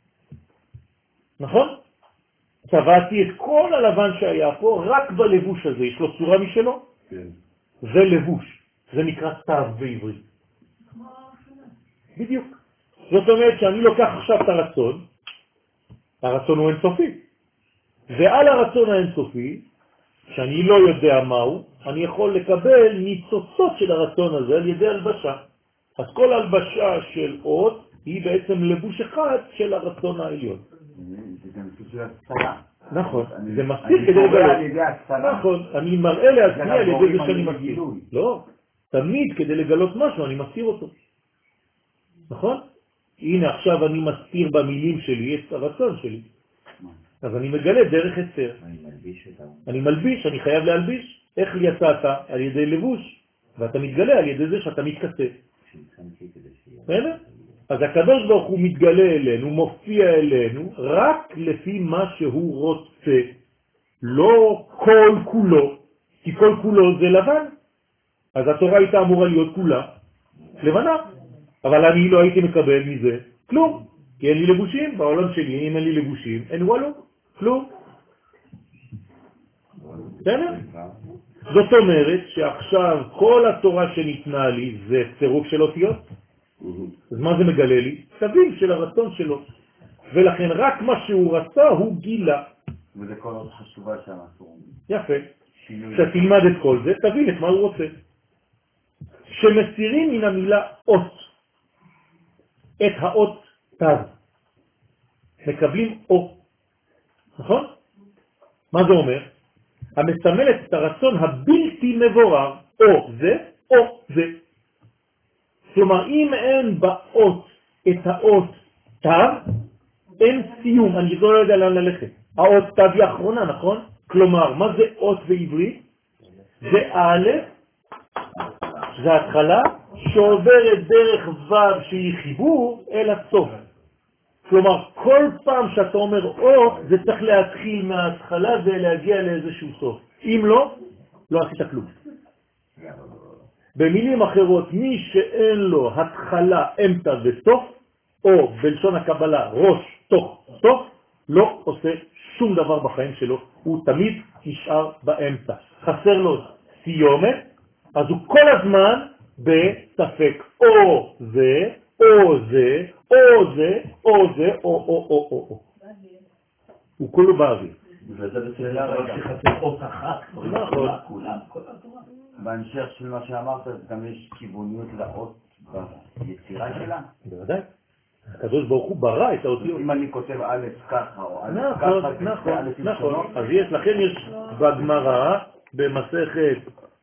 נכון? צבעתי את כל הלבן שהיה פה, רק בלבוש הזה. יש לו צורה משלו? כן. זה לבוש. זה נקרא תו בעברית. בדיוק. זאת אומרת שאני לוקח עכשיו את הרצון הוא אינסופי. ועל הרצון האינסופי, שאני לא יודע מהו, אני יכול לקבל ניצוצות של הרצון הזה על ידי הלבשה. אז כל הלבשה של אות היא בעצם לבוש אחד של הרצון העליון. זה גם סוג הצלה. נכון, זה מסתיר כדי לגלות. נכון, אני מראה לעצמי על ידי זה שאני מסתיר. לא, תמיד כדי לגלות משהו אני מסתיר אותו. נכון? הנה עכשיו אני מסתיר במילים שלי את הרצון שלי. אז אני מגלה דרך הסתר. אני מלביש, אני חייב להלביש. איך יצאת? על ידי לבוש. ואתה מתגלה על ידי זה שאתה מתכסה. אז הקדוש ברוך הוא מתגלה אלינו, מופיע אלינו, רק לפי מה שהוא רוצה. לא כל כולו, כי כל כולו זה לבן. אז התורה הייתה אמורה להיות כולה לבנה. אבל אני לא הייתי מקבל מזה כלום. כי אין לי לבושים בעולם שלי, אם אין לי לבושים, אין וואלו, כלום. בסדר? זאת אומרת שעכשיו כל התורה שניתנה לי זה צירוף של אותיות. אז מה זה מגלה לי? תווים של הרצון שלו. ולכן רק מה שהוא רצה הוא גילה. וזה כל עוד חשובה שאנחנו... יפה. כשתלמד את כל זה, תבין את מה הוא רוצה. שמסירים מן המילה אות. את האות תו. מקבלים או. נכון? מה זה אומר? המסמלת את הרצון הבלתי מבורר, או זה או זה. כלומר, אם אין באות את האות תו, אין סיום, אני לא יודע לאן ללכת. האות תו היא האחרונה, נכון? כלומר, מה זה אות בעברית? זה א', זה התחלה, שעוברת דרך ו' שהיא חיבור אל הסוף. כלומר, כל פעם שאתה אומר אות, זה צריך להתחיל מההתחלה ולהגיע לאיזשהו סוף. אם לא, לא עשית כלום. במילים אחרות, מי שאין לו התחלה, אמצע וסוף, או בלשון הקבלה ראש, תוך, סוף, לא עושה שום דבר בחיים שלו, הוא תמיד נשאר באמצע. חסר לו סיומת, אז הוא כל הזמן בספק, או זה, או זה, או זה, או זה, או. הוא כולו באוויר. וזה בסדר, רק שחסר אות אחת, נכון. כולם. בהמשך של מה שאמרת, גם יש כיווניות לאות ביצירה שלה? בוודאי. הקדוש ברוך הוא ברא את האותיות. אם אני כותב א' ככה או א' ככה, נכון. אז לכן יש בגמרא, במסכת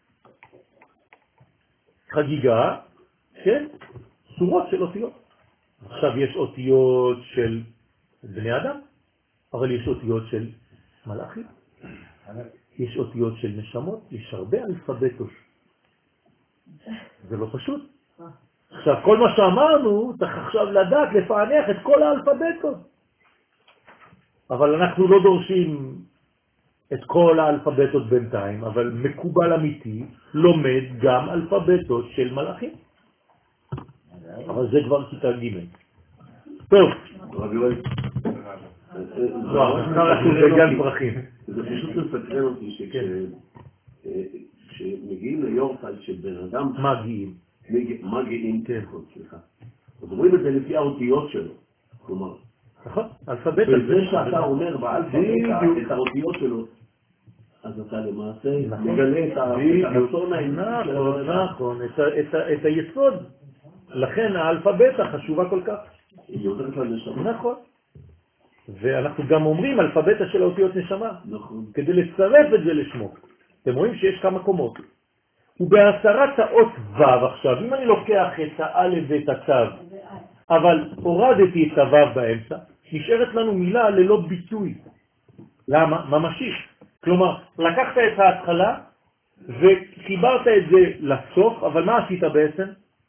חגיגה, כן? צורות של אותיות. עכשיו יש אותיות של בני אדם, אבל יש אותיות של מלאכים. יש אותיות של נשמות, יש הרבה אלפבטות. זה לא פשוט. עכשיו, כל מה שאמרנו, צריך עכשיו לדעת לפענח את כל האלפבטות. אבל אנחנו לא דורשים את כל האלפבטות בינתיים, אבל מקובל אמיתי לומד גם אלפבטות של מלאכים. אבל זה כבר כיתה ג'. טוב. לא, אנחנו בגן פרחים. זה פשוט מסקרן אותי שכשמגיעים ליורצייט של בן אדם... מגיעים, כן, סליחה. אז אומרים את זה לפי האותיות שלו. כלומר, נכון, אלפבטה. וזה שאתה אומר באלפבטה את האותיות שלו, אז אתה למעשה מגלה את הרצון האנושי של הבן. נכון, את היסוד. לכן האלפבטה חשובה כל כך. היא עוזרת לנשמה. נכון. ואנחנו גם אומרים אלפבטה של האותיות נשמה. נכון. כדי לצרף את זה לשמו. אתם רואים שיש כמה קומות. ובהסרת האות ו' עכשיו, אם אני לוקח את האלף ואת התו, אבל הורדתי את הו' באמצע, נשארת לנו מילה ללא ביטוי. למה? ממשי. כלומר, לקחת את ההתחלה וחיברת את זה לסוף, אבל מה עשית בעצם?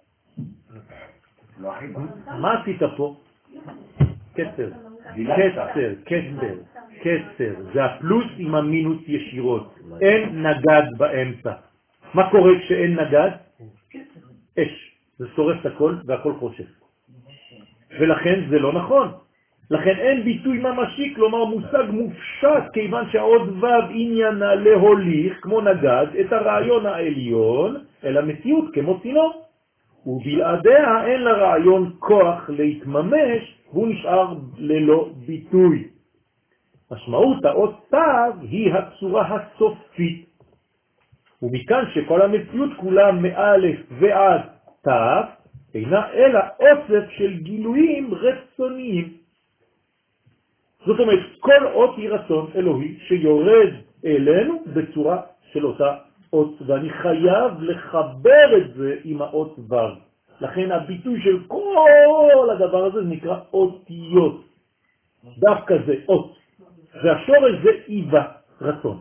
מה עשית פה? קצר. קצר. זה הפלוס עם המינוס ישירות. אין נגד באמצע. מה קורה כשאין נגד? אש. זה שורף את הכל והכל חושך. ולכן זה לא נכון. לכן אין ביטוי ממשי, כלומר מושג מופשט, כיוון שהעוד ו' עניינה להוליך, כמו נגד, את הרעיון העליון אל המציאות כמו צינור. ובלעדיה אין לרעיון כוח להתממש, והוא נשאר ללא ביטוי. משמעות האות תו היא הצורה הסופית. ומכאן שכל המציאות כולה מאלף ועד תו, אינה אלא אוסף של גילויים רצוניים. זאת אומרת, כל אות היא רצון אלוהי שיורד אלינו בצורה של אותה אות, ואני חייב לחבר את זה עם האות ו'. לכן הביטוי של כל הדבר הזה נקרא אותיות. דווקא זה אות. והשורש זה איבה, רצון.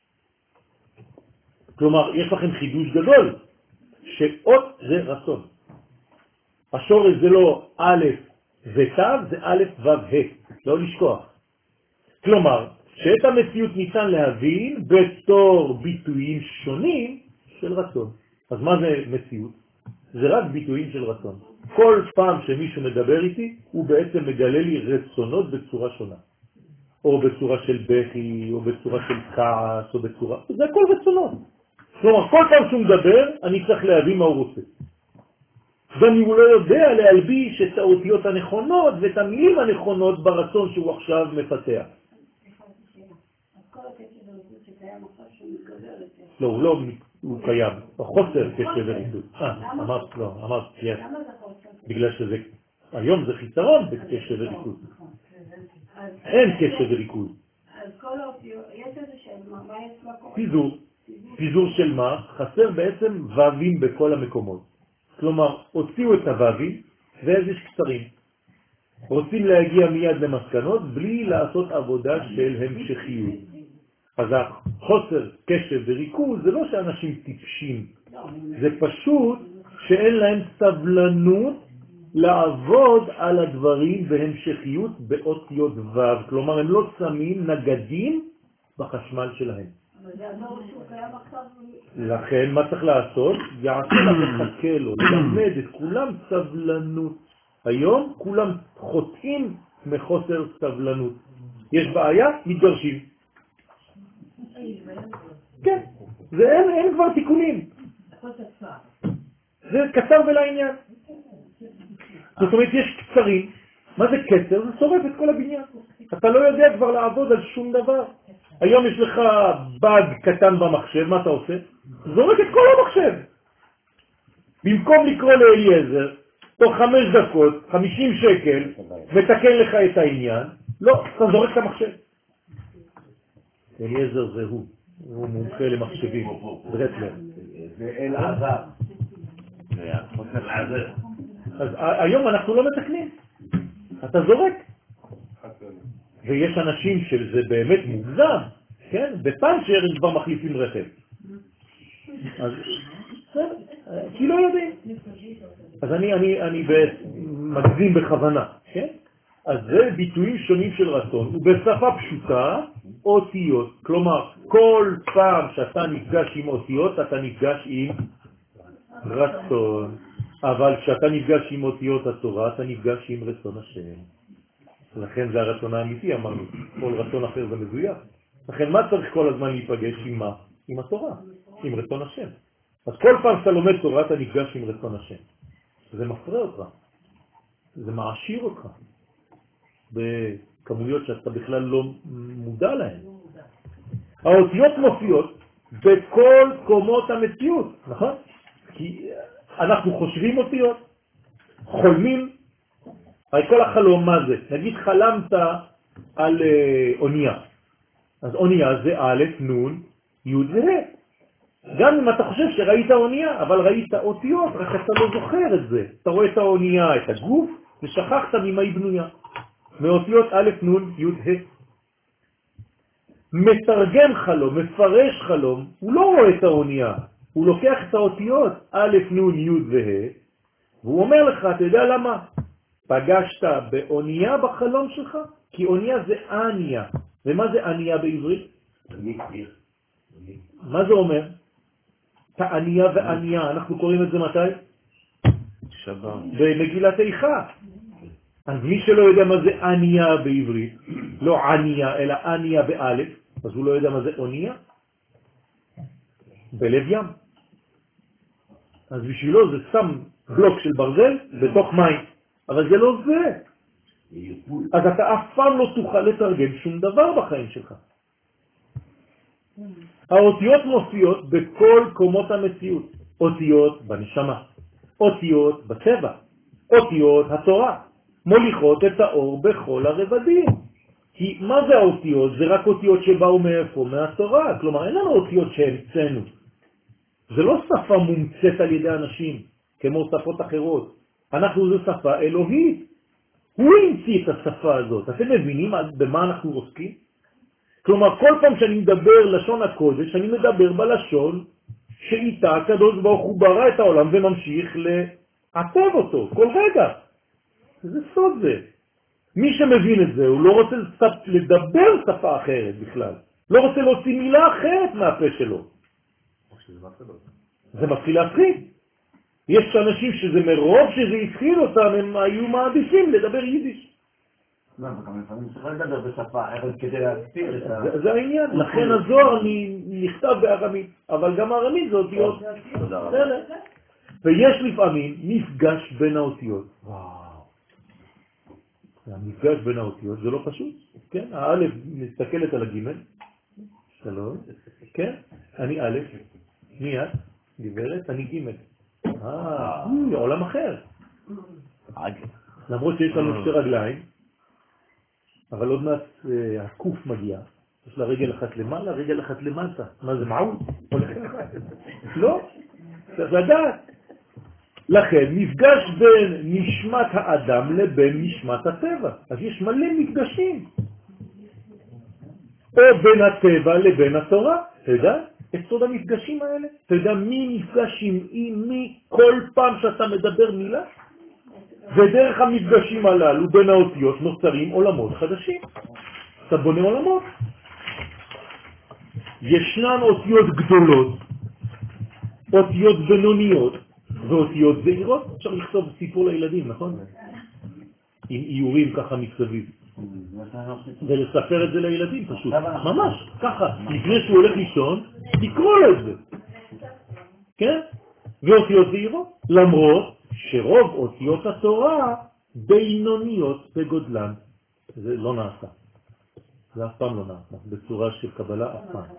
כלומר, יש לכם חידוש גדול, שאות זה רצון. השורש זה לא א' ותו, זה א' ו' ה', לא לשכוח. כלומר, שאת המציאות ניתן להבין בתור ביטויים שונים של רצון. אז מה זה מציאות? זה רק ביטויים של רצון. כל פעם שמישהו מדבר איתי, הוא בעצם מגלה לי רצונות בצורה שונה. או בצורה של בכי, או בצורה של כעס, או בצורה... זה הכל רצונות. כלומר, כל פעם שהוא מדבר, אני צריך להבין מה הוא רוצה. גם אם הוא לא יודע להלביש את האותיות הנכונות ואת המילים הנכונות ברצון שהוא עכשיו מפתח. לא, הוא קיים. החוסר קשר ורידוד. אמרת, יש. בגלל שזה היום זה חיסרון בקשב וריכוז. אין קשב וריכוז. אז כל האופיות, יש איזה שם, מה יש מקום? פיזור. פיזור של מה? חסר בעצם ו"ים בכל המקומות. כלומר, הוציאו את הו"ים ואז יש קצרים. רוצים להגיע מיד למסקנות בלי לעשות עבודה של המשכיות. אז החוסר קשב וריכוז זה לא שאנשים טיפשים, זה פשוט שאין להם סבלנות לעבוד על הדברים בהמשכיות באותיות ו', כלומר הם לא שמים נגדים בחשמל שלהם. אבל זה הדור שהוא קיים עכשיו. לכן מה צריך לעשות? יעשה לחכה לו, ללמד את כולם סבלנות. היום כולם חוטאים מחוסר סבלנות. יש בעיה, מתגרשים. כן, אין כבר תיקונים. זה קצר ולעניין. זאת אומרת, יש קצרים. מה זה קצר? זה שורף את כל הבניין. אתה לא יודע כבר לעבוד על שום דבר. היום יש לך בג קטן במחשב, מה אתה עושה? זורק את כל המחשב. במקום לקרוא לאליעזר, תוך 5 דקות, 50 שקל, מתקן לך את העניין, לא, אתה זורק את המחשב. אליעזר זה הוא מומחה למחשבים, ברטלר. זה אל עזר. אז היום אנחנו לא מתקנים, אתה זורק. ויש אנשים שזה באמת מוגזם, כן? בפנצ'ר הם כבר מחליפים רכב. אז כי לא יודעים. אז אני מגזים בכוונה, כן? אז זה ביטויים שונים של רצון, ובשפה פשוטה אותיות. כלומר, כל פעם שאתה נפגש עם אותיות, אתה נפגש עם רצון. אבל כשאתה נפגש עם אותיות התורה, אתה נפגש עם רצון השם. לכן זה הרצון האמיתי, אמרנו. כל רצון אחר זה מזויף. לכן מה צריך כל הזמן להיפגש עם מה? עם התורה, עם רצון השם. אז כל פעם שאתה לומד תורה, אתה נפגש עם רצון השם. זה מפרה אותך. זה מעשיר אותך. בכמויות שאתה בכלל לא מודע להן. האותיות מופיעות בכל קומות המציאות, נכון? כי אנחנו חושבים אותיות, חולמים, הרי כל החלום מה זה? נגיד חלמת על אונייה, אז אונייה זה א', נ', י' וה'. גם אם אתה חושב שראית אונייה, אבל ראית אותיות, רק אתה לא זוכר את זה. אתה רואה את האונייה, את הגוף, ושכחת ממה היא בנויה. מאותיות א', נ', י', ה'. מתרגם חלום, מפרש חלום, הוא לא רואה את האונייה, הוא לוקח את האותיות א', נ', י' וה', והוא אומר לך, אתה יודע למה? פגשת באונייה בחלום שלך? כי אונייה זה אניה. ומה זה אניה בעברית? מה זה אומר? תעניה ואניה, אנחנו קוראים את זה מתי? שבת. במגילת איכה. אז מי שלא יודע מה זה אניה בעברית, לא עניה, אלא אניה באלף, אז הוא לא יודע מה זה אוניה? בלב ים. אז בשבילו זה שם בלוק של ברזל בתוך מים, אבל זה לא זה. אז אתה אף פעם לא תוכל לתרגם שום דבר בחיים שלך. האותיות מופיעות בכל קומות המציאות. אותיות בנשמה, אותיות בצבע, אותיות התורה, מוליכות את האור בכל הרבדים. כי מה זה האותיות? זה רק אותיות שבאו מאיפה? מהתורה. כלומר, אין לנו אותיות שהמצאנו. זה לא שפה מומצאת על ידי אנשים, כמו שפות אחרות. אנחנו זו שפה אלוהית. הוא המציא את השפה הזאת. אתם מבינים במה אנחנו עוסקים? כלומר, כל פעם שאני מדבר לשון הקודש, אני מדבר בלשון שאיתה הקדוש ברוך הוא ברא את העולם וממשיך לעטב אותו כל רגע. זה סוד זה. מי שמבין את זה, הוא לא רוצה לדבר שפה אחרת בכלל. לא רוצה להוציא מילה אחרת מהפה שלו. זה מתחיל להפחיד. יש אנשים שזה מרוב שזה התחיל אותם, הם היו מעדיפים לדבר יידיש. לא, גם לפעמים צריך לדבר בשפה אחרת כדי להסתיר את ה... זה העניין. לכן הזוהר נכתב בארמית, אבל גם הארמית זה אותיות. ויש לפעמים מפגש בין האותיות. המפגש בין האותיות זה לא פשוט. כן, האלף מסתכלת על הגימל. שלום. כן, אני א', מי את? גברת, אני גימל. עולם אחר. למרות שיש לנו שתי רגליים, אבל עוד מעט הקוף מגיע. יש לה רגל אחת למעלה, רגל אחת למטה. מה זה, מעול? לא, צריך לדעת. לכן, מפגש בין נשמת האדם לבין נשמת הטבע. אז יש מלא מפגשים. או בין הטבע לבין התורה. אתה יודע? את סוד המפגשים האלה. אתה יודע מי נפגש עם מי כל פעם שאתה מדבר מילה? ודרך המפגשים הללו בין האותיות נוצרים עולמות חדשים. אתה בונה עולמות. ישנן אותיות גדולות, אותיות בינוניות ואותיות זעירות. אפשר לכתוב סיפור לילדים, נכון? עם איורים ככה מסביב. ולספר את זה לילדים פשוט. ממש, ככה. לפני שהוא הולך לישון, לקרוא לו את זה. כן? ואותיות זעירות. למרות שרוב אותיות התורה בינוניות בגודלן. זה לא נעשה. זה אף פעם לא נעשה. בצורה של קבלה אף פעם.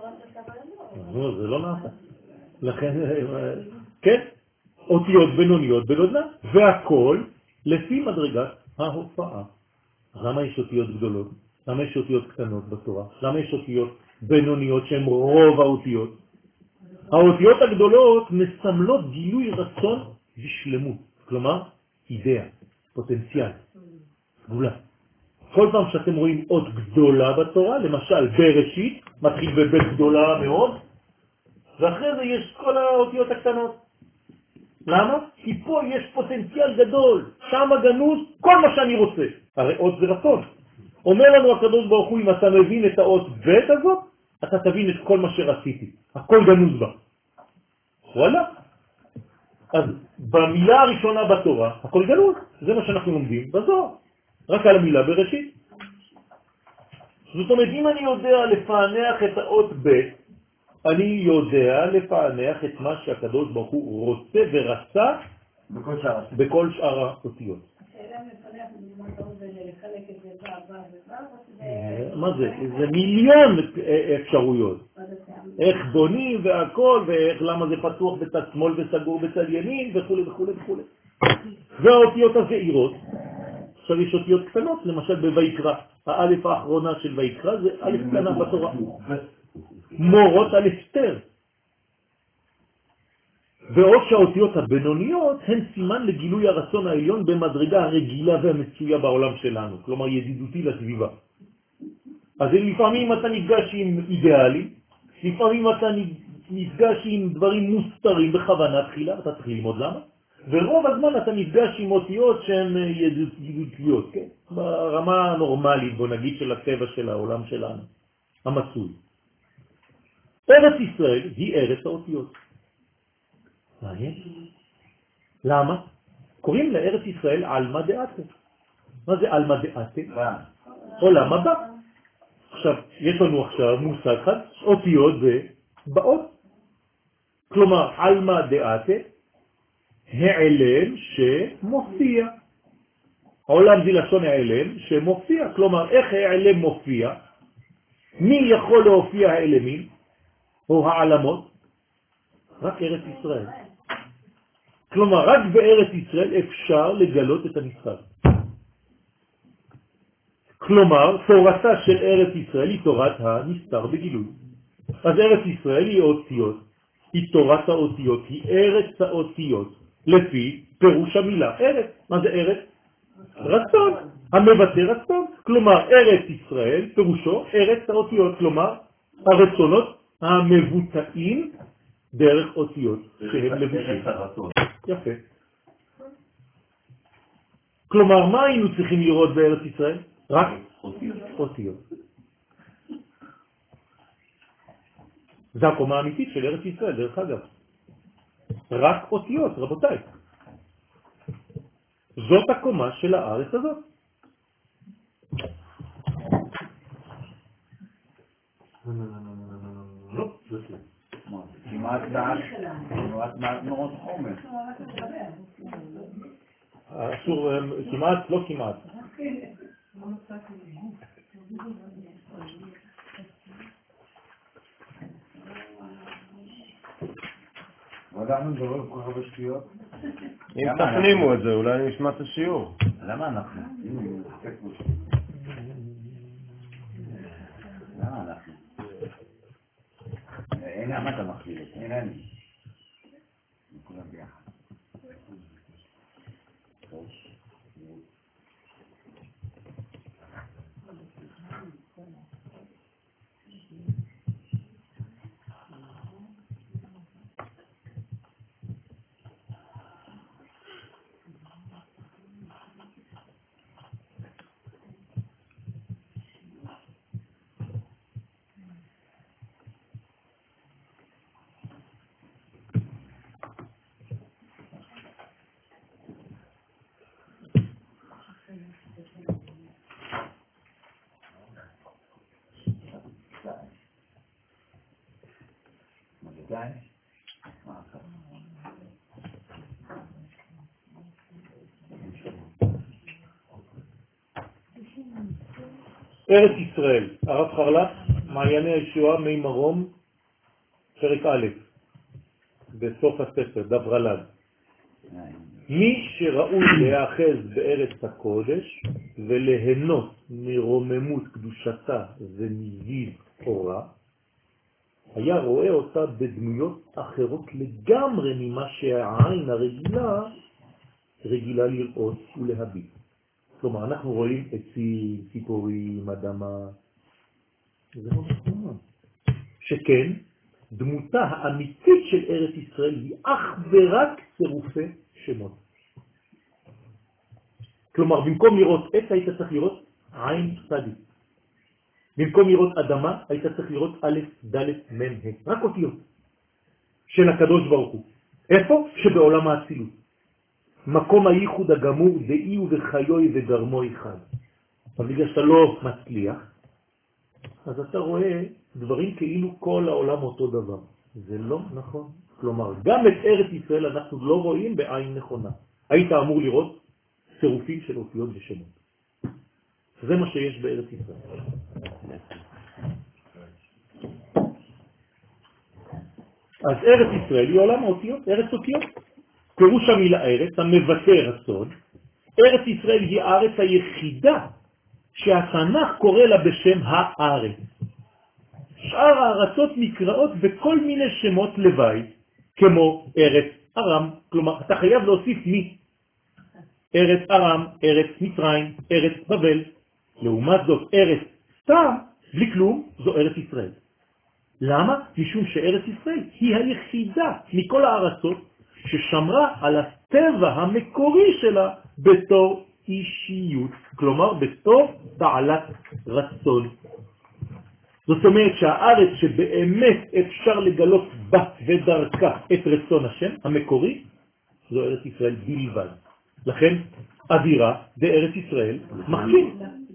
זה לא נעשה. לכן, כן? אותיות בינוניות בגודלן. והכל לפי מדרגת ההופעה. למה יש אותיות גדולות? למה יש אותיות קטנות בתורה? למה יש אותיות בינוניות שהן רוב האותיות? האותיות הגדולות מסמלות גילוי רצון ושלמות, כלומר, אידאה, פוטנציאל, סגולה. כל פעם שאתם רואים אות גדולה בתורה, למשל בראשית, מתחיל בבית גדולה מאוד, ואחרי זה יש כל האותיות הקטנות. למה? כי פה יש פוטנציאל גדול, שם גנוז כל מה שאני רוצה. הרי אות זה רצון. אומר לנו הקדוש ברוך הוא, אם אתה מבין את האות ב' הזאת, אתה תבין את כל מה שרציתי. הכל גנוז בה. וואלה? אז במילה הראשונה בתורה, הכל גנוז. זה מה שאנחנו לומדים בזוהר. רק על המילה בראשית. זאת אומרת, אם אני יודע לפענח את האות ב', אני יודע לפענח את מה שהקדוש ברוך הוא רוצה ורצה בכל שאר האותיות. השאלה מפענח בזמן טוב ולחלק את זה בעבר מה זה? זה מיליון אפשרויות. איך בונים והכל, ואיך למה זה פתוח בצד שמאל וסגור בצד ימין וכו' וכו' וכו'. והאותיות הזעירות, עכשיו יש אותיות קטנות, למשל בויקרא, האלף האחרונה של ויקרא זה אלף קטנה בתורה. מורות על אסתר. ועוד שהאותיות הבינוניות הן סימן לגילוי הרצון העליון במדרגה הרגילה והמצויה בעולם שלנו, כלומר ידידותי לסביבה. אז לפעמים אתה נפגש עם אידיאלים, לפעמים אתה נפגש עם דברים מוסתרים בכוונה תחילה, אתה צריך ללמוד למה, ורוב הזמן אתה נפגש עם אותיות שהן ידידותיות, כן? ברמה הנורמלית, בוא נגיד, של הטבע של העולם שלנו, המצוי. ארץ ישראל היא ארץ האותיות. מעניין? למה? קוראים לארץ ישראל אלמה דעתה. מה זה אלמה דעתה? עולם הבא. עכשיו, יש לנו עכשיו מושג אחד, אותיות ובאות. כלומר, אלמה דעתה, העלם שמופיע. העולם זה לשון העלם שמופיע. כלומר, איך העלם מופיע? מי יכול להופיע העלמים או העלמות? רק ארץ ישראל. כלומר, רק בארץ ישראל אפשר לגלות את הנסתר. כלומר, תורתה של ארץ ישראל היא תורת הנסתר בגילוי. אז ארץ ישראל היא אותיות, היא תורת האותיות, היא ארץ האותיות, לפי פירוש המילה ארץ. מה זה ארץ? רצון, המבטא רצון. כלומר, ארץ ישראל פירושו ארץ האותיות, כלומר, הרצונות המבוטאים דרך אותיות שהם לבושים. יפה. כלומר, מה היינו צריכים לראות בארץ ישראל? רק אותיות. זו הקומה האמיתית של ארץ ישראל, דרך אגב. רק אותיות, רבותיי. זאת הקומה של הארץ הזאת. לא, זה לא. כמעט מעט מאוד חומר. אסור, כמעט, לא כמעט. ואנחנו מדברים כל כך בשטויות. אם תפנימו את זה, אולי נשמע את השיעור. למה אנחנו? למה אנחנו? הנה, מה אתה מכליל אותי? הנה אני. כולם ביחד. ארץ ישראל, הרב חרל"פ, מעייני הישועה, מי מרום, פרק א', בסוף הספר, דף רל"ד. מי שראוי להאחז בארץ הקודש וליהנות מרוממות קדושתה ומזיו אורה, היה רואה אותה בדמויות אחרות לגמרי ממה שהעין הרגילה רגילה לראות ולהביט. כלומר, אנחנו רואים עצים, ציפורים, אדמה. זה לא נכון. שכן, דמותה האמיתית של ארץ ישראל היא אך ורק צירופי שמות. כלומר, במקום לראות עץ, היית צריך לראות עין צדי. במקום לראות אדמה, היית צריך לראות א', ד', מ', ה'. רק אותיות של הקדוש ברוך הוא. איפה? שבעולם האצילות. מקום הייחוד הגמור דאי ובחיוי וגרמו אחד. אבל בגלל שאתה לא מצליח, אז אתה רואה דברים כאילו כל העולם אותו דבר. זה לא נכון. כלומר, גם את ארץ ישראל אנחנו לא רואים בעין נכונה. היית אמור לראות צירופים של אותיות ושמות. זה מה שיש בארץ ישראל. אז ארץ ישראל היא עולם האותיות, ארץ אותיות. פירוש המילה ארץ, המבטא רצון. ארץ ישראל היא הארץ היחידה שהתנ"ך קורא לה בשם הארץ. שאר הארצות נקראות בכל מיני שמות לוואי, כמו ארץ ארם. כלומר, אתה חייב להוסיף מי. ארץ ארם, ארץ מצרים, ארץ בבל. לעומת זאת, ארץ סתם, בלי כלום, זו ארץ ישראל. למה? משום שארץ ישראל היא היחידה מכל הארצות ששמרה על הטבע המקורי שלה בתור אישיות, כלומר בתור בעלת רצון. זאת אומרת שהארץ שבאמת אפשר לגלות בה ודרכה את רצון השם המקורי, זו ארץ ישראל בלבד. לכן אווירה בארץ ישראל מחשיב.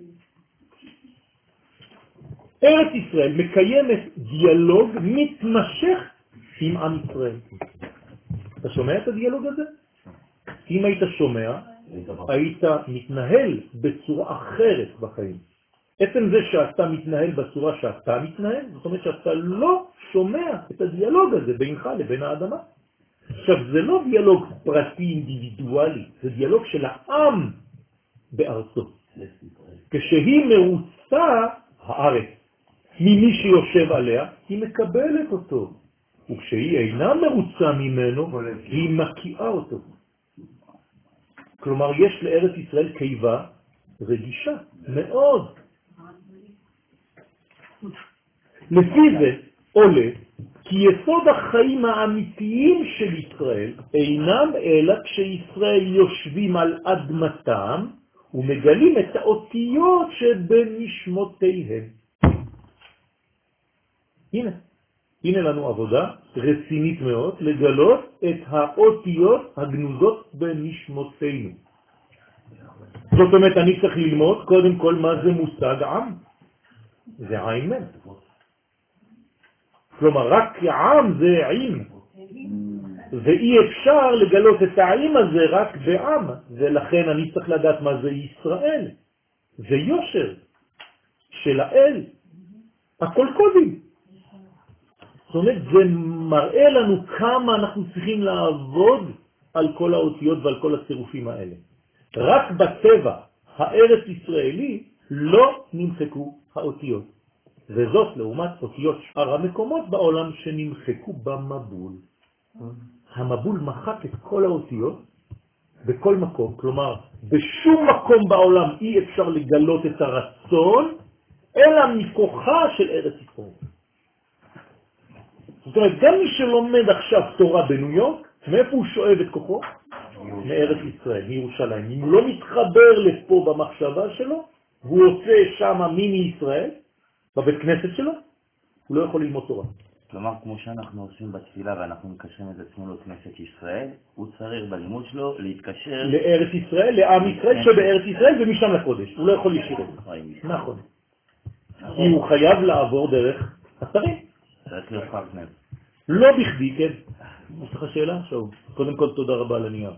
ארץ ישראל מקיימת דיאלוג מתמשך עם עם ישראל. אתה שומע את הדיאלוג הזה? אם היית שומע, היית מתנהל בצורה אחרת בחיים. עצם זה שאתה מתנהל בצורה שאתה מתנהל, זאת אומרת שאתה לא שומע את הדיאלוג הזה בינך לבין האדמה. עכשיו, זה לא דיאלוג פרטי אינדיבידואלי, זה דיאלוג של העם בארצו. כשהיא מרוצה הארץ ממי שיושב עליה, היא מקבלת אותו. וכשהיא אינה מרוצה ממנו, היא מקיאה אותו. כלומר, יש לארץ ישראל קיבה רגישה מאוד. לפי זה עולה כי יסוד החיים האמיתיים של ישראל אינם אלא כשישראל יושבים על אדמתם ומגלים את האותיות שבנשמותיהם. הנה לנו עבודה רצינית מאוד לגלות את האותיות הגנוזות בנשמותינו. זאת אומרת, אני צריך ללמוד קודם כל מה זה מושג עם. זה עין מן. כלומר, רק עם זה עם. ואי אפשר לגלות את העם הזה רק בעם. ולכן אני צריך לדעת מה זה ישראל. זה יושר של האל. הכל קודם. זאת אומרת, זה מראה לנו כמה אנחנו צריכים לעבוד על כל האותיות ועל כל הצירופים האלה. רק בטבע הארץ ישראלי לא נמחקו האותיות, וזאת לעומת אותיות שאר המקומות בעולם שנמחקו במבול. המבול מחק את כל האותיות בכל מקום, כלומר בשום מקום בעולם אי אפשר לגלות את הרצון אלא מכוחה של ארץ ישראל. זאת אומרת, גם מי שלומד עכשיו תורה בניו יורק, מאיפה הוא שואב את כוחו? מארץ ישראל, מירושלים. אם הוא לא מתחבר לפה במחשבה שלו, והוא עושה שם מיני ישראל, בבית כנסת שלו, הוא לא יכול ללמוד תורה. כלומר, כמו שאנחנו עושים בתפילה ואנחנו מקשרים את עצמנו לכנסת ישראל, הוא צריך בלימוד שלו להתקשר לארץ ישראל, לעם ישראל שבארץ ישראל ומשם לקודש. הוא לא יכול ישירות. נכון. כי הוא חייב לעבור דרך אתרים. צריך להיות פרטנר. לא בכדי, כן. יש לך שאלה? שוב. קודם כל תודה רבה על הנייר.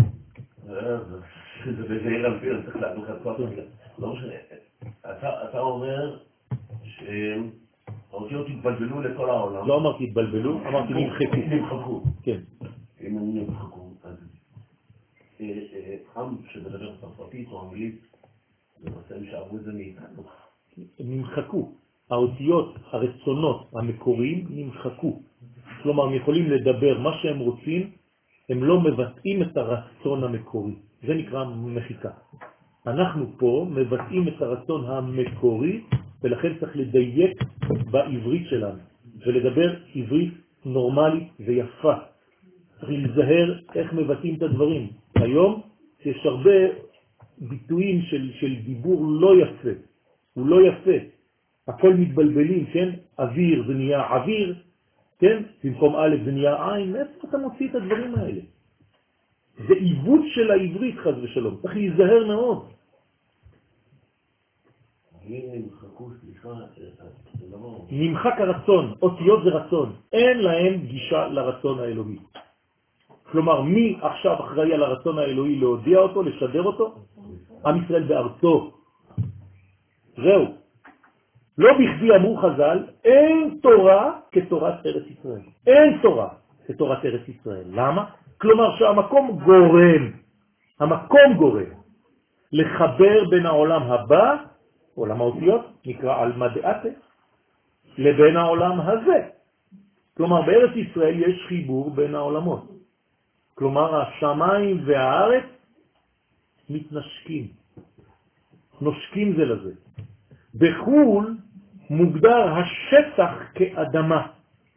זה בזהיר אנפיר, צריך להדוק את כל המילה. לא משנה. אתה אומר שהאותיות התבלבלו לכל העולם. לא אמרתי התבלבלו, אמרתי נמחקו. נמחקו. כן. אם הם נמחקו, אז עם שמדבר צרפתית או אנגלית, למעשה הם שאהבו את זה מאיתנו. נמחקו. האותיות, הרצונות המקוריים נמחקו. כלומר, הם יכולים לדבר מה שהם רוצים, הם לא מבטאים את הרצון המקורי. זה נקרא מחיקה. אנחנו פה מבטאים את הרצון המקורי, ולכן צריך לדייק בעברית שלנו, ולדבר עברית נורמלית ויפה. צריך להיזהר איך מבטאים את הדברים. היום יש הרבה ביטויים של דיבור לא יפה. הוא לא יפה. הכל מתבלבלים, כן? אוויר זה נהיה אוויר, כן? במקום א' זה נהיה עין. מאיפה אתה מוציא את הדברים האלה? זה עיוות של העברית, חס ושלום. צריך להיזהר מאוד. נמחק הרצון, אותיות זה רצון. אין להם גישה לרצון האלוהי. כלומר, מי עכשיו אחראי על הרצון האלוהי להודיע אותו, לשדר אותו? עם ישראל בארצו. זהו. לא בכדי אמרו חז"ל, אין תורה כתורת ארץ ישראל. אין תורה כתורת ארץ ישראל. למה? כלומר שהמקום גורם, המקום גורם לחבר בין העולם הבא, עולם האותיות, נקרא אלמא דאתה, לבין העולם הזה. כלומר בארץ ישראל יש חיבור בין העולמות. כלומר השמיים והארץ מתנשקים, נושקים זה לזה. בחול מוגדר השטח כאדמה,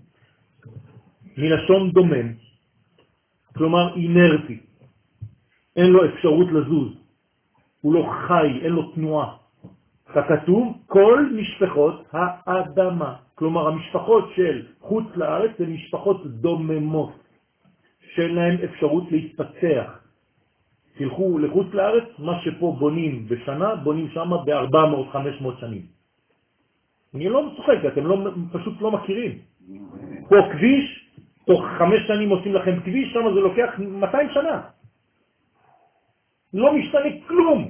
מלשון דומם, כלומר אינרטי, אין לו אפשרות לזוז, הוא לא חי, אין לו תנועה. ככתוב, כל משפחות האדמה, כלומר המשפחות של חוץ לארץ הן משפחות דוממות, שאין להן אפשרות להתפתח. תלכו לחוץ לארץ, מה שפה בונים בשנה, בונים שם ב-400-500 שנים. אני לא משוחק, אתם פשוט לא מכירים. פה כביש, תוך 5 שנים עושים לכם כביש, שם זה לוקח 200 שנה. לא משתנה כלום.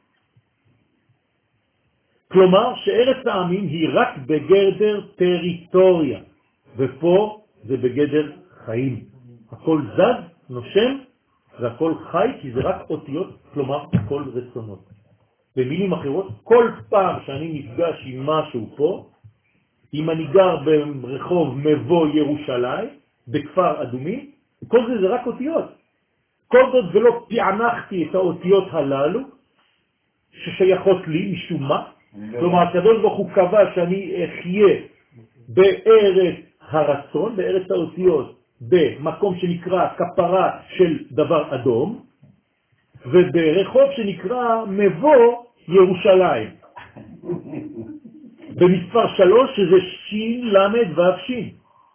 כלומר שארץ העמים היא רק בגדר טריטוריה, ופה זה בגדר חיים. הכל זז, נושם, והכל חי, כי זה רק אותיות, כלומר כל רצונות. במילים אחרות, כל פעם שאני נפגש עם משהו פה, אם אני גר ברחוב מבוא ירושלים, בכפר אדומים, כל זה רק אותיות. כל זאת ולא פענחתי את האותיות הללו, ששייכות לי משום מה. כלומר, הקדוש ברוך הוא קבע שאני אחיה בארץ הרצון, בארץ האותיות, במקום שנקרא כפרה של דבר אדום, וברחוב שנקרא מבוא ירושלים. במספר 3 שזה שין למד ואף שין.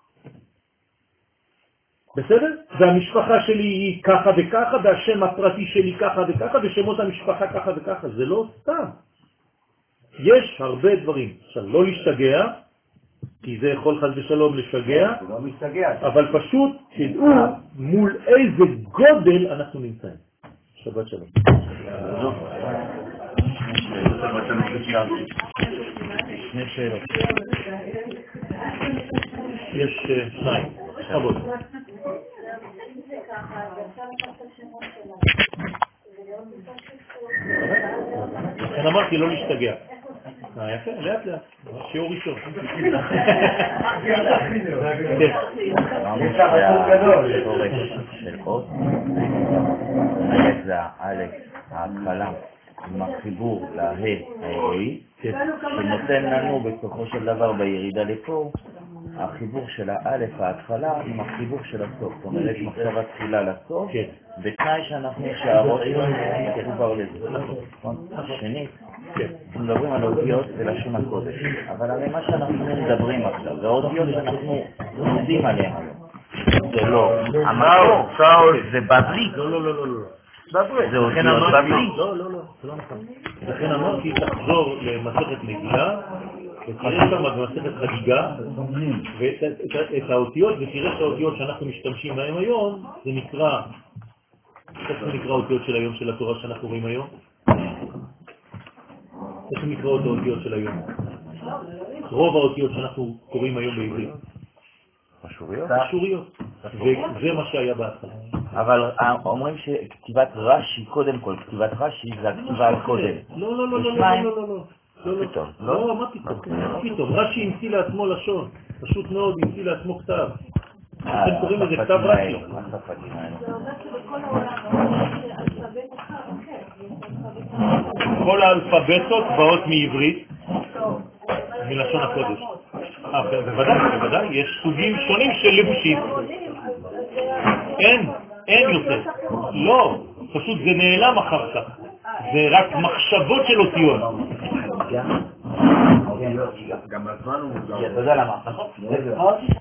בסדר? והמשפחה שלי היא ככה וככה, והשם הפרטי שלי ככה וככה, ושמות המשפחה ככה וככה. זה לא סתם. יש הרבה דברים. עכשיו, לא להשתגע, כי זה יכול חס ושלום לשגע, אבל פשוט תדעו מול איזה גודל אנחנו נמצאים. שבת שלום. שני שאלות. יש 2. חבוד. אם זה ככה, ואפשר לקחת את השמות שלנו, ולראות לכן אמרתי לא להשתגע. יפה, לאט לאט, שיעור ראשון. של אות, זה האלף, ההתחלה, עם החיבור להה האלוהי, שנותן לנו בסופו של דבר בירידה לפה, החיבור של האלף, ההתחלה, עם החיבור של הסוף. זאת אומרת, מחשבה תחילה לסוף, בתנאי שאנחנו שהראש מחובר לזה. שנית, אנחנו מדברים על אותיות ולשון הקודש, אבל הרי מה שאנחנו מדברים עכשיו, זה האותיות שאנחנו לומדים עליהן היום. זה לא, המקור, זה בבלי. זה אותיות בבלי. לא, זה לא נכון. לכן אמרתי, תחזור למסכת מגילה, ותראה שם במסכת חגיגה, ואת האותיות, ותראה שהאותיות שאנחנו משתמשים בהם היום, זה נקרא, איך זה נקרא האותיות של היום של התורה שאנחנו רואים היום? איך נקראות האותיות של היום? רוב האותיות שאנחנו קוראים היום בעברית. אשוריות? אשוריות. וזה מה שהיה בהתחלה. אבל אומרים שכתיבת רש"י, קודם כל, כתיבת רש"י זה הכתיבה על קודם. לא. פתאום. לא, מה פתאום? רש"י המציא לעצמו לשון. פשוט מאוד המציא לעצמו כתב. אתם קוראים לזה כתב רש"י. זה אומר שבכל העולם יש אלפבית אחר. כל האלפבתות באות מעברית, מלשון הקודש. בוודאי, יש סוגים שונים של לבושים. אין יותר. לא, פשוט זה נעלם אחר כך. זה רק מחשבות של אותיות. גם הזמן הוא... אתה יודע למה, נכון?